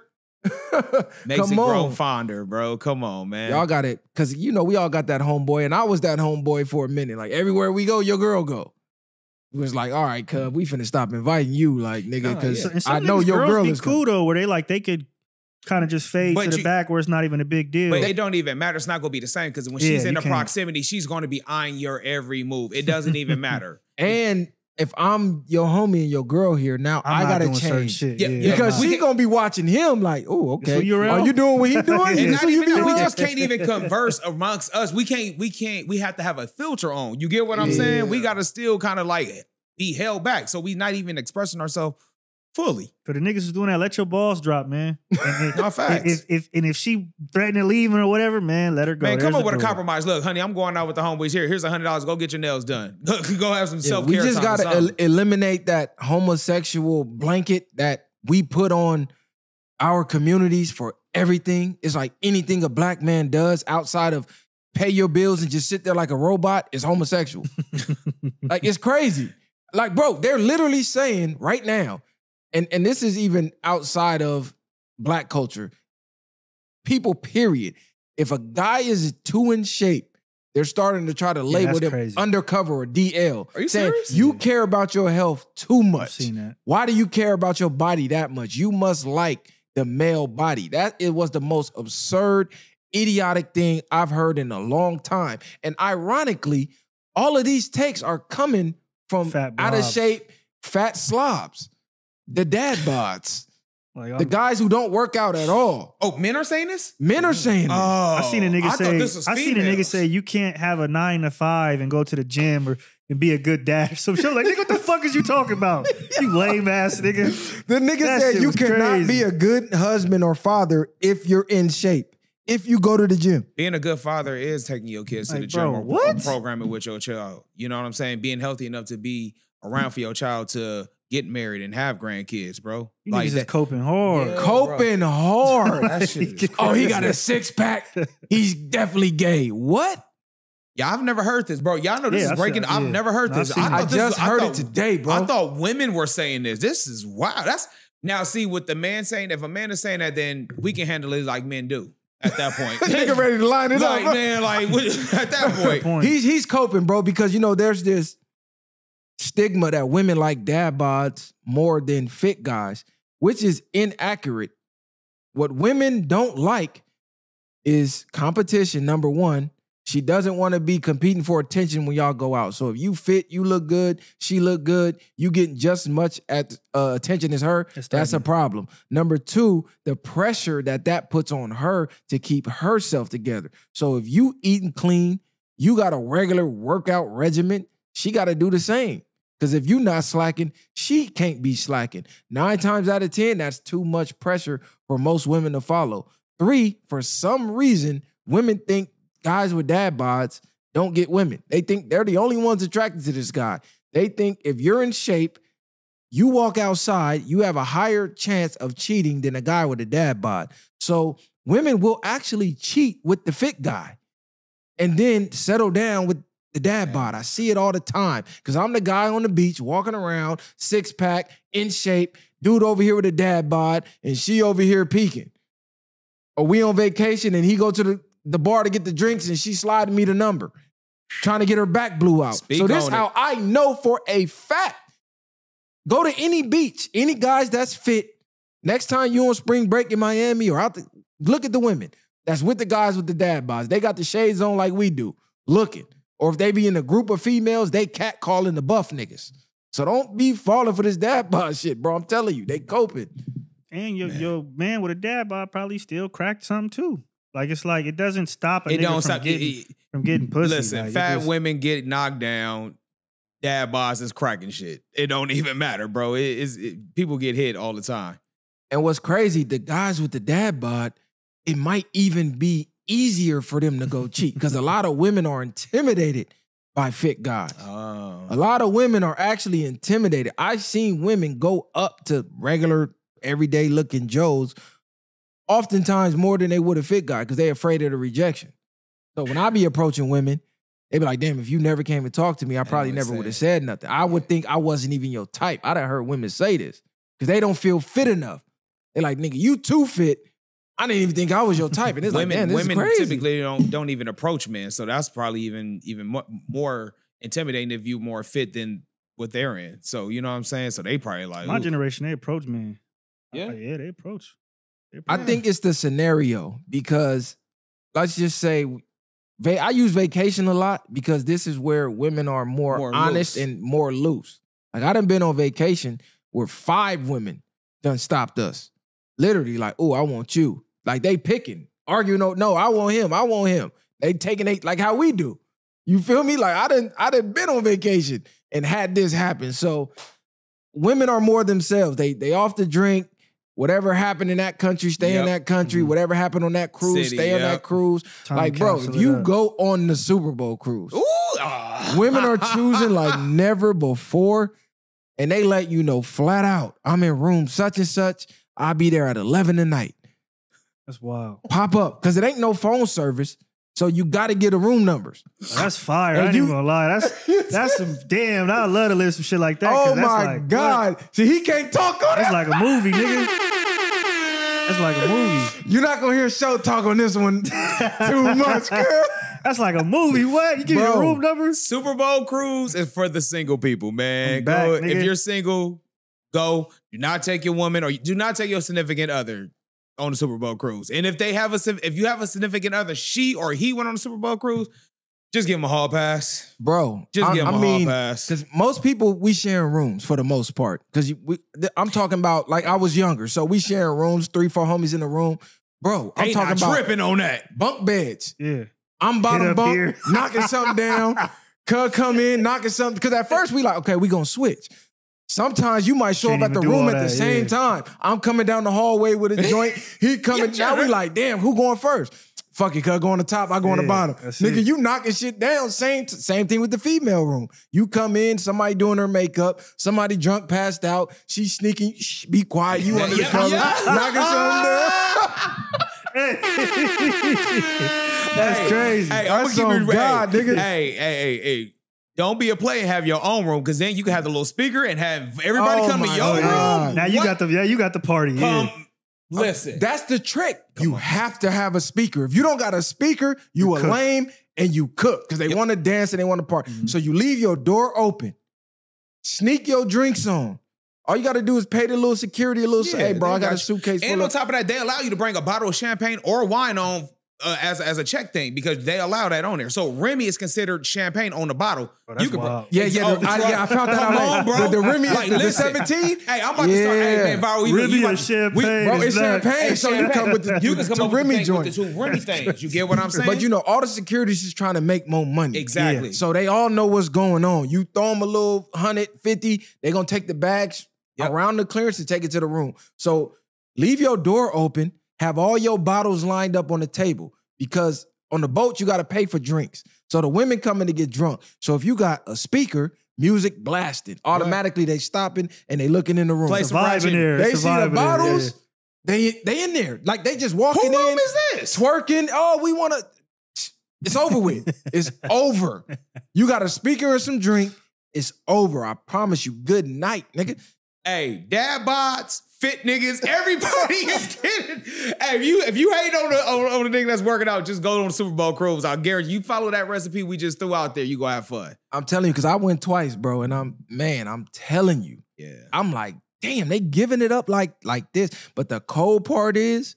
Speaker 3: makes
Speaker 2: Come
Speaker 3: it grow
Speaker 2: on.
Speaker 3: fonder, bro. Come on, man.
Speaker 2: Y'all got it. Because, you know, we all got that homeboy, and I was that homeboy for a minute. Like, everywhere we go, your girl go. It was like, all right, cuz, we finna stop inviting you, like, nigga,
Speaker 3: Nah,
Speaker 2: because
Speaker 3: yeah.
Speaker 4: And some
Speaker 2: I know
Speaker 4: niggas
Speaker 2: your
Speaker 4: girls
Speaker 2: girl
Speaker 4: be
Speaker 2: is
Speaker 4: cool though, where they like they could kind of just fade
Speaker 3: But
Speaker 4: to the
Speaker 3: you-
Speaker 4: back where it's not even a big deal.
Speaker 3: But it don't even matter. It's not gonna be the same because when
Speaker 4: Yeah,
Speaker 3: she's in
Speaker 4: you
Speaker 3: the
Speaker 4: can't.
Speaker 3: proximity, she's gonna be eyeing your every move. It doesn't even matter.
Speaker 2: And if I'm your homie and your girl here, now
Speaker 4: I'm
Speaker 2: I
Speaker 4: not
Speaker 2: gotta
Speaker 4: doing certain
Speaker 2: change.
Speaker 4: shit.
Speaker 3: Yeah,
Speaker 4: Yeah,
Speaker 3: yeah,
Speaker 2: Because
Speaker 4: nah.
Speaker 3: we
Speaker 2: she's
Speaker 3: can-
Speaker 2: gonna be watching him like, oh,
Speaker 4: That's
Speaker 2: okay.
Speaker 4: who you around?
Speaker 2: Are you doing what he doing?
Speaker 3: And
Speaker 2: Is this
Speaker 3: not
Speaker 2: who you
Speaker 3: even
Speaker 2: be
Speaker 3: that, we
Speaker 2: around?
Speaker 3: just can't even converse amongst us. We can't, we can't, we have to have a filter on. You get what I'm saying? We
Speaker 2: Yeah.
Speaker 3: gotta still kind of like be held back. So we not even expressing ourselves fully.
Speaker 4: For the niggas who's doing that, let your balls drop, man. And if,
Speaker 3: No facts.
Speaker 4: if, if and if she threatening leaving or whatever, man, let her go.
Speaker 3: Man, come
Speaker 4: There's
Speaker 3: up with a
Speaker 4: door.
Speaker 3: compromise. Look, honey, I'm going out with the homeboys here. Here's a hundred dollars. Go get your nails done. Go, go have some
Speaker 2: Yeah,
Speaker 3: self
Speaker 2: we
Speaker 3: care.
Speaker 2: just gotta el- eliminate that homosexual blanket that we put on our communities for everything. It's like anything a black man does outside of pay your bills and just sit there like a robot is homosexual. Like it's crazy. Like, bro, they're literally saying right now, and, and this is even outside of black culture, people, period. If a guy is too in shape, they're starting to try to label
Speaker 4: that's
Speaker 2: them
Speaker 4: crazy.
Speaker 2: undercover or D L.
Speaker 3: Are you
Speaker 2: saying,
Speaker 3: serious?
Speaker 2: you care about your health too
Speaker 4: I've
Speaker 2: much.
Speaker 4: seen that.
Speaker 2: Why do you care about your body that much? You must like the male body. That it was the most absurd, idiotic thing I've heard in a long time. And ironically, all of these takes are coming from
Speaker 4: Fat
Speaker 2: out of
Speaker 4: blobs.
Speaker 2: shape, fat slobs, the dad bods,
Speaker 4: Like
Speaker 2: the
Speaker 4: I'm-
Speaker 2: guys who don't work out at all.
Speaker 3: Oh, men are saying this?
Speaker 2: Men are saying it.
Speaker 3: Oh,
Speaker 4: I seen a nigga
Speaker 3: I thought
Speaker 4: say.
Speaker 3: this was
Speaker 4: I seen a nigga
Speaker 3: females.
Speaker 4: say you can't have a nine to five and go to the gym or and be a good dad or some shit. Like, nigga, what the fuck is you talking about? You lame ass nigga.
Speaker 2: The nigga
Speaker 4: That
Speaker 2: said
Speaker 4: shit
Speaker 2: you
Speaker 4: was
Speaker 2: cannot
Speaker 4: crazy.
Speaker 2: be a good husband or father if you're in shape, if you go to the gym.
Speaker 3: Being a good father is taking your kids to
Speaker 4: Like,
Speaker 3: the gym
Speaker 4: bro,
Speaker 3: or,
Speaker 4: what?
Speaker 3: or programming with your child. You know what I'm saying? Being healthy enough to be around for your child to get married and have grandkids, bro.
Speaker 4: You
Speaker 3: like
Speaker 4: niggas is
Speaker 3: that.
Speaker 4: coping hard.
Speaker 3: Yeah.
Speaker 2: Coping hard.
Speaker 3: That shit is
Speaker 2: Oh, he got
Speaker 3: crazy.
Speaker 2: a six pack. He's definitely gay. What?
Speaker 3: Yeah, I've never heard this, bro. Y'all know this
Speaker 4: Yeah,
Speaker 3: is
Speaker 4: I've
Speaker 3: breaking.
Speaker 4: seen-
Speaker 3: I've
Speaker 4: yeah.
Speaker 3: never heard
Speaker 4: No, I've
Speaker 3: this.
Speaker 4: seen it.
Speaker 3: thought
Speaker 2: I
Speaker 3: this
Speaker 2: just
Speaker 3: was-
Speaker 2: heard
Speaker 3: thought-
Speaker 2: it today, bro.
Speaker 3: I thought women were saying this. This is wow. That's now see with the man saying, if a man is saying that, then we can handle it like men do at that point.
Speaker 2: Nigga ready to line it
Speaker 3: like,
Speaker 2: up.
Speaker 3: man, like what- at that
Speaker 4: Good
Speaker 3: point.
Speaker 4: point.
Speaker 2: He's he's coping, bro, because you know there's this stigma that women like dad bods more than fit guys, which is inaccurate. What women don't like is competition, number one. She doesn't want to be competing for attention when y'all go out. So if you fit, you look good, she look good, you getting just as much at, uh, attention as her,
Speaker 4: That's
Speaker 2: that's a
Speaker 4: threatening.
Speaker 2: problem. Number two, the pressure that that puts on her to keep herself together. So if you eating clean, you got a regular workout regimen, she got to do the same. Because if you not slacking, she can't be slacking. Nine times out of ten, that's too much pressure for most women to follow. Three, for some reason, women think guys with dad bods don't get women. They think they're the only ones attracted to this guy. They think if you're in shape, you walk outside, you have a higher chance of cheating than a guy with a dad bod. So women will actually cheat with the fit guy and then settle down with the dad bod. I see it all the time because I'm the guy on the beach walking around, six pack, in shape, dude over here with a dad bod, and she over here peeking. Or we on vacation and he go to the, the bar to get the drinks and she sliding me the number, trying to get her back blew out.
Speaker 3: Speak
Speaker 2: so this
Speaker 3: on
Speaker 2: how
Speaker 3: it.
Speaker 2: I know for a fact. Go to any beach, any guys that's fit. Next time you on spring break in Miami or out the, look at the women that's with the guys with the dad bods. They got the shades on like we do, looking. Or if they be in a group of females, they cat calling the buff niggas. So don't be falling for this dad bod shit, bro. I'm telling you, they coping.
Speaker 4: And your your man with a dad bod probably still cracked something too. Like it's like it doesn't stop a
Speaker 3: It
Speaker 4: nigga
Speaker 3: don't
Speaker 4: from
Speaker 3: stop.
Speaker 4: getting
Speaker 3: it- it-
Speaker 4: from getting pussy.
Speaker 3: Listen,
Speaker 4: Like, it
Speaker 3: fat
Speaker 4: just-
Speaker 3: women get knocked down. Dad bods is cracking shit. It don't even matter, bro. It is it, people get hit all the time.
Speaker 2: And what's crazy, the guys with the dad bod, it might even be easier for them to go cheat because a lot of women are intimidated by fit guys.
Speaker 3: Oh,
Speaker 2: A lot of women are actually intimidated. I've seen women go up to regular, everyday looking Joes, oftentimes more than they would a fit guy because they're afraid of the rejection. So when I be approaching women, they be like, damn, if you never came and talked to me, I probably
Speaker 3: would
Speaker 2: never
Speaker 3: say
Speaker 2: would have
Speaker 3: it.
Speaker 2: said nothing. I would think I wasn't even your type. I done heard women say this because they don't feel fit enough. They're like, nigga, you too fit. I didn't even think I was your type. And it's
Speaker 3: women,
Speaker 2: like, man, this
Speaker 3: women
Speaker 2: is crazy.
Speaker 3: typically don't don't even approach men, so that's probably even even mo- more intimidating if you more fit than what they're in. So you know what I'm saying. So they probably like,
Speaker 4: my
Speaker 3: ooh.
Speaker 4: generation, they approach men.
Speaker 3: Yeah.
Speaker 4: Like, yeah, they approach. They
Speaker 2: I
Speaker 4: approach.
Speaker 2: think it's the scenario because let's just say, va- I use vacation a lot because this is where women are more,
Speaker 3: More
Speaker 2: honest
Speaker 3: loose.
Speaker 2: and more loose. Like I done been on vacation where five women done stopped us. Literally like, oh, I want you. Like they picking, arguing, no, no, I want him, I want him. They taking it like how we do. You feel me? Like I done, I done been on vacation and had this happen. So women are more themselves. They they off the drink. Whatever happened in that country, stay in
Speaker 3: Yep.
Speaker 2: that country.
Speaker 4: Mhm.
Speaker 2: Whatever happened on that cruise,
Speaker 3: City,
Speaker 2: stay on
Speaker 3: yep.
Speaker 2: that cruise.
Speaker 4: Time
Speaker 2: like, bro,
Speaker 4: capsule
Speaker 2: if
Speaker 4: it
Speaker 2: you
Speaker 4: up.
Speaker 2: go on the Super Bowl cruise,
Speaker 3: Ooh, ah.
Speaker 2: women are choosing like never before, and they let you know flat out, I'm in room such and such. I'll be there at eleven at night.
Speaker 4: That's wild.
Speaker 2: Pop up, because it ain't no phone service, so you got to get the room numbers.
Speaker 4: That's fire.
Speaker 2: And
Speaker 4: I ain't
Speaker 2: you-
Speaker 4: even gonna lie. That's that's some damn. I love to listen some shit like that. 'cause
Speaker 2: Oh
Speaker 4: that's
Speaker 2: my
Speaker 4: like,
Speaker 2: God. See, he can't talk on
Speaker 4: It's
Speaker 2: it.
Speaker 4: like a movie, nigga. That's like a movie.
Speaker 2: You're not gonna hear show talk on this one too much, girl.
Speaker 4: That's like a movie. What? You give me
Speaker 2: Bro.
Speaker 4: the room numbers?
Speaker 3: Super Bowl cruise is for the single people, man.
Speaker 4: I'm back,
Speaker 3: Go,
Speaker 4: nigga.
Speaker 3: if you're single, go. Do not take your woman or do not take your significant other on the Super Bowl cruise. And if they have a sig- if you have a significant other, she or he went on the Super Bowl cruise, just give him a hall pass.
Speaker 2: Bro,
Speaker 3: Just
Speaker 2: I,
Speaker 3: give him
Speaker 2: I
Speaker 3: a
Speaker 2: mean,
Speaker 3: hall pass.
Speaker 2: because most people we sharing rooms for the most part. Because we, th- I'm talking about like I was younger, so we sharing rooms, three, four homies in the room. Bro, I'm
Speaker 3: Ain't
Speaker 2: talking
Speaker 3: not
Speaker 2: about
Speaker 3: tripping on that.
Speaker 2: bunk beds.
Speaker 4: Yeah.
Speaker 2: I'm bottom
Speaker 4: up
Speaker 2: bunk,
Speaker 4: here.
Speaker 2: knocking something down. Cuz come in, knocking something. Because at first we like, okay, we gonna switch. Sometimes you might show
Speaker 4: Can't
Speaker 2: up at the
Speaker 4: even do
Speaker 2: room
Speaker 4: all
Speaker 2: at the
Speaker 4: that,
Speaker 2: same
Speaker 4: yeah.
Speaker 2: time. I'm coming down the hallway with a joint. He coming.
Speaker 3: Yeah,
Speaker 2: Now we like, damn, who going first? Fuck it, cuz go on the top, I go on the
Speaker 4: Yeah,
Speaker 2: bottom.
Speaker 4: that's
Speaker 2: Nigga,
Speaker 4: it.
Speaker 2: you knocking shit down. Same same thing with the female room. You come in, somebody doing her makeup, somebody drunk, passed out. She's sneaking. Shh, be quiet. You under the
Speaker 3: Yeah,
Speaker 2: cover,
Speaker 3: yeah.
Speaker 2: knocking something down.
Speaker 4: That's
Speaker 3: Hey,
Speaker 4: crazy.
Speaker 3: Hey, I'm
Speaker 2: That's
Speaker 3: gonna keep
Speaker 2: on
Speaker 3: it
Speaker 2: God,
Speaker 3: hey,
Speaker 2: nigga.
Speaker 3: Hey, hey, hey, hey. Don't be a player and have your own room, because then you can have the little speaker and have everybody
Speaker 2: Oh
Speaker 3: come to
Speaker 2: my
Speaker 3: your
Speaker 2: God.
Speaker 3: room.
Speaker 4: Now you
Speaker 3: What?
Speaker 4: got the yeah, you got the party.
Speaker 3: Come,
Speaker 4: Yeah.
Speaker 3: listen.
Speaker 2: That's the trick. You have to have a speaker. If you don't got a speaker, you,
Speaker 4: You
Speaker 2: a
Speaker 4: cook.
Speaker 2: lame and you cook because they want to dance and they want to party.
Speaker 3: Mm-hmm.
Speaker 2: So you leave your door open, sneak your drinks on. All you got to do is pay the little security a little.
Speaker 3: Yeah,
Speaker 2: hey, bro,
Speaker 3: they
Speaker 2: I got
Speaker 3: got
Speaker 2: a suitcase
Speaker 3: And
Speaker 2: full
Speaker 3: on
Speaker 2: of.
Speaker 3: top of that, they allow you to bring a bottle of champagne or wine on uh, as, as a check thing, because they allow that on there. So Remy is considered champagne on the bottle.
Speaker 4: Oh, that's
Speaker 3: you can bring-
Speaker 4: wild.
Speaker 2: Yeah, yeah,
Speaker 3: Oh,
Speaker 2: the- I-
Speaker 3: bro.
Speaker 2: yeah, I found that
Speaker 3: Come
Speaker 2: out
Speaker 3: on,
Speaker 2: later.
Speaker 3: bro.
Speaker 2: The- the Remy-
Speaker 3: Like,
Speaker 2: the
Speaker 3: listen.
Speaker 2: seventeen?
Speaker 3: Hey, I'm about to start. Hey,
Speaker 2: Yeah.
Speaker 3: man, Varo, you,
Speaker 4: Remy
Speaker 3: you,
Speaker 4: and
Speaker 3: about-
Speaker 4: champagne.
Speaker 3: we-
Speaker 2: Bro, it's
Speaker 4: is that-
Speaker 2: champagne,
Speaker 3: Hey,
Speaker 2: so you
Speaker 3: champagne.
Speaker 2: come with the,
Speaker 3: you
Speaker 2: the,
Speaker 3: can come
Speaker 2: the
Speaker 3: up with
Speaker 2: Remy
Speaker 3: the thing with
Speaker 2: joint.
Speaker 3: the two Remy things. You get what I'm saying?
Speaker 2: But you know, all the security's just trying to make more money.
Speaker 3: exactly.
Speaker 2: So they all know what's going on. You throw them a little one hundred fifty, they're going to take the bags
Speaker 3: Yep.
Speaker 2: around the clearance and take it to the room. So leave your door open, have all your bottles lined up on the table, because on the boat, you got to pay for drinks. So the women coming to get drunk. So if you got a speaker, music blasted, automatically they stopping and they looking in the room.
Speaker 3: Play
Speaker 4: It's a
Speaker 3: some
Speaker 4: vibe
Speaker 3: Ratchet.
Speaker 4: in there.
Speaker 2: They
Speaker 4: It's a
Speaker 2: see
Speaker 4: vibe
Speaker 2: the
Speaker 4: in there.
Speaker 2: bottles,
Speaker 4: Yeah.
Speaker 2: they they in there. Like they just
Speaker 3: Who
Speaker 2: walking
Speaker 3: room
Speaker 2: in,
Speaker 3: is this?
Speaker 2: twerking. Oh, we want to. It's over with. It's over. You got a speaker and some drink. It's over. I promise you. Good night, nigga.
Speaker 3: Hey, dad bots, fit niggas, everybody is getting. Hey, if you if you hate on the on, on the nigga that's working out, just go on the Super Bowl cruise. I guarantee you follow that recipe we just threw out there, you gonna have fun.
Speaker 2: I'm telling you, because I went twice, bro, and I'm man. I'm telling you,
Speaker 3: Yeah.
Speaker 2: I'm like, damn, they giving it up like like this. But the cold part is,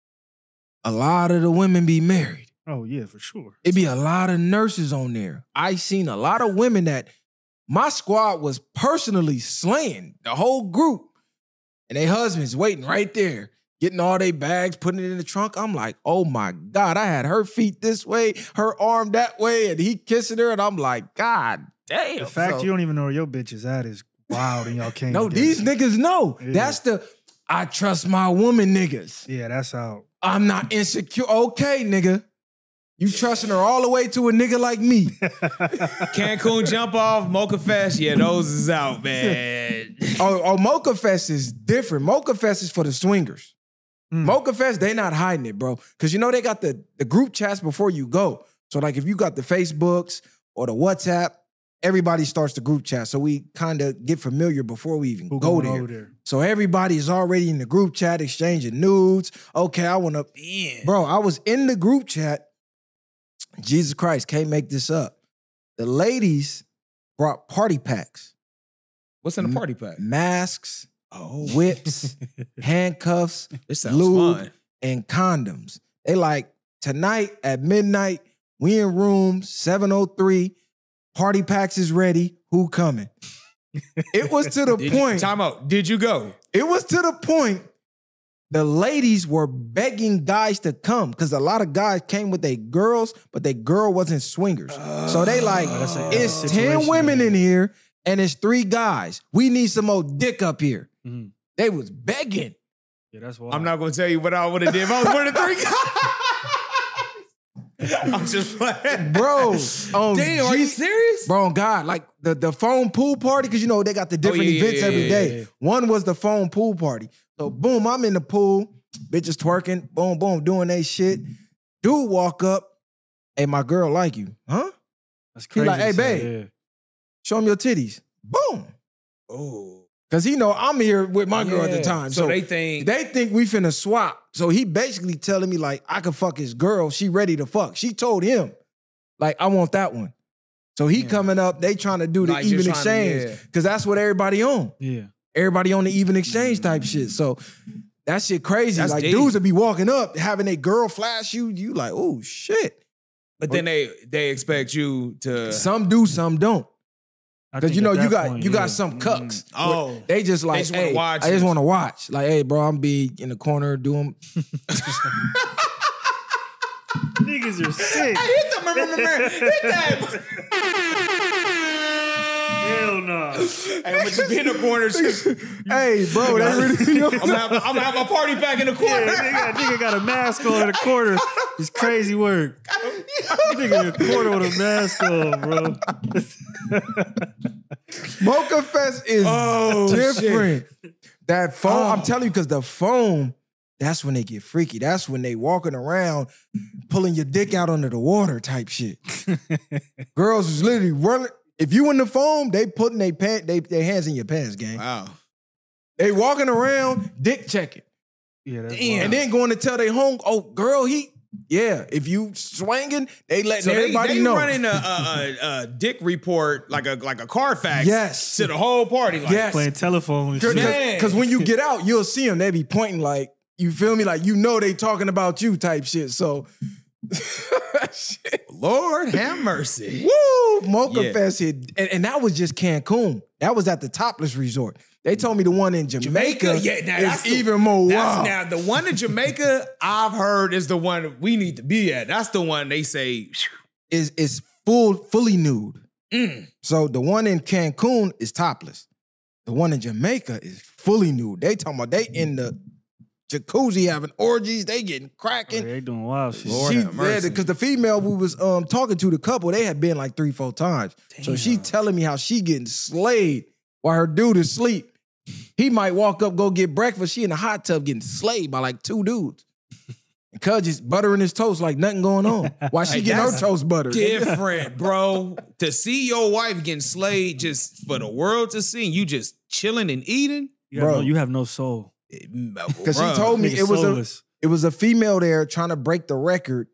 Speaker 2: a lot of the women be married.
Speaker 4: Oh yeah, for sure.
Speaker 2: It be a lot of nurses on there. I seen a lot of women that my squad was personally slaying, the whole group. And they husbands waiting right there, getting all their bags, putting it in the trunk. I'm like, oh my God, I had her feet this way, her arm that way, and he kissing her. And I'm like, God damn.
Speaker 4: The fact
Speaker 2: So-
Speaker 4: you don't even know where your bitch is at is wild, and y'all can't.
Speaker 2: No, these niggas know.
Speaker 4: Yeah.
Speaker 2: That's the, I trust my woman niggas.
Speaker 4: Yeah, that's out.
Speaker 2: I'm not insecure. Okay, nigga. You trusting her all the way to a nigga like me.
Speaker 3: Cancun jump off, Mocha Fest, yeah, those is out, man.
Speaker 2: Oh, oh, Mocha Fest is different. Mocha Fest is for the swingers.
Speaker 4: Mm.
Speaker 2: Mocha Fest, they not hiding it, bro. Because you know they got the, the group chats before you go. So like if you got the Facebooks or the WhatsApp, everybody starts the group chat. So we kind of get familiar before we even
Speaker 4: Who
Speaker 2: go
Speaker 4: going
Speaker 2: there.
Speaker 4: over there?
Speaker 2: So everybody is already in the group chat exchanging nudes. Okay, I want to...
Speaker 3: Man.
Speaker 2: Bro, I was in the group chat. Jesus Christ, can't make this up. The ladies brought party packs,
Speaker 3: What's in the party pack?
Speaker 2: masks,
Speaker 3: Oh,
Speaker 2: whips, handcuffs,
Speaker 3: this sounds
Speaker 2: lube,
Speaker 3: fun.
Speaker 2: and condoms. They like, tonight at midnight, we in room seven oh three, party packs is ready, who coming? It was to the
Speaker 3: Did you,
Speaker 2: point,
Speaker 3: time out. Did you go?
Speaker 2: it was to the point the ladies were begging guys to come because a lot of guys came with their girls, but their girl wasn't swingers. So they like,
Speaker 4: Oh, that's a-
Speaker 2: it's
Speaker 4: that's a
Speaker 2: ten
Speaker 4: situation,
Speaker 2: women
Speaker 4: man.
Speaker 2: in here and it's three guys. We need some more dick up here.
Speaker 4: Mhm.
Speaker 2: They was begging.
Speaker 4: Yeah, that's wild.
Speaker 3: I'm not gonna tell you what I would have did if I was one of the three guys. I'm just playing.
Speaker 2: Bro, on
Speaker 3: Damn, are you
Speaker 2: G-
Speaker 3: serious?
Speaker 2: Bro, on God, like the, the phone pool party, because you know they got the different
Speaker 3: Oh, yeah,
Speaker 2: events
Speaker 3: yeah,
Speaker 2: every
Speaker 3: yeah,
Speaker 2: day.
Speaker 4: yeah.
Speaker 2: One was the phone pool party. So boom, I'm in the pool, bitches twerking, boom, boom, doing they shit. Dude walk up, hey, my girl like you. Huh?
Speaker 4: That's
Speaker 2: He
Speaker 4: crazy.
Speaker 2: like, hey,
Speaker 4: to say,
Speaker 2: babe. Show him your titties. Boom.
Speaker 3: Oh.
Speaker 2: Cause he know I'm here with my girl at the
Speaker 3: Yeah.
Speaker 2: time.
Speaker 3: So
Speaker 2: So,
Speaker 3: they think-
Speaker 2: they think we finna swap. So he basically telling me like I can fuck his girl. She ready to fuck. She told him like I want that one. So he
Speaker 3: Yeah.
Speaker 2: coming up. They trying to do the
Speaker 3: Like, just
Speaker 2: even
Speaker 3: trying to-
Speaker 2: exchange
Speaker 3: yeah.
Speaker 2: because that's what everybody on.
Speaker 4: Yeah.
Speaker 2: Everybody on the even exchange type shit. So that shit crazy.
Speaker 3: That's
Speaker 2: like
Speaker 3: deep.
Speaker 2: dudes would be walking up having a girl flash you. You like oh shit.
Speaker 3: But then they they expect you to.
Speaker 2: Some do, some don't.
Speaker 4: I
Speaker 2: Because
Speaker 4: think
Speaker 2: you know
Speaker 4: at
Speaker 2: you
Speaker 4: that
Speaker 2: got
Speaker 4: point,
Speaker 2: you
Speaker 4: yeah.
Speaker 2: got some cucks.
Speaker 3: Oh.
Speaker 2: where they just like,
Speaker 3: just wanna
Speaker 2: hey,
Speaker 3: watch
Speaker 2: I just
Speaker 3: it.
Speaker 2: want to watch. Like, hey, bro, I'm be in the corner doing.
Speaker 4: Niggas are sick.
Speaker 3: hit the remember, remember, hit that.
Speaker 4: Hell no.
Speaker 3: Hey, I'm just be in the corner. Just,
Speaker 2: Hey, bro, that really. You know,
Speaker 3: I'm gonna have, I'm gonna have a party back in the corner.
Speaker 4: Yeah, nigga, nigga got a mask on in the corner. It's crazy work. Nigga in the corner with a mask on, bro.
Speaker 2: Mocha Fest is
Speaker 3: Oh,
Speaker 2: different. That phone,
Speaker 3: Oh.
Speaker 2: I'm telling you, because the phone, that's when they get freaky. That's when they walking around pulling your dick out under the water type shit. Girls is literally running. If you in the phone, they putting their pant, they their hands in your pants, gang.
Speaker 3: Wow.
Speaker 2: They walking around, dick checking.
Speaker 4: Yeah, that's
Speaker 3: Damn.
Speaker 4: wild.
Speaker 2: And then going to tell their home, oh, girl, he, yeah, if you swinging, they letting
Speaker 3: So they,
Speaker 2: everybody
Speaker 3: they
Speaker 2: know.
Speaker 3: running a, a, a, a dick report like a like a Carfax.
Speaker 2: Yes.
Speaker 3: To the whole party. Like,
Speaker 2: Yes.
Speaker 4: Playing telephone and
Speaker 2: Because
Speaker 4: shit.
Speaker 3: Man.
Speaker 2: when you get out, you'll see them. They be pointing like, you feel me? Like, you know they talking about you type shit. So, shit.
Speaker 3: Lord have mercy.
Speaker 2: Woo! Mocha
Speaker 3: Yeah.
Speaker 2: Fest hit. And, and that was just Cancun. That was at the Topless Resort. They told me the one in Jamaica,
Speaker 3: Jamaica, yeah, now
Speaker 2: is
Speaker 3: that's the-
Speaker 2: even more
Speaker 3: That's
Speaker 2: wild.
Speaker 3: now the one in Jamaica I've heard is the one we need to be at. That's the one they say.
Speaker 2: is is full, fully nude.
Speaker 3: Mm.
Speaker 2: So the one in Cancun is topless. The one in Jamaica is fully nude. They talking about they in the jacuzzi having orgies. They getting
Speaker 4: Oh,
Speaker 2: cracking.
Speaker 4: they doing wild shit.
Speaker 3: Lord have mercy.
Speaker 2: Because the female we was um talking to, the couple, they had been like three, four times. So she telling me how she getting slayed while her dude is asleep. He might walk up, go get breakfast. She in the hot tub getting slayed by like two dudes. And cuz just buttering his toast like nothing going on. While she
Speaker 3: Hey,
Speaker 2: getting her
Speaker 3: that's
Speaker 2: toast buttered.
Speaker 3: Different, bro. To see your wife getting slayed just for the world to see, and you just chilling and eating.
Speaker 4: You have,
Speaker 2: Bro.
Speaker 4: no, you have no soul.
Speaker 2: Because she told me
Speaker 4: Nigga
Speaker 2: it was a
Speaker 4: soulless.
Speaker 2: it was a female there trying to break the record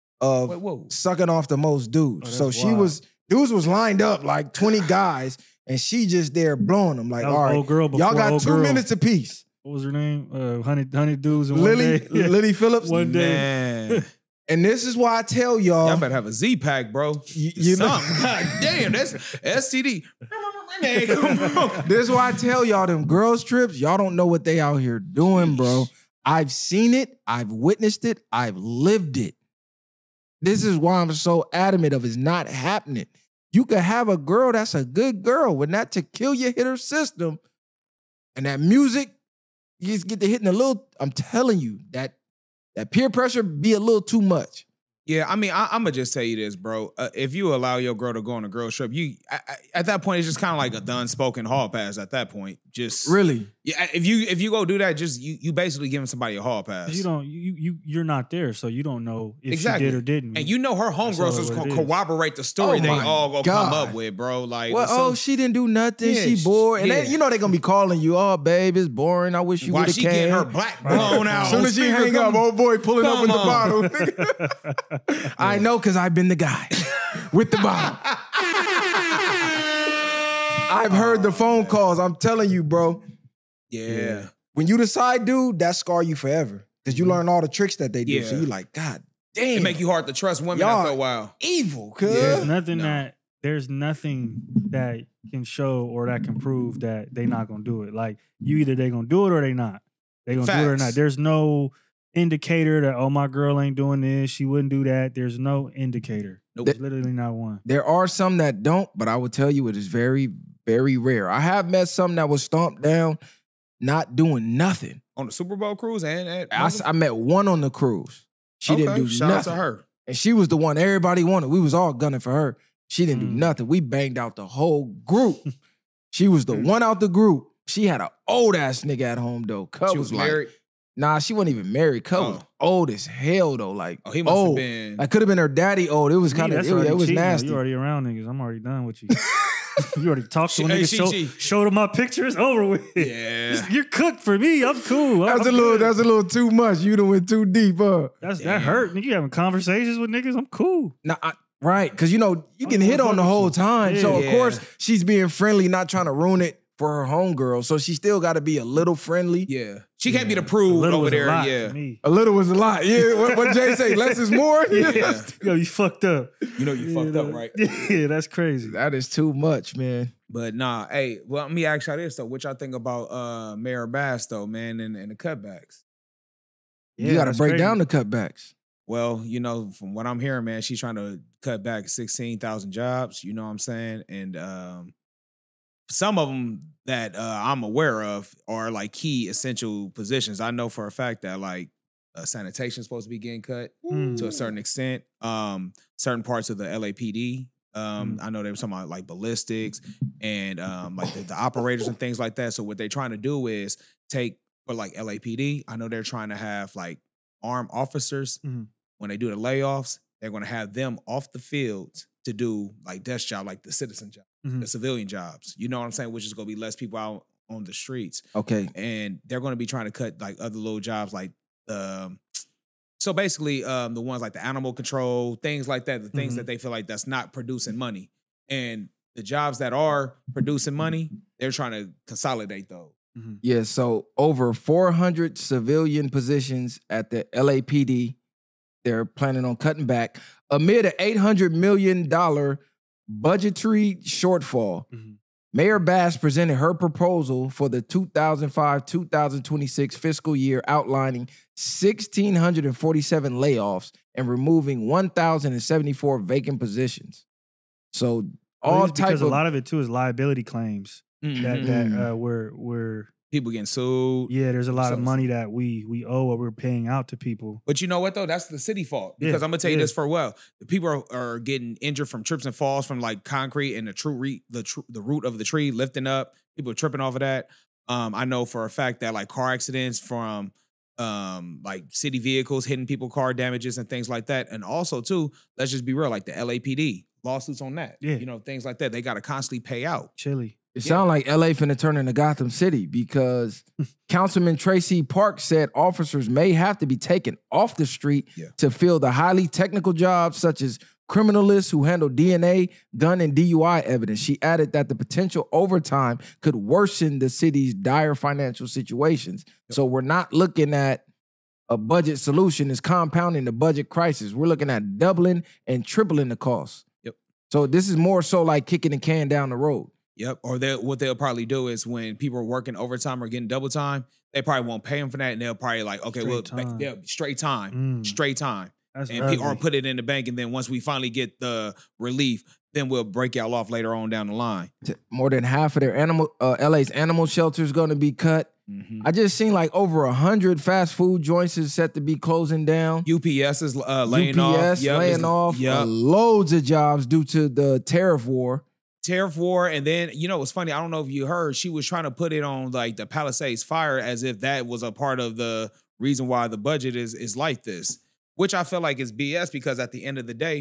Speaker 2: of
Speaker 3: Wait, whoa.
Speaker 2: sucking off the most dudes.
Speaker 4: Oh,
Speaker 2: so
Speaker 4: that's
Speaker 2: she
Speaker 4: wild.
Speaker 2: was dudes was lined up like twenty guys, and she just there blowing them like,
Speaker 4: That was
Speaker 2: all right,
Speaker 4: old girl
Speaker 2: y'all
Speaker 4: before
Speaker 2: got
Speaker 4: old
Speaker 2: two
Speaker 4: girl.
Speaker 2: minutes apiece.
Speaker 4: What was her name? Uh, hundred hundred dudes in
Speaker 2: Lily,
Speaker 4: one day.
Speaker 2: Lily Phillips.
Speaker 4: One day.
Speaker 3: Man.
Speaker 2: And this is why I tell y'all,
Speaker 3: Y'all better have a Z pack, bro.
Speaker 2: you, you know,
Speaker 3: Something. God damn, that's S T D. Man, come on.
Speaker 2: this is why I tell y'all them girls trips, y'all don't know what they out here doing, bro. I've seen it, I've witnessed it, I've lived it. This is why I'm so adamant of it's not happening. You could have a girl that's a good girl when that tequila hit her system and that music, you just get to hitting a little, I'm telling you, that that peer pressure be a little too much.
Speaker 3: Yeah, I mean, I, I'm gonna just tell you this, bro. Uh, if you allow your girl to go on a girl trip, you I, I, at that point it's just kind of like a done spoken hall pass. At that point, just
Speaker 2: Really?
Speaker 3: yeah. If you if you go do that, just you you basically giving somebody a hall pass.
Speaker 4: You don't you you you're not there, so you don't know if
Speaker 3: Exactly.
Speaker 4: she did or didn't.
Speaker 3: And you know her
Speaker 4: That's all
Speaker 3: homegirls is
Speaker 4: what
Speaker 3: gonna
Speaker 4: it is.
Speaker 3: corroborate the story
Speaker 2: Oh
Speaker 3: they
Speaker 2: my
Speaker 3: all gonna come
Speaker 2: God.
Speaker 3: up with, bro. Like,
Speaker 2: Well,
Speaker 3: so-
Speaker 2: oh, she didn't do nothing.
Speaker 3: Yeah,
Speaker 2: she
Speaker 3: sh-
Speaker 2: bored. And
Speaker 3: yeah.
Speaker 2: they, you know they're going to be calling you, oh, babe, it's boring. I wish you
Speaker 3: why
Speaker 2: would have
Speaker 3: she
Speaker 2: came.
Speaker 3: getting her black blown out?
Speaker 2: As soon
Speaker 3: on
Speaker 2: as she
Speaker 3: speaker,
Speaker 2: hang up,
Speaker 3: come-
Speaker 2: old boy pulling up
Speaker 3: come
Speaker 2: in the
Speaker 3: on.
Speaker 2: bottle. I know because I've been the guy with the bottle. I've heard the phone calls. I'm telling you, bro.
Speaker 3: yeah.
Speaker 2: When you decide, dude, that scar you forever. Because you learn all the tricks that they do. So
Speaker 3: Yeah.
Speaker 2: you like, God damn.
Speaker 3: It make you hard to trust women
Speaker 2: Y'all-
Speaker 3: after a while.
Speaker 2: evil, cuz.
Speaker 4: there's nothing
Speaker 3: No.
Speaker 4: that there's nothing that can show or that can prove that they not gonna do it. Like you either they gonna do it or they not. They gonna do it or
Speaker 3: Facts.
Speaker 4: not. There's no indicator that oh my girl ain't doing this, she wouldn't do that. There's no indicator.
Speaker 3: Nope.
Speaker 4: There's literally not one.
Speaker 2: There are some that don't, but I would tell you it is very, very rare. I have met some that was stomped down, not doing nothing.
Speaker 3: On the Super Bowl cruise and at
Speaker 2: I, s- I met one on the cruise. She didn't
Speaker 3: Okay,
Speaker 2: do
Speaker 3: shout
Speaker 2: nothing.
Speaker 3: out to her.
Speaker 2: And she was the one everybody wanted. We was all gunning for her. She didn't
Speaker 4: Mm.
Speaker 2: do nothing. We banged out the whole group. She was the
Speaker 3: Mm.
Speaker 2: one out the group. She had an old ass nigga at home though. Cub
Speaker 3: She
Speaker 2: was,
Speaker 3: was
Speaker 2: like,
Speaker 3: married.
Speaker 2: nah, she wasn't even married. Cub was
Speaker 3: Oh.
Speaker 2: old as hell though. Like,
Speaker 3: Oh, he must have
Speaker 2: old.
Speaker 3: been.
Speaker 2: Like could have been her daddy old. It was
Speaker 4: Me,
Speaker 2: kind of
Speaker 4: that's
Speaker 2: it, was-
Speaker 4: already
Speaker 2: it was
Speaker 4: cheating, though.
Speaker 2: nasty.
Speaker 4: You already around niggas. I'm already done with you. You already talked to
Speaker 3: She-
Speaker 4: a
Speaker 3: hey,
Speaker 4: nigga,
Speaker 3: she-
Speaker 4: show,
Speaker 3: she-
Speaker 4: showed him my picture. It's over with.
Speaker 3: Yeah.
Speaker 4: You're cooked for me. I'm cool. I'm,
Speaker 2: That's
Speaker 4: I'm
Speaker 2: a little.
Speaker 4: good.
Speaker 2: That's a little too much. You done went too deep, huh?
Speaker 4: That's
Speaker 3: Damn.
Speaker 4: that hurt. Nigga, you having conversations with niggas? I'm cool.
Speaker 2: Nah, I, right? Because you know you
Speaker 4: I
Speaker 2: can
Speaker 4: don't
Speaker 2: hit
Speaker 4: wanna
Speaker 2: on the
Speaker 4: fuck with
Speaker 2: whole
Speaker 4: you.
Speaker 2: time. So
Speaker 3: Yeah.
Speaker 2: of course she's being friendly, not trying to ruin it for her homegirl. So she still got to be a little friendly.
Speaker 3: Yeah. She can't be the
Speaker 4: A
Speaker 3: prude
Speaker 4: little
Speaker 3: over
Speaker 4: was a
Speaker 3: there.
Speaker 4: lot
Speaker 3: Yeah.
Speaker 4: to me.
Speaker 2: A little was a lot. Yeah. What, what Jay say? Less is more.
Speaker 3: Yeah.
Speaker 4: Yo, you fucked up.
Speaker 3: You know you fucked up, right?
Speaker 4: Yeah, that's crazy.
Speaker 2: That is too much, man.
Speaker 3: But nah, hey, well, let me ask y'all this though. What y'all think about uh Mayor Bass though, man, and, and the cutbacks?
Speaker 2: you got to
Speaker 4: that's
Speaker 2: break
Speaker 4: crazy.
Speaker 2: down the cutbacks.
Speaker 3: Well, you know, from what I'm hearing, man, she's trying to cut back sixteen thousand jobs, you know what I'm saying? And um some of them that uh, I'm aware of are like key essential positions. I know for a fact that like uh, sanitation is supposed to be getting cut
Speaker 4: Mm.
Speaker 3: to a certain extent. Um, certain parts of the L A P D. Um,
Speaker 4: Mm.
Speaker 3: I know they were talking about like ballistics and um, like the, the operators and things like that. So what they're trying to do is take for like L A P D. I know they're trying to have like armed officers
Speaker 4: Mhm.
Speaker 3: when they do the layoffs. They're going to have them off the field to do like desk job, like the citizen job,
Speaker 4: Mhm.
Speaker 3: the civilian jobs. You know what I'm saying? Which is going to be less people out on the streets,
Speaker 2: Okay.
Speaker 3: and they're going to be trying to cut like other little jobs, like um. So basically, um, the ones like the animal control, things like that, the things
Speaker 4: Mhm.
Speaker 3: that they feel like that's not producing money, and the jobs that are producing money, they're trying to consolidate those.
Speaker 4: Mhm.
Speaker 2: Yeah. So over four hundred civilian positions at the L A P D. They're planning on cutting back amid an eight hundred million dollars budgetary shortfall.
Speaker 4: Mhm.
Speaker 2: Mayor Bass presented her proposal for the two thousand five two thousand twenty-six fiscal year, outlining one thousand six hundred forty-seven layoffs and removing one thousand seventy-four vacant positions. So
Speaker 4: Well,
Speaker 2: all
Speaker 4: it's
Speaker 2: type
Speaker 4: because
Speaker 2: of
Speaker 4: a lot of it too is liability claims that
Speaker 3: Mhm.
Speaker 4: that uh, we're we're
Speaker 3: People getting sued.
Speaker 4: yeah. There's a lot of
Speaker 3: So-
Speaker 4: money that we we owe or we're paying out to people.
Speaker 3: But you know what though? That's the city fault.
Speaker 4: Yeah,
Speaker 3: Because I'm gonna tell you
Speaker 4: yeah.
Speaker 3: this for well. The people are, are getting injured from trips and falls from like concrete and the true re- the tr- the root of the tree lifting up. People are tripping off of that. Um, I know for a fact that like car accidents from um like city vehicles hitting people, car damages and things like that. And also too, let's just be real, like the L A P D lawsuits on that.
Speaker 4: Yeah.
Speaker 3: You know, things like that. They gotta constantly pay out.
Speaker 4: Chili.
Speaker 2: It sounds like L A finna turn into Gotham City because Councilman Tracy Park said officers may have to be taken off the street
Speaker 3: Yeah.
Speaker 2: to fill the highly technical jobs such as criminalists who handle D N A, gun, and D U I evidence. She added that the potential overtime could worsen the city's dire financial situations. So we're not looking at a budget solution, it's compounding the budget crisis. We're looking at doubling and tripling the costs.
Speaker 3: Yep.
Speaker 2: So this is more so like kicking the can down the road.
Speaker 3: Yep. Or they what they'll probably do is when people are working overtime or getting double time, they probably won't pay them for that, and they'll probably like, okay,
Speaker 4: Straight
Speaker 3: well,
Speaker 4: time.
Speaker 3: yeah, straight time,
Speaker 4: Mm.
Speaker 3: straight time,
Speaker 4: That's
Speaker 3: and pe- or
Speaker 4: ugly.
Speaker 3: put it in the bank, and then once we finally get the relief, then we'll break y'all off later on down the line.
Speaker 2: T- More than half of their animal, uh, L A's animal shelters going to be cut.
Speaker 3: Mhm.
Speaker 2: I just seen like over a hundred fast food joints is set to be closing down.
Speaker 3: U P S is uh, laying
Speaker 2: U P S
Speaker 3: off, Yep,
Speaker 2: laying
Speaker 3: it's-
Speaker 2: off
Speaker 3: Yep.
Speaker 2: uh, loads of jobs due to the tariff war.
Speaker 3: Tariff war, and then you know it's funny. I don't know if you heard, she was trying to put it on like the Palisades fire as if that was a part of the reason why the budget is is like this, which I feel like is B S because at the end of the day,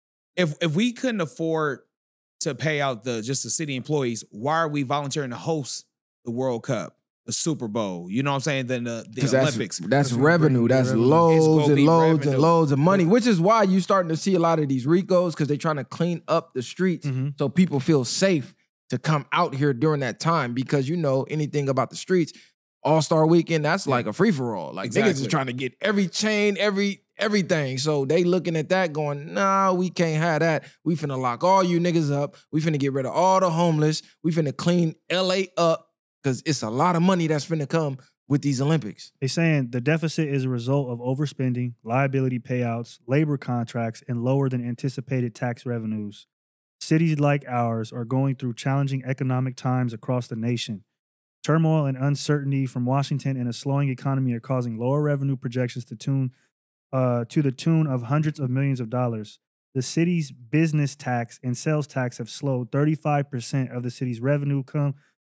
Speaker 3: if if we couldn't afford to pay out the just the city employees, why are we volunteering to host the World Cup, the Super Bowl? You know what I'm saying? Then the, the
Speaker 2: Because that's,
Speaker 3: Olympics.
Speaker 2: that's
Speaker 4: That's gonna
Speaker 2: revenue.
Speaker 4: bring
Speaker 2: That's
Speaker 4: revenue.
Speaker 3: It's
Speaker 2: loads
Speaker 3: gonna
Speaker 2: and
Speaker 3: be
Speaker 2: loads
Speaker 3: revenue.
Speaker 2: and loads of money, which is why you're starting to see a lot of these Ricos because they're trying to clean up the streets
Speaker 4: Mhm.
Speaker 2: so people feel safe to come out here during that time. Because you know anything about the streets, All Star Weekend, that's like a free for all. Like niggas is
Speaker 3: Exactly.
Speaker 2: trying to get every chain, every everything. So they looking at that, going, "Nah, we can't have that. We finna lock all you niggas up. We finna get rid of all the homeless. We finna clean L A up because it's a lot of money that's finna come with these Olympics."
Speaker 4: They saying the deficit is a result of overspending, liability payouts, labor contracts, and lower than anticipated tax revenues. Cities like ours are going through challenging economic times across the nation. Turmoil and uncertainty from Washington and a slowing economy are causing lower revenue projections to tune uh, to the tune of hundreds of millions of dollars. The city's business tax and sales tax have slowed. thirty-five percent of the city's revenue come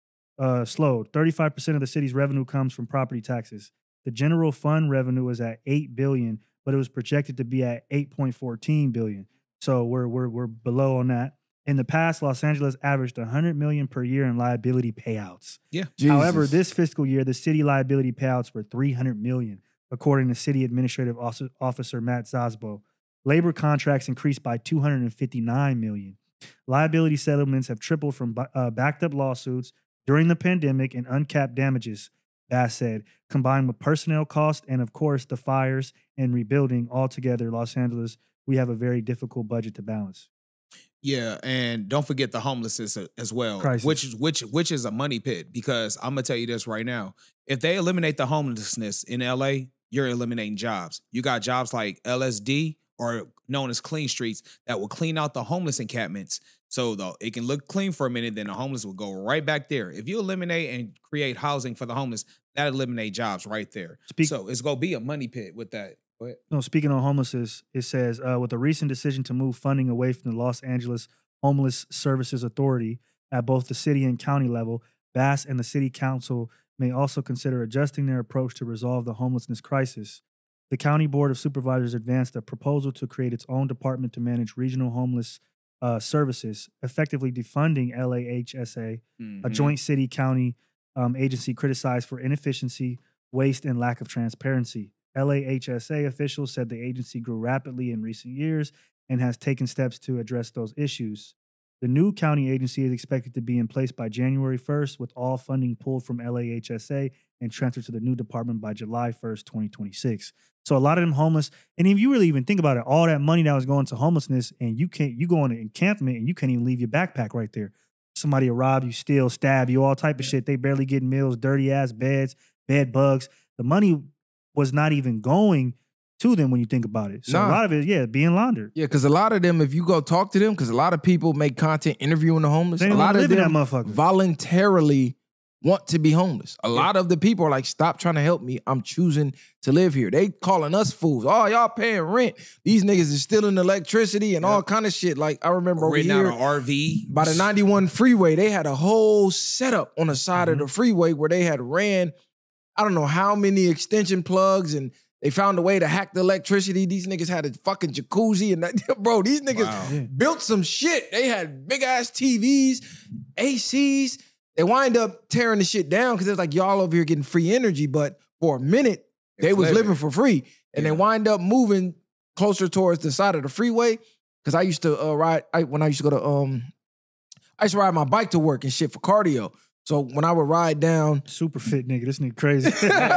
Speaker 4: uh, slowed. thirty-five percent of the city's revenue comes from property taxes. The general fund revenue is at eight billion dollars, but it was projected to be at eight point one four billion dollars. So we're we're we're below on that. In the past, Los Angeles averaged one hundred million dollars per year in liability payouts.
Speaker 3: Yeah.
Speaker 4: However,
Speaker 2: Jesus.
Speaker 4: this fiscal year, the city liability payouts were three hundred million dollars, according to City Administrative Officer Matt Zasbo. Labor contracts increased by two hundred fifty-nine million dollars. Liability settlements have tripled from uh, backed up lawsuits during the pandemic and uncapped damages, Bass said, combined with personnel costs and, of course, the fires and rebuilding. Altogether, Los Angeles, we have a very difficult budget to balance.
Speaker 3: Yeah, and don't forget the homelessness as well,
Speaker 4: Crisis.
Speaker 3: which is which which is a money pit. Because I'm gonna tell you this right now: if they eliminate the homelessness in L A, you're eliminating jobs. You got jobs like L S D, or known as Clean Streets, that will clean out the homeless encampments. So though it can look clean for a minute, then the homeless will go right back there. If you eliminate and create housing for the homeless, that eliminate jobs right there.
Speaker 4: Speak-
Speaker 3: so it's gonna be a money pit with that. Go ahead.
Speaker 4: No, speaking on homelessness, it says, uh, with a recent decision to move funding away from the Los Angeles Homeless Services Authority at both the city and county level, Bass and the city council may also consider adjusting their approach to resolve the homelessness crisis. The County Board of Supervisors advanced a proposal to create its own department to manage regional homeless uh, services, effectively defunding L A H S A,
Speaker 3: Mm-hmm.
Speaker 4: a joint city-county um, agency criticized for inefficiency, waste, and lack of transparency. L A H S A officials said the agency grew rapidly in recent years and has taken steps to address those issues. The new county agency is expected to be in place by January first, with all funding pulled from L A H S A and transferred to the new department by July first, twenty twenty-six. So a lot of them homeless, and if you really even think about it, all that money that was going to homelessness, and you can't, you go on an encampment and you can't even leave your backpack right there. Somebody will rob you, steal, stab you, all type of shit. They barely getting meals, dirty ass beds, bed bugs. The money was not even going to them when you think about it. So
Speaker 2: Nah.
Speaker 4: a lot of it, yeah, being laundered.
Speaker 2: Yeah, because a lot of them, if you go talk to them, because a lot of people make content interviewing the homeless,
Speaker 4: They
Speaker 2: a
Speaker 4: don't
Speaker 2: lot
Speaker 4: wanna
Speaker 2: of
Speaker 4: live in
Speaker 2: them
Speaker 4: that motherfucker.
Speaker 2: voluntarily want to be homeless. A lot of the people are like, stop trying to help me. I'm choosing to live here. They calling us fools. Oh, y'all paying rent. These niggas is stealing electricity and all kind of shit. Like, I remember over
Speaker 3: Written
Speaker 2: here
Speaker 3: out an R V
Speaker 2: by the ninety-one freeway, they had a whole setup on the side
Speaker 4: Mm-hmm.
Speaker 2: of the freeway where they had ran, I don't know how many extension plugs, and they found a way to hack the electricity. These niggas had a fucking jacuzzi, and that, bro, these niggas
Speaker 3: Wow.
Speaker 4: Yeah.
Speaker 2: built some shit. They had big ass T Vs, A Cs. They wind up tearing the shit down because it's like y'all over here getting free energy, but for a minute they
Speaker 3: It's
Speaker 2: was
Speaker 3: living.
Speaker 2: living for free, and
Speaker 3: Yeah.
Speaker 2: they wind up moving closer towards the side of the freeway. Because I used to uh, ride I, when I used to go to um, I used to ride my bike to work and shit for cardio. So when I would ride down,
Speaker 4: Super fit nigga. This nigga crazy.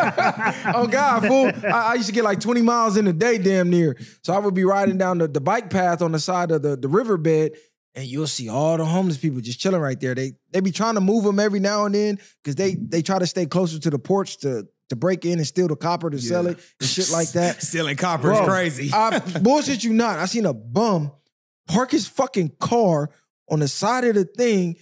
Speaker 2: oh God, fool! I, I used to get like twenty miles in a day, damn near. So I would be riding down the, the bike path on the side of the, the riverbed, and you'll see all the homeless people just chilling right there. They they be trying to move them every now and then because they they try to stay closer to the porch to to break in and steal the copper to sell
Speaker 3: Yeah.
Speaker 2: it and shit like that.
Speaker 3: Stealing copper
Speaker 2: Bro,
Speaker 3: is crazy.
Speaker 2: I bullshit you not. I seen a bum park his fucking car on the side of the thing,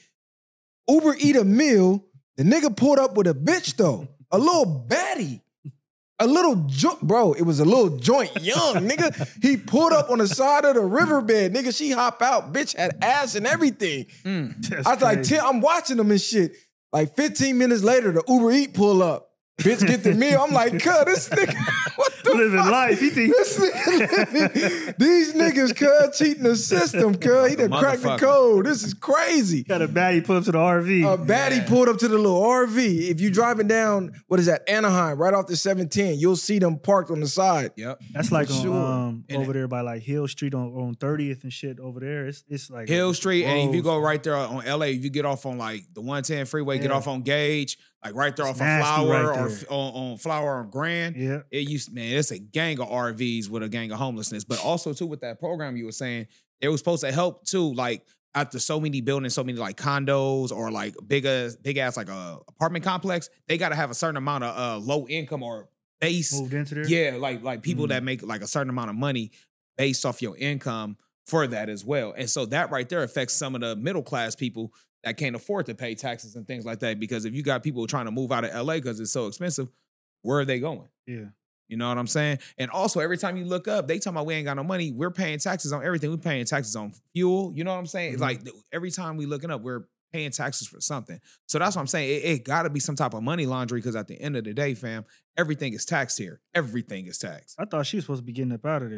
Speaker 2: Uber eat a meal. The nigga pulled up with a bitch though, a little baddie. A little joint, bro, it was a little joint, young nigga. He pulled up on the side of the riverbed, nigga. She hop out, bitch had ass and everything.
Speaker 4: That's
Speaker 2: I was like,
Speaker 4: crazy.
Speaker 2: Tim, I'm watching them and shit. Like fifteen minutes later, the Uber Eat pull up. Bitch get the meal. I'm like, cuz, this nigga, what the
Speaker 4: living
Speaker 2: fuck?
Speaker 4: life. He think
Speaker 2: This nigga living, these niggas, cuz, cheating the system, cuz. He done cracked the
Speaker 3: Motherfucker.
Speaker 2: code. This is crazy.
Speaker 4: got a baddie put up to the R V.
Speaker 2: A baddie pulled up to the little R V. If you driving down, what is that, Anaheim, right off the seven ten, you'll see them parked on the side.
Speaker 3: Yep.
Speaker 4: That's like
Speaker 2: for
Speaker 4: on,
Speaker 2: sure.
Speaker 4: um,
Speaker 3: And
Speaker 4: over there by like Hill Street on, on thirtieth and shit over there. It's it's like
Speaker 3: Hill Street, and if you
Speaker 4: roads.
Speaker 3: go right there on L A, if you get off on like the one ten freeway, get
Speaker 4: Yeah.
Speaker 3: off on Gage, like right there
Speaker 4: It's
Speaker 3: off on
Speaker 4: nasty
Speaker 3: Flower
Speaker 4: right
Speaker 3: or
Speaker 4: there.
Speaker 3: f- on, on Flower or Grand.
Speaker 4: Yeah.
Speaker 3: It used, man, it's a gang of R Vs with a gang of homelessness. But also too with that program you were saying, it was supposed to help too, like after so many buildings, so many like condos or like big ass, big ass like a apartment complex, they got to have a certain amount of uh, low income or base.
Speaker 4: Moved into there.
Speaker 3: Yeah, like like people
Speaker 4: Mm.
Speaker 3: that make like a certain amount of money based off your income for that as well. And so that right there affects some of the middle class people that can't afford to pay taxes and things like that. Because if you got people trying to move out of L A because it's so expensive, where are they going?
Speaker 4: Yeah.
Speaker 3: You know what I'm saying? And also, every time you look up, they talking about we ain't got no money. We're paying taxes on everything. We're paying taxes on fuel. You know what I'm saying? It's
Speaker 4: Mhm.
Speaker 3: like every time we looking up, we're paying taxes for something. So that's what I'm saying. It, it got to be some type of money laundry because at the end of the day, fam, everything is taxed here. Everything is taxed.
Speaker 4: I thought she was supposed to be getting up out of there.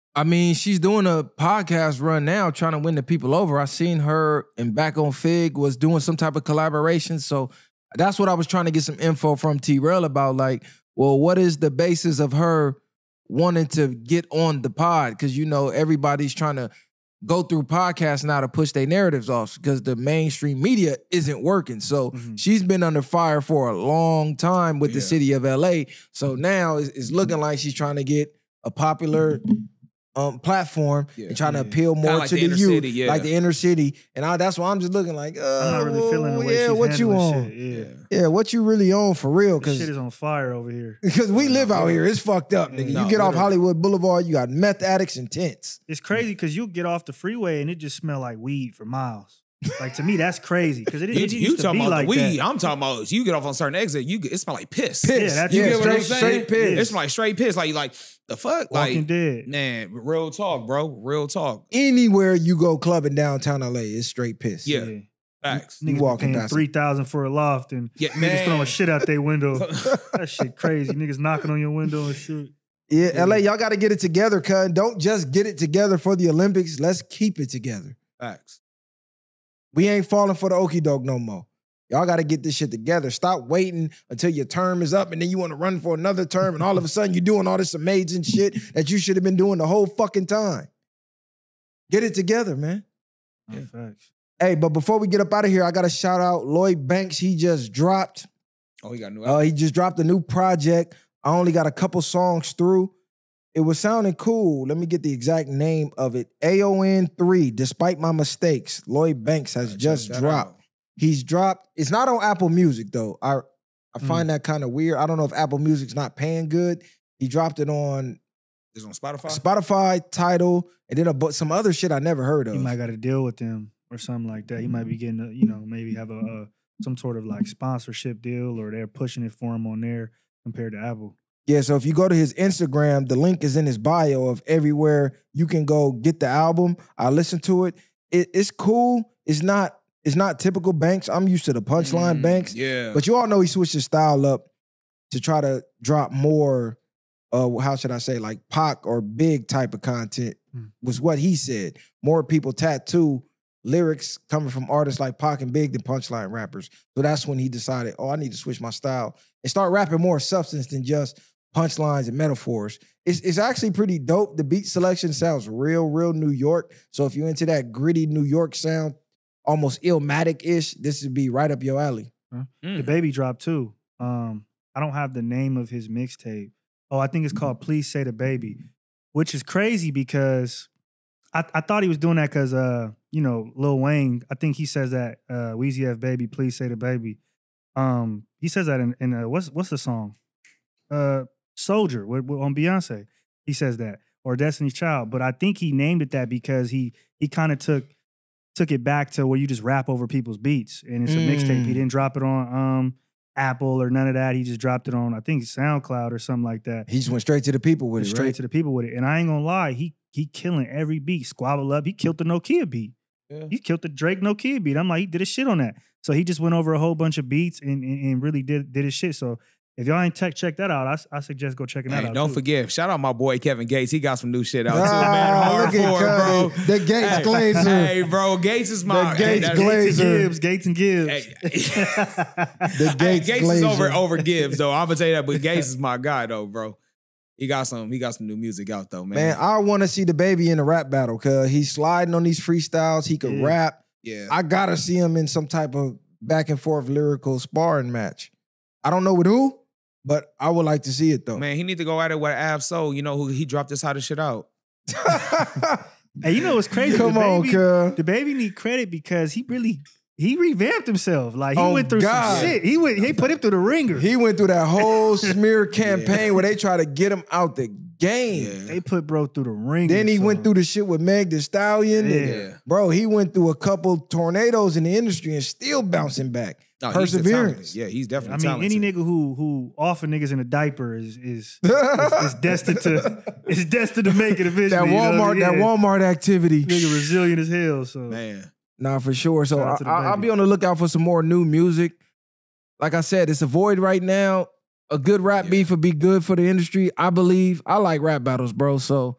Speaker 2: I mean, she's doing a podcast run now, trying to win the people over. I seen her and Back on Fig was doing some type of collaboration. So that's what I was trying to get some info from T-Rail about. Like, well, what is the basis of her wanting to get on the pod? Because, you know, everybody's trying to go through podcasts now to push their narratives off because the mainstream media isn't working. So mm-hmm. she's been under fire for a long time with yeah. the city of L A. So now it's, it's looking like she's trying to get a popular um, platform yeah, and trying yeah. to appeal more
Speaker 3: like
Speaker 2: to
Speaker 3: the,
Speaker 2: the
Speaker 3: youth,
Speaker 2: city,
Speaker 3: yeah.
Speaker 2: like the inner city. And I, that's why I'm just looking like, uh,
Speaker 4: I'm not really feeling the way
Speaker 2: yeah,
Speaker 4: she's
Speaker 2: what you on?
Speaker 4: Shit. Yeah.
Speaker 2: yeah, what you really on for real?
Speaker 4: Because shit is on fire over here.
Speaker 2: Because we live out here, it's fucked up, nigga.
Speaker 3: No,
Speaker 2: you get off
Speaker 3: literally.
Speaker 2: Hollywood Boulevard, you got meth addicts and tents.
Speaker 4: It's crazy because you'll get off the freeway and it just smell like weed for miles. Like to me, that's crazy because it,
Speaker 3: You,
Speaker 4: it
Speaker 3: you
Speaker 4: used to
Speaker 3: talking
Speaker 4: be
Speaker 3: about
Speaker 4: like
Speaker 3: the weed?
Speaker 4: that.
Speaker 3: I'm talking about you get off on certain exit. You get, it smell like piss.
Speaker 2: Piss.
Speaker 4: Yeah, that's
Speaker 3: You
Speaker 2: yeah,
Speaker 3: get what I'm
Speaker 2: straight,
Speaker 3: saying?
Speaker 2: straight piss.
Speaker 3: It smell like straight piss. Like like the fuck.
Speaker 4: Walking
Speaker 3: Like
Speaker 4: Dead.
Speaker 3: man, real talk, bro. Real talk.
Speaker 2: Anywhere you go clubbing downtown L A, it's straight piss.
Speaker 3: Yeah.
Speaker 4: Yeah.
Speaker 3: Facts.
Speaker 2: You
Speaker 4: Niggas
Speaker 2: walking
Speaker 4: paying
Speaker 2: past
Speaker 4: three thousand for a loft and
Speaker 3: Yeah,
Speaker 4: niggas
Speaker 3: man.
Speaker 4: throwing shit out their window. That shit crazy. Niggas knocking on your window and shit.
Speaker 2: Yeah, L A, y'all got to get it together, cuz. Don't just get it together for the Olympics. Let's keep it together.
Speaker 3: Facts.
Speaker 2: We ain't falling for the okie doke no more. Y'all got to get this shit together. Stop waiting until your term is up and then you want to run for another term and all of a sudden you're doing all this amazing shit that you should have been doing the whole fucking time. Get it together, man.
Speaker 4: Yeah. Facts.
Speaker 2: Hey, but before we get up out of here, I got to shout out Lloyd Banks. He just dropped.
Speaker 3: Oh, he got a new.
Speaker 2: Uh, he just dropped a new project. I only got a couple songs through. It was sounding cool. Let me get the exact name of it. A O N three, Despite My Mistakes. Lloyd Banks has just dropped. Out. He's dropped. It's not on Apple Music, though. I I find mm. that kind of weird. I don't know if Apple Music's not paying good. He dropped it on...
Speaker 3: It's on Spotify?
Speaker 2: Spotify, Tidal, and then a, some other shit I never heard of.
Speaker 4: He might got to deal with them or something like that. He might be getting, a, you know, maybe have a, a some sort of like sponsorship deal or they're pushing it for him on there compared to Apple.
Speaker 2: Yeah, so if you go to his Instagram, the link is in his bio of everywhere you can go get the album. I listened to it. it it's cool. It's not it's not typical Banks. I'm used to the punchline
Speaker 3: Mm,
Speaker 2: Banks.
Speaker 3: Yeah.
Speaker 2: But you all know he switched his style up to try to drop more, uh, how should I say, like Pac or Big type of content mm. was what he said. More people tattoo lyrics coming from artists like Pac and Big than punchline rappers. So that's when he decided, oh, I need to switch my style and start rapping more substance than just punchlines and metaphors. It's, it's actually pretty dope. The beat selection sounds real, real New York. So if you're into that gritty New York sound, almost Illmatic-ish, this would be right up your alley.
Speaker 4: Huh? Mm. The Baby dropped too. Um, I don't have the name of his mixtape. Oh, I think it's called Please Say the Baby, which is crazy because I, I thought he was doing that because, uh, you know, Lil Wayne, I think he says that, uh, Weezy F Baby, Please Say the Baby. Um, he says that in, in uh, what's what's the song? Uh, Soldier with, with, on Beyonce. He says that, or Destiny's Child. But I think he named it that because he he kind of took took it back to where you just rap over people's beats, and it's a mm. mixtape. He didn't drop it on um Apple or none of that. He just dropped it on, I think, SoundCloud or something like that.
Speaker 2: He just went straight to the people with it,
Speaker 4: straight
Speaker 2: right?
Speaker 4: to the people with it. And I ain't gonna lie, he he killing every beat. Squabble Up, he killed the Nokia beat. Yeah. He killed the Drake Nokia beat. I'm like, he did his shit on that. So he just went over a whole bunch of beats and, and, and really did did his shit. So if y'all ain't tech, check that out. I, I suggest go checking that
Speaker 3: hey,
Speaker 4: out.
Speaker 3: Don't
Speaker 4: too.
Speaker 3: forget, shout out my boy Kevin Gates. He got some new shit out too,
Speaker 2: ah,
Speaker 3: man. Hard
Speaker 2: look at
Speaker 3: for it, bro.
Speaker 2: The Gates
Speaker 3: hey,
Speaker 2: Glazer.
Speaker 3: Hey, bro, Gates is my
Speaker 2: The Gates
Speaker 3: hey,
Speaker 2: Glazer.
Speaker 4: Gates and Gibbs. Gates and Gibbs.
Speaker 3: Hey,
Speaker 2: the Gates,
Speaker 3: hey, Gates
Speaker 2: Glazer.
Speaker 3: is over over Gibbs though. I'm gonna tell you that, but Gates is my guy though, bro. He got some. He got some new music out though, man.
Speaker 2: Man, I want to see the Baby in a rap battle because he's sliding on these freestyles. He could
Speaker 4: yeah.
Speaker 2: rap.
Speaker 3: Yeah,
Speaker 2: I gotta see him in some type of back and forth lyrical sparring match. I don't know with who, but I would like to see it though.
Speaker 3: man, he need to go at it with Ab Soul. You know who he dropped this hottest shit out.
Speaker 4: Hey, you know what's crazy?
Speaker 2: Come
Speaker 4: the
Speaker 2: on,
Speaker 4: baby,
Speaker 2: cuz.
Speaker 4: The Baby need credit because he really he revamped himself. Like he
Speaker 2: Oh,
Speaker 4: went through
Speaker 2: God.
Speaker 4: some shit. He went. He put him through the ringer.
Speaker 2: He went through that whole smear campaign
Speaker 3: Yeah.
Speaker 2: where they try to get him out the game.
Speaker 3: Yeah.
Speaker 4: They put bro through the ringer.
Speaker 2: Then he
Speaker 4: so.
Speaker 2: went through the shit with Meg Thee Stallion. and-
Speaker 3: Yeah.
Speaker 2: Bro, he went through a couple tornadoes in the industry and still bouncing back.
Speaker 3: No, he's
Speaker 2: Perseverance.
Speaker 3: talented. Yeah, he's
Speaker 4: I
Speaker 3: definitely
Speaker 4: mean,
Speaker 3: talented.
Speaker 4: any nigga who who offer niggas in a diaper is is is, is destined to is destined to make it eventually.
Speaker 2: That
Speaker 4: you know?
Speaker 2: Walmart,
Speaker 4: Yeah.
Speaker 2: that Walmart activity.
Speaker 4: nigga resilient as hell. So
Speaker 3: man.
Speaker 2: Nah, for sure. So
Speaker 4: Shout out
Speaker 2: I,
Speaker 4: to the
Speaker 2: I, I'll
Speaker 4: Baby.
Speaker 2: be on the lookout for some more new music. Like I said, it's a void right now. A good rap
Speaker 3: Yeah.
Speaker 2: beef would be good for the industry. I believe. I like rap battles, bro. So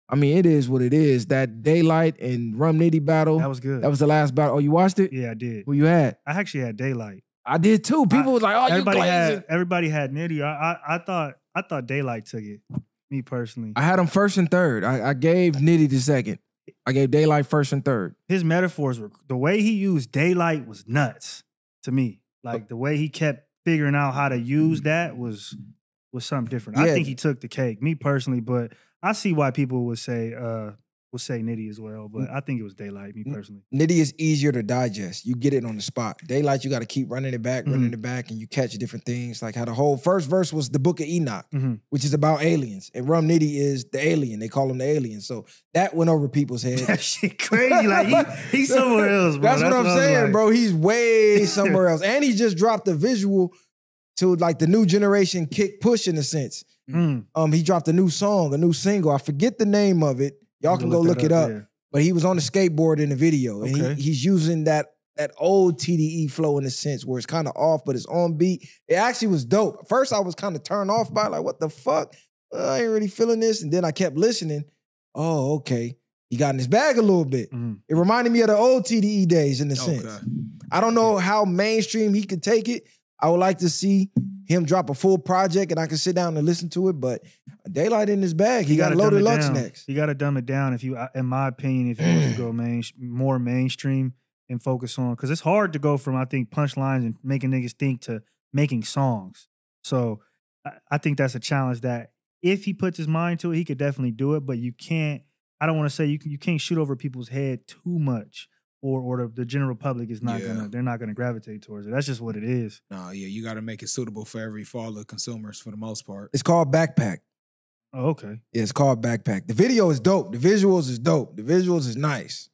Speaker 2: I mean, it is what it is. That Daylight and Rum Nitty battle.
Speaker 4: That was good.
Speaker 2: That was the last battle. Oh, you watched it?
Speaker 4: yeah, I did.
Speaker 2: Who you had?
Speaker 4: I actually had Daylight.
Speaker 2: I did too. People
Speaker 4: I-
Speaker 2: was like, "Oh, you
Speaker 4: everybody
Speaker 2: glazing."
Speaker 4: had everybody had Nitty. I, I I thought I thought Daylight took it. Me personally,
Speaker 2: I had him first and third. I, I gave Nitty the second. I gave Daylight first and third.
Speaker 4: his metaphors were the way he used Daylight was nuts to me. Like the way he kept figuring out how to use that was was something different. I
Speaker 2: Yeah.
Speaker 4: think he took the cake, me personally, but I see why people would say uh would say Nitty as well. But I think it was Daylight, me personally.
Speaker 2: Nitty is easier to digest. You get it on the spot. Daylight, you got to keep running it back, running
Speaker 4: Mhm.
Speaker 2: it back, and you catch different things. Like how the whole first verse was the Book of Enoch,
Speaker 4: Mhm.
Speaker 2: which is about aliens, and Rum Nitty is the alien. They call him the alien. So that went over people's heads.
Speaker 4: That shit crazy. Like he, he's somewhere else, bro.
Speaker 2: That's, what I'm
Speaker 4: I was
Speaker 2: saying,
Speaker 4: like.
Speaker 2: bro. He's way somewhere else, and he just dropped the visual to like the new generation kick push in a sense.
Speaker 4: Mm.
Speaker 2: Um, he dropped a new song, a new single. I forget the name of it. Y'all can go look it up.
Speaker 4: Yeah.
Speaker 2: But he was on the skateboard in the video, and
Speaker 4: Okay.
Speaker 2: he, he's using that that old T D E flow in a sense where it's kind of off, but it's on beat. It actually was dope. First, I was kind of turned off by it, like, what the fuck? Uh, I ain't really feeling this. And then I kept listening. Oh, okay. He got in his bag a little bit.
Speaker 4: Mhm.
Speaker 2: It reminded me of the old T D E days in a
Speaker 3: Okay.
Speaker 2: sense. I don't know how mainstream he could take it. I would like to see him drop a full project and I can sit down and listen to it, but Daylight in his bag. He, got
Speaker 4: gotta
Speaker 2: Loaded
Speaker 4: dumb it
Speaker 2: Lux
Speaker 4: down.
Speaker 2: next.
Speaker 4: You got to dumb it down if you, in my opinion, if you want to go main, more mainstream and focus on, because it's hard to go from I think punchlines and making niggas think to making songs. So I, I think that's a challenge that if he puts his mind to it, he could definitely do it. But you can't. I don't want to say you can, you can't shoot over people's head too much, or or the, the general public is not
Speaker 3: Yeah.
Speaker 4: gonna they're not gonna gravitate towards it. That's just what it is.
Speaker 3: No, yeah, you got to make it suitable for every fall of consumers for the most part.
Speaker 2: It's called Backpack.
Speaker 4: Oh, okay.
Speaker 2: Yeah, it's called Backpack. The video is dope. The visuals is dope. The visuals is nice.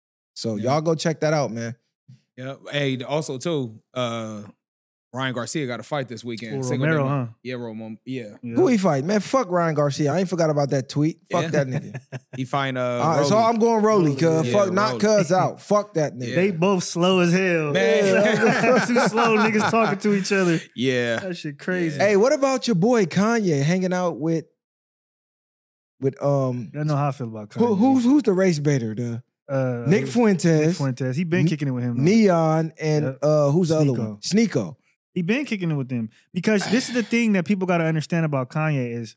Speaker 2: So
Speaker 3: Yeah.
Speaker 2: y'all go check that out, man.
Speaker 3: Yeah. Hey, also too, uh, Ryan Garcia got a fight this weekend.
Speaker 4: Or
Speaker 3: Single
Speaker 4: Romero,
Speaker 3: day-
Speaker 4: huh?
Speaker 3: Yeah, Romo. Yeah,
Speaker 4: Yeah.
Speaker 2: Who he fight? Man, fuck Ryan Garcia. I ain't forgot about that tweet. Fuck
Speaker 3: Yeah.
Speaker 2: that nigga.
Speaker 3: he find uh.
Speaker 2: All right, so
Speaker 3: Rolly.
Speaker 2: I'm going Rolly, cuz.
Speaker 3: Yeah,
Speaker 2: fuck, not
Speaker 3: Rolly.
Speaker 2: cuz out. Fuck that nigga.
Speaker 3: Yeah.
Speaker 4: They both slow as hell.
Speaker 3: Man.
Speaker 4: Too slow niggas talking to each other.
Speaker 3: yeah.
Speaker 4: That shit crazy.
Speaker 2: Hey, what about your boy Kanye hanging out with, with um,
Speaker 4: I know how I feel about Kanye.
Speaker 2: who, who's who's the race baiter? The
Speaker 4: uh,
Speaker 2: Nick Fuentes,
Speaker 4: Nick Fuentes. He been
Speaker 2: N-
Speaker 4: kicking it with him. though.
Speaker 2: Neon, and
Speaker 4: Yep.
Speaker 2: uh, who's the other
Speaker 4: Sneeko.
Speaker 2: one? Sneeko.
Speaker 4: He been kicking it with them because this is the thing that people got to understand about Kanye is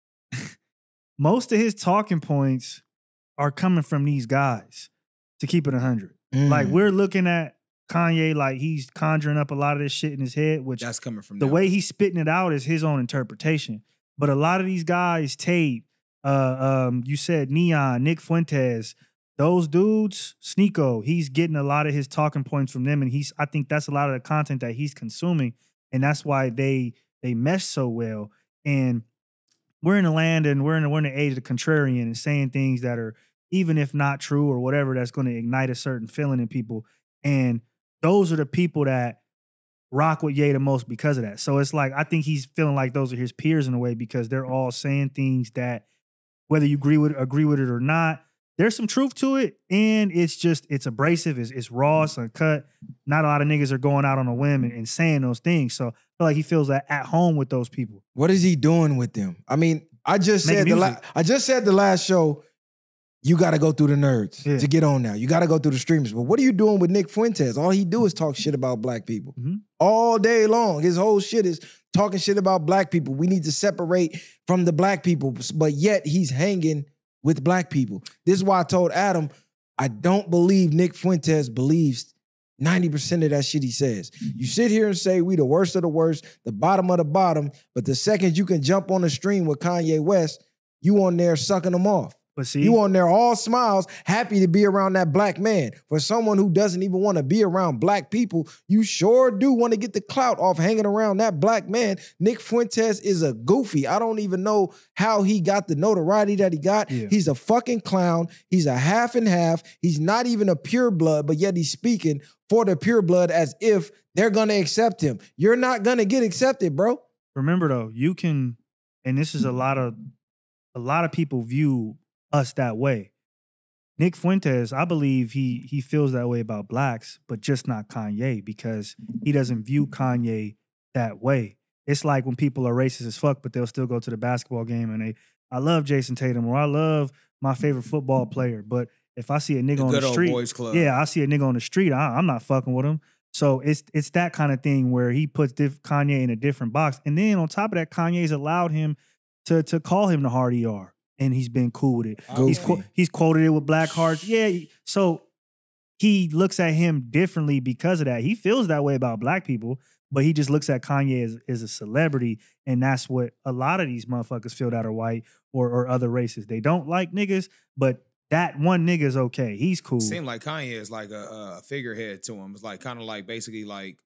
Speaker 4: most of his talking points are coming from these guys. To keep it a hundred,
Speaker 2: Mm.
Speaker 4: like we're looking at Kanye like he's conjuring up a lot of this shit in his head, which
Speaker 3: That's coming from
Speaker 4: the
Speaker 3: them.
Speaker 4: way he's spitting it out is his own interpretation. But a lot of these guys, Tate, uh, um, you said Neon, Nick Fuentes, those dudes, Sneeko, he's getting a lot of his talking points from them, and he's I think that's a lot of the content that he's consuming, and that's why they they mesh so well. And we're in a land and we're in we're in the age of the contrarian and saying things that are even if not true or whatever that's going to ignite a certain feeling in people. And those are the people that rock with Ye the most because of that. So it's like I think he's feeling like those are his peers in a way because they're all saying things that whether you agree with agree with it or not, there's some truth to it, and it's just it's abrasive, it's, it's raw, it's uncut. Not a lot of niggas are going out on a whim and, and saying those things. So I feel like he feels that at home with those people.
Speaker 2: What is he doing with them? I mean, I just
Speaker 4: Making
Speaker 2: said the la-
Speaker 4: music.
Speaker 2: I just said the last show. You got to go through the nerds
Speaker 4: Yeah.
Speaker 2: to get on now. You got to go through the streamers. But what are you doing with Nick Fuentes? All he do is talk shit about black people
Speaker 4: Mhm.
Speaker 2: all day long. His whole shit is talking shit about black people. We need to separate from the black people, but yet he's hanging with black people. This is why I told Adam, I don't believe Nick Fuentes believes ninety percent of that shit he says. You sit here and say we the worst of the worst, the bottom of the bottom, but the second you can jump on the stream with Kanye West, you on there sucking them off.
Speaker 4: But see,
Speaker 2: You on there all smiles, happy to be around that black man. For someone who doesn't even want to be around black people, you sure do want to get the clout off hanging around that black man. Nick Fuentes is a goofy. I don't even know how he got the notoriety that he got.
Speaker 4: Yeah.
Speaker 2: He's a fucking clown. He's a half and half. He's not even a pure blood, but yet he's speaking for the pure blood as if they're going to accept him. You're not going to get accepted, bro.
Speaker 4: remember though, you can, and this is a lot of a lot of people view us that way. Nick Fuentes, I believe he he feels that way about blacks, but just not Kanye because he doesn't view Kanye that way. It's like when people are racist as fuck, but they'll still go to the basketball game and they, I love Jason Tatum or I love my favorite football player. But if I see a nigga
Speaker 3: The
Speaker 4: on
Speaker 3: good
Speaker 4: the
Speaker 3: old
Speaker 4: street,
Speaker 3: boys club.
Speaker 4: yeah, I see a nigga on the street, I, I'm not fucking with him. So it's it's that kind of thing where he puts diff- Kanye in a different box. And then on top of that, Kanye's allowed him to, to call him the hard E R. And he's been cool with it. He's,
Speaker 2: Goofy.
Speaker 4: qu- he's quoted it with Black Hearts. Yeah, so he looks at him differently because of that. He feels that way about black people, but he just looks at Kanye as, as a celebrity. And that's what a lot of these motherfuckers feel that are white or, or other races. They don't like niggas, but that one nigga's okay. He's cool.
Speaker 3: Seemed like Kanye is like a, a figurehead to him. It's like kind of like basically like,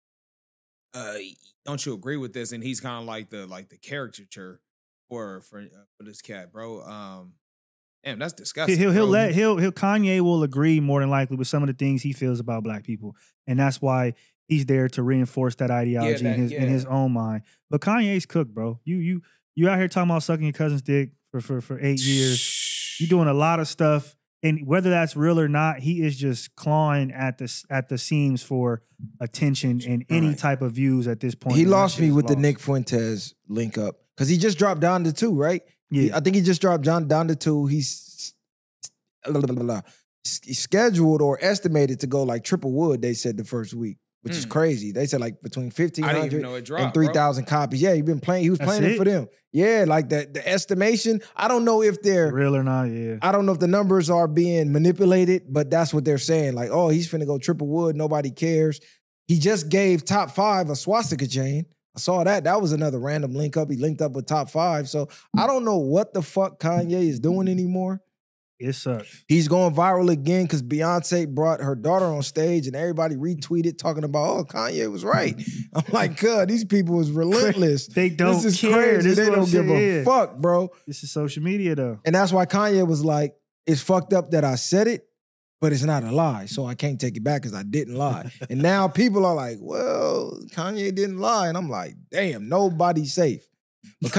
Speaker 3: uh, don't you agree with this? And he's kind of like the like the caricature for for uh, for this cat, bro. Um, damn, that's disgusting.
Speaker 4: He'll he'll
Speaker 3: bro.
Speaker 4: let he'll he'll Kanye will agree more than likely with some of the things he feels about black people, and that's why he's there to reinforce that ideology
Speaker 3: that-
Speaker 4: in his in
Speaker 3: yeah.
Speaker 4: his own mind. But Kanye's cooked, bro. You you you out here talking about sucking your cousin's dick for for for eight years. You're doing a lot of stuff, and whether that's real or not, he is just clawing at the at the seams for attention and any
Speaker 2: Right.
Speaker 4: type of views at this point.
Speaker 2: He
Speaker 4: and that
Speaker 2: lost
Speaker 4: shit
Speaker 2: me
Speaker 4: is
Speaker 2: with the
Speaker 4: lost.
Speaker 2: Nick Fuentes link up because he just dropped down to two, right?
Speaker 4: Yeah,
Speaker 2: I think he just dropped John down to two. He's blah, blah, blah, blah. S- scheduled or estimated to go like triple wood. They said the first week, which is
Speaker 3: Mm.
Speaker 2: crazy. They said like between fifteen
Speaker 3: I didn't even
Speaker 2: hundred
Speaker 3: know it dropped,
Speaker 2: and three thousand copies. Yeah, he been playing. He was
Speaker 4: That's
Speaker 2: playing it
Speaker 4: it?
Speaker 2: for them. Yeah, like the the estimation. I don't know if they're.
Speaker 4: real or not. Yeah,
Speaker 2: I don't know if the numbers are being manipulated, but that's what they're saying. Like, oh, he's finna go triple wood. Nobody cares. He just gave top five a swastika chain. I saw that. That was another random link up. He linked up with top five. So I don't know what the fuck Kanye is doing anymore.
Speaker 4: it sucks.
Speaker 2: He's going viral again because Beyonce brought her daughter on stage and everybody retweeted talking about, oh, Kanye was right. I'm like, God, these people is relentless.
Speaker 4: They don't
Speaker 2: This is
Speaker 4: care.
Speaker 2: crazy.
Speaker 4: This
Speaker 2: They
Speaker 4: is what
Speaker 2: don't
Speaker 4: I'm
Speaker 2: give a
Speaker 4: saying.
Speaker 2: fuck, bro.
Speaker 4: This is social media though.
Speaker 2: And that's why Kanye was like, it's fucked up that I said it, but it's not a lie. So I can't take it back because I didn't lie. And now people are like, well, Kanye didn't lie. And I'm like, damn, nobody's safe. But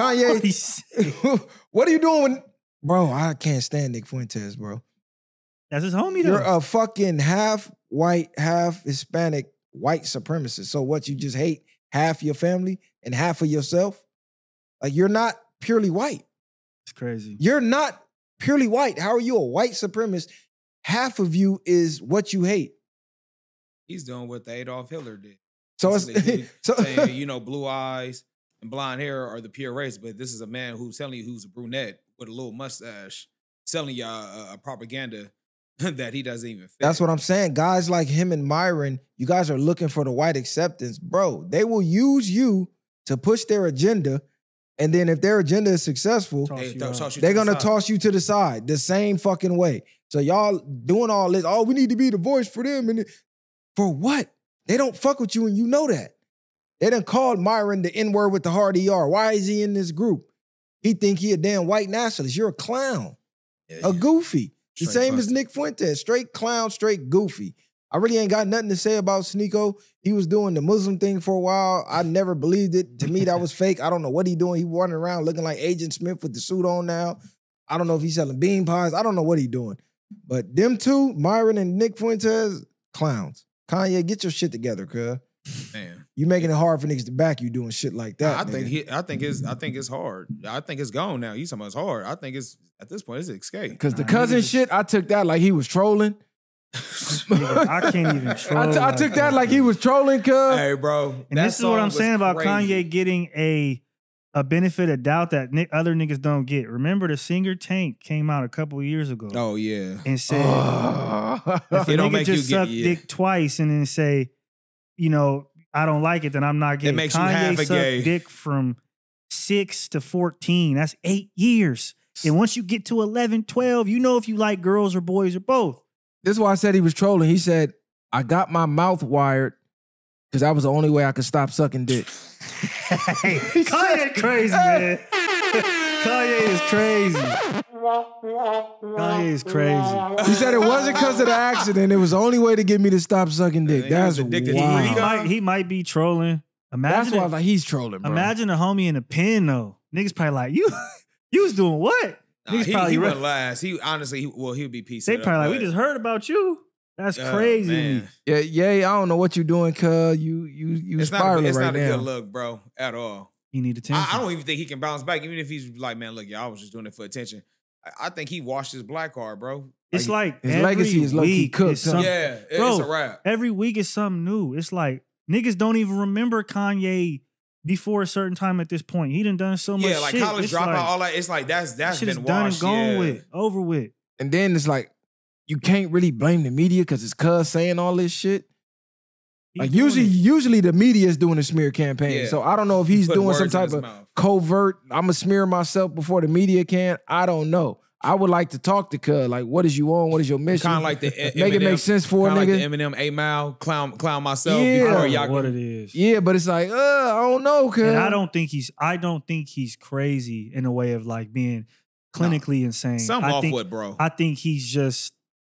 Speaker 2: Kanye, what are you doing when, bro, I can't stand Nick Fuentes, bro.
Speaker 4: That's his homie though.
Speaker 2: You're a fucking half white, half Hispanic white supremacist. So what, you just hate half your family and half of yourself? Like, you're not purely white.
Speaker 4: It's crazy.
Speaker 2: You're not purely white. How are you a white supremacist? Half of you is what you hate.
Speaker 3: He's doing what the Adolf Hitler did.
Speaker 2: So it's
Speaker 3: Basically,
Speaker 2: so
Speaker 3: saying, you know, blue eyes and blonde hair are the pure race, but this is a man who's telling you who's a brunette with a little mustache, selling y'all a, a propaganda that he doesn't even fit.
Speaker 2: that's what I'm saying. Guys like him and Myron, you guys are looking for the white acceptance. Bro, they will use you to push their agenda. And then if their agenda is successful,
Speaker 4: Toss
Speaker 3: Hey,
Speaker 4: you
Speaker 3: th-
Speaker 4: out.
Speaker 3: toss you
Speaker 2: they're
Speaker 3: to the
Speaker 2: gonna
Speaker 3: side.
Speaker 2: toss you to the side the same fucking way. So y'all doing all this, oh, we need to be the voice for them. And it- for what? They don't fuck with you and you know that. They done called Myron the N-word with the hard E R. Why is he in this group? He think he a damn white nationalist. You're a clown,
Speaker 3: Yeah,
Speaker 2: a
Speaker 3: yeah.
Speaker 2: goofy. The
Speaker 3: Straight
Speaker 2: same as
Speaker 3: busted.
Speaker 2: Nick Fuentes, straight clown, straight goofy. I really ain't got nothing to say about Sneeko. He was doing the Muslim thing for a while. I never believed it. To me, that was fake. I don't know what he doing. He running around looking like Agent Smith with the suit on now. I don't know if he's selling bean pies. I don't know what he doing. But them two, Myron and Nick Fuentes, clowns. Kanye, get your shit together, cuz.
Speaker 3: Man.
Speaker 2: You making it hard for niggas to back you doing shit like that.
Speaker 3: I think
Speaker 2: nigga.
Speaker 3: he, I think it's I think it's hard. I think it's gone now. You talking about it's hard. I think it's at this point it's escape.
Speaker 2: Because the
Speaker 4: Nah,
Speaker 2: cousin
Speaker 4: niggas-
Speaker 2: shit, I took that like he was trolling.
Speaker 4: Nigga, I can't even troll.
Speaker 2: I, t- I took that like he was trolling, cuz.
Speaker 3: Hey, bro.
Speaker 4: And
Speaker 3: that
Speaker 4: this is what
Speaker 3: song
Speaker 4: I'm
Speaker 3: was
Speaker 4: saying about
Speaker 3: crazy.
Speaker 4: Kanye getting a a benefit of doubt that ni- other niggas don't get. Remember, the singer Tank came out a couple of years ago
Speaker 3: Oh yeah.
Speaker 4: and said,
Speaker 2: Oh.
Speaker 4: if a
Speaker 3: It don't
Speaker 4: nigga
Speaker 3: make you
Speaker 4: just
Speaker 3: get-
Speaker 4: suck
Speaker 3: yeah.
Speaker 4: dick twice and then say, you know, I don't like it, then I'm not gay.
Speaker 3: makes you
Speaker 4: Kanye
Speaker 3: half a
Speaker 4: sucked
Speaker 3: gay.
Speaker 4: dick from six to fourteen. That's eight years. And once you get to eleven, twelve, you know if you like girls or boys or both.
Speaker 2: This is why I said he was trolling. He said, I got my mouth wired because that was the only way I could stop sucking dick.
Speaker 4: Kanye crazy, man. Kanye is crazy. Kanye is crazy.
Speaker 2: He said it wasn't because of the accident. It was the only way to get me to stop sucking dick.
Speaker 3: He was
Speaker 2: That's
Speaker 3: addicted to
Speaker 4: He,
Speaker 2: wild.
Speaker 4: he might he might be trolling.
Speaker 2: That's
Speaker 4: Imagine
Speaker 2: why I
Speaker 4: it-
Speaker 2: was like, he's trolling, bro.
Speaker 4: imagine a homie in a pen though. Niggas probably like, you you was doing what?
Speaker 3: Nah,
Speaker 4: Niggas
Speaker 3: he,
Speaker 4: probably
Speaker 3: he
Speaker 4: re-
Speaker 3: went last. He honestly, he, well, he would be piecing.
Speaker 4: They
Speaker 3: it
Speaker 4: probably
Speaker 3: up,
Speaker 4: like, we
Speaker 3: but-
Speaker 4: just heard about you. That's
Speaker 3: Oh,
Speaker 4: crazy. to me.
Speaker 3: man.
Speaker 2: Yeah, yeah, I don't know what you doing, cuz. You you you
Speaker 3: It's not. A,
Speaker 2: spiraling
Speaker 3: it's
Speaker 2: right
Speaker 3: not a
Speaker 2: now.
Speaker 3: good look, bro, at all.
Speaker 4: He need attention.
Speaker 3: I, I don't even think he can bounce back, even if he's like, man, look, y'all, I was just doing it for attention. I, I think he washed his black card, bro.
Speaker 4: It's like,
Speaker 2: his
Speaker 4: every
Speaker 2: legacy is low-key
Speaker 4: week
Speaker 2: cooked,
Speaker 4: is
Speaker 2: huh?
Speaker 4: some-
Speaker 3: Yeah, it-
Speaker 4: Bro,
Speaker 3: it's a wrap.
Speaker 4: Every week is something new. It's like niggas don't even remember Kanye before a certain time at this point. He done done so much
Speaker 3: Yeah, like
Speaker 4: shit.
Speaker 3: college
Speaker 4: It's
Speaker 3: dropout,
Speaker 4: like,
Speaker 3: all that. It's like that's that's
Speaker 4: shit
Speaker 3: been
Speaker 4: is done
Speaker 3: washed.
Speaker 4: and gone
Speaker 3: yeah.
Speaker 4: with, over with.
Speaker 2: And then it's like, you can't really blame the media because it's cuz saying all this shit.
Speaker 4: He
Speaker 2: Like
Speaker 4: doing
Speaker 2: usually,
Speaker 4: it.
Speaker 2: usually the media is doing a smear campaign.
Speaker 3: Yeah.
Speaker 2: So I don't know if he's
Speaker 3: Putting
Speaker 2: doing some
Speaker 3: words in
Speaker 2: type
Speaker 3: his
Speaker 2: of
Speaker 3: mouth.
Speaker 2: covert. I'm gonna smear myself before the media can. I don't know. I would like to talk to cuz. Like, what is you on? What is your mission?
Speaker 3: Kind of like the
Speaker 2: Make it
Speaker 3: Eminem-
Speaker 2: make sense for a
Speaker 3: kinda
Speaker 2: nigga.
Speaker 3: like the Eminem eight Mile clown clown myself
Speaker 2: Yeah.
Speaker 4: I
Speaker 3: before
Speaker 4: don't
Speaker 3: y'all
Speaker 4: know what
Speaker 3: go-
Speaker 4: it is.
Speaker 2: Yeah, but it's like, uh, I don't know, cuz.
Speaker 4: And I don't think he's I don't think he's crazy in a way of like being clinically insane.
Speaker 3: Something
Speaker 4: I
Speaker 3: off
Speaker 4: think,
Speaker 3: with, bro.
Speaker 4: I think he's just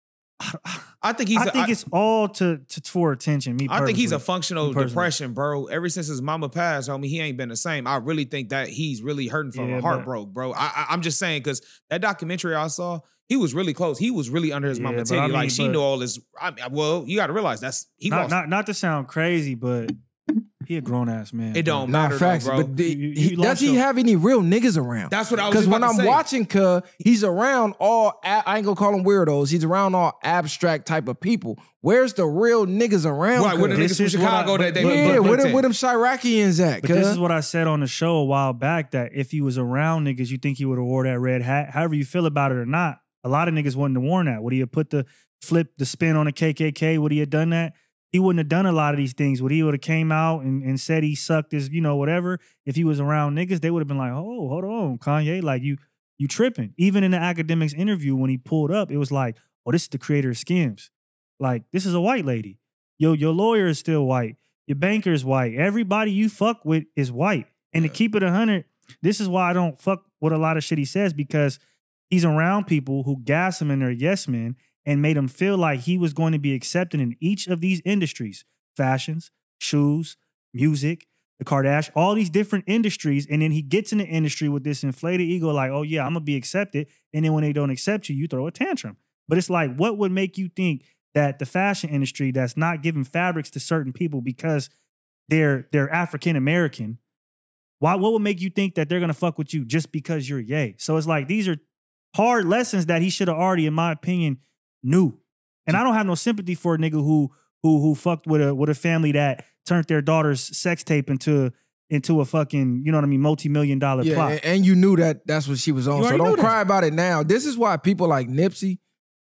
Speaker 3: I think he's.
Speaker 4: I
Speaker 3: a-
Speaker 4: think
Speaker 3: I-
Speaker 4: it's all to, to for attention. Me,
Speaker 3: I think he's a
Speaker 4: personally.
Speaker 3: functional
Speaker 4: Me personally.
Speaker 3: depression, bro. Ever since his mama passed, homie, he ain't been the same. I really think that he's really hurting from
Speaker 4: Yeah,
Speaker 3: a heart
Speaker 4: but-
Speaker 3: broke, bro. I, I, I'm just saying because that documentary I saw, he was really close. He was really under his
Speaker 4: Yeah,
Speaker 3: mama
Speaker 4: but
Speaker 3: titty.
Speaker 4: I mean,
Speaker 3: like she
Speaker 4: but-
Speaker 3: knew all this. I mean, well, you got to realize that's he
Speaker 4: Not,
Speaker 3: lost.
Speaker 4: not not to sound crazy, but he a grown ass man.
Speaker 3: It don't
Speaker 2: Nah,
Speaker 3: matter,
Speaker 2: facts.
Speaker 3: though, bro.
Speaker 2: But the-
Speaker 4: You- you-
Speaker 2: he-
Speaker 4: you
Speaker 2: does
Speaker 4: lost
Speaker 2: he
Speaker 4: your-
Speaker 2: have any real niggas around?
Speaker 3: That's what I was
Speaker 2: Because
Speaker 3: just
Speaker 2: when
Speaker 3: about
Speaker 2: I'm
Speaker 3: to say.
Speaker 2: watching, cuz he's around all, a- I ain't gonna call them weirdos. He's around all abstract type of people. Where's the real niggas around?
Speaker 3: Right, where the
Speaker 2: cuz?
Speaker 4: This
Speaker 3: niggas from
Speaker 4: is what I-
Speaker 3: Chicago that they
Speaker 4: but-
Speaker 2: yeah,
Speaker 4: but-
Speaker 2: where
Speaker 4: but-
Speaker 2: them, where them Chiracians at?
Speaker 4: But this
Speaker 2: cuz?
Speaker 4: is what I said on the show a while back, that if he was around niggas, you think he would have wore that red hat. However you feel about it or not, a lot of niggas wouldn't have worn that. Would he have put the flip, the spin on the K K K? Would he have done that? He wouldn't have done a lot of these things. Would he would have came out and, and said he sucked his, you know, whatever? If he was around niggas, they would have been like, oh, hold on, Kanye, like you, you tripping. Even in the academics interview when he pulled up, it was like, oh, this is the creator of Skims. Like, this is a white lady. Yo, your lawyer is still white. Your banker is white. Everybody you fuck with is white. And to keep it a hundred, this is why I don't fuck with a lot of shit he says, because he's around people who gas him in their yes men and made him feel like he was going to be accepted in each of these industries: fashions, shoes, music, the Kardashian, all these different industries. And then he gets in the industry with this inflated ego, like, oh yeah, I'm gonna be accepted. And then when they don't accept you, you throw a tantrum. But it's like, what would make you think that the fashion industry that's not giving fabrics to certain people because they're they're African American, why what would make you think that they're gonna fuck with you just because you're gay? So it's like, these are hard lessons that he should have already, in my opinion, knew. And I don't have no sympathy for a nigga who who who fucked with a with a family that turned their daughter's sex tape into into a fucking, you know what I mean, multi-million dollar
Speaker 2: Yeah,
Speaker 4: plot.
Speaker 2: and, and you knew that that's what she was on.
Speaker 4: You
Speaker 2: So
Speaker 4: already
Speaker 2: don't
Speaker 4: knew that.
Speaker 2: cry about it now. This is why people like Nipsey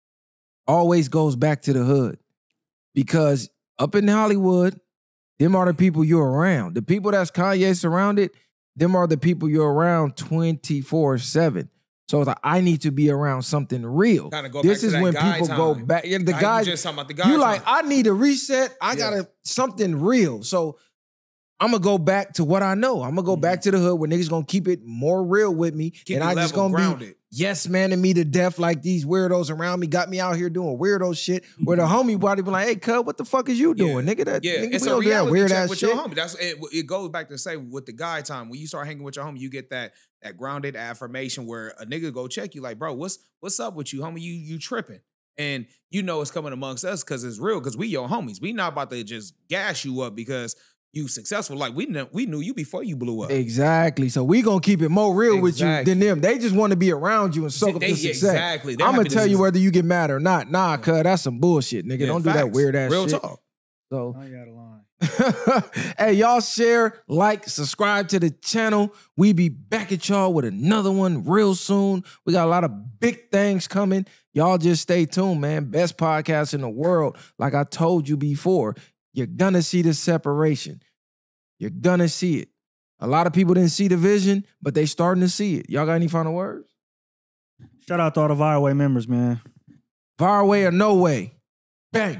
Speaker 2: always goes back to the hood. Because up in Hollywood, them are the people you're around. The people that's Kanye surrounded, them are the people you're around twenty-four seven. So it's like, I need to be around something real.
Speaker 3: Kinda go
Speaker 2: This
Speaker 3: back to
Speaker 2: is
Speaker 3: that
Speaker 2: when
Speaker 3: guy
Speaker 2: people
Speaker 3: time.
Speaker 2: go back. Yeah, the
Speaker 3: Like,
Speaker 2: guy
Speaker 3: you just talking about the guy
Speaker 2: you like,
Speaker 3: time.
Speaker 2: I need a reset. I
Speaker 3: Yeah.
Speaker 2: gotta something real. So I'm gonna go back to what I know. I'm gonna go back to the hood where niggas gonna keep it more real with me.
Speaker 3: Keep
Speaker 2: and
Speaker 3: it
Speaker 2: I just
Speaker 3: level,
Speaker 2: gonna
Speaker 3: grounded.
Speaker 2: be yes man to me to death, like these weirdos around me got me out here doing weirdo shit. Where the homie body be like, hey, cuz, what the fuck is you doing? Nigga, that
Speaker 3: Yeah,
Speaker 2: nigga,
Speaker 3: it's
Speaker 2: we
Speaker 3: a
Speaker 2: don't do that
Speaker 3: reality
Speaker 2: weird
Speaker 3: check
Speaker 2: ass
Speaker 3: with
Speaker 2: shit.
Speaker 3: your homie. That's it, it goes back to say with the guy time. When you start hanging with your homie, you get that that grounded affirmation where a nigga go check you like, bro, what's what's up with you, homie? You you tripping. And you know it's coming amongst us because it's real, because we your homies. We not about to just gas you up because you successful. Like we knew, we knew you before you blew up.
Speaker 2: Exactly. So we gonna keep it more real with you
Speaker 3: Exactly.
Speaker 2: than them. They just want to be around you and soak up
Speaker 3: They-
Speaker 2: the
Speaker 3: yeah,
Speaker 2: success.
Speaker 3: exactly. They're
Speaker 2: I'm gonna
Speaker 3: happy to
Speaker 2: tell you
Speaker 3: see-
Speaker 2: whether you get mad or not. Nah, cuz that's some bullshit, nigga.
Speaker 3: Yeah,
Speaker 2: Don't do that
Speaker 3: facts.
Speaker 2: weird ass
Speaker 3: Real
Speaker 2: shit.
Speaker 3: talk.
Speaker 2: So
Speaker 4: I got a line.
Speaker 2: hey, y'all share, like, subscribe to the channel. We be back at y'all with another one real soon. We got a lot of big things coming. Y'all just stay tuned, man. Best podcast in the world. Like I told you before, you're gonna see the separation. You're gonna see it. A lot of people didn't see the vision, but they starting to see it. Y'all got any final words?
Speaker 4: Shout out to all the Vireway members, man.
Speaker 2: Far away or no way. Bang.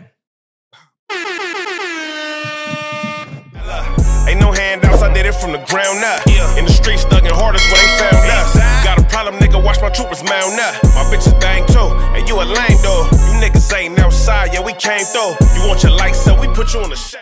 Speaker 1: Ain't no handouts, I did it from the ground up. In the streets, thugging hardest where they found us. Got a problem, nigga, watch my troopers mount up. My bitch is dang too, and you a lame though. You niggas ain't outside, yeah, we came through. You want your lights up, we put you on the shade.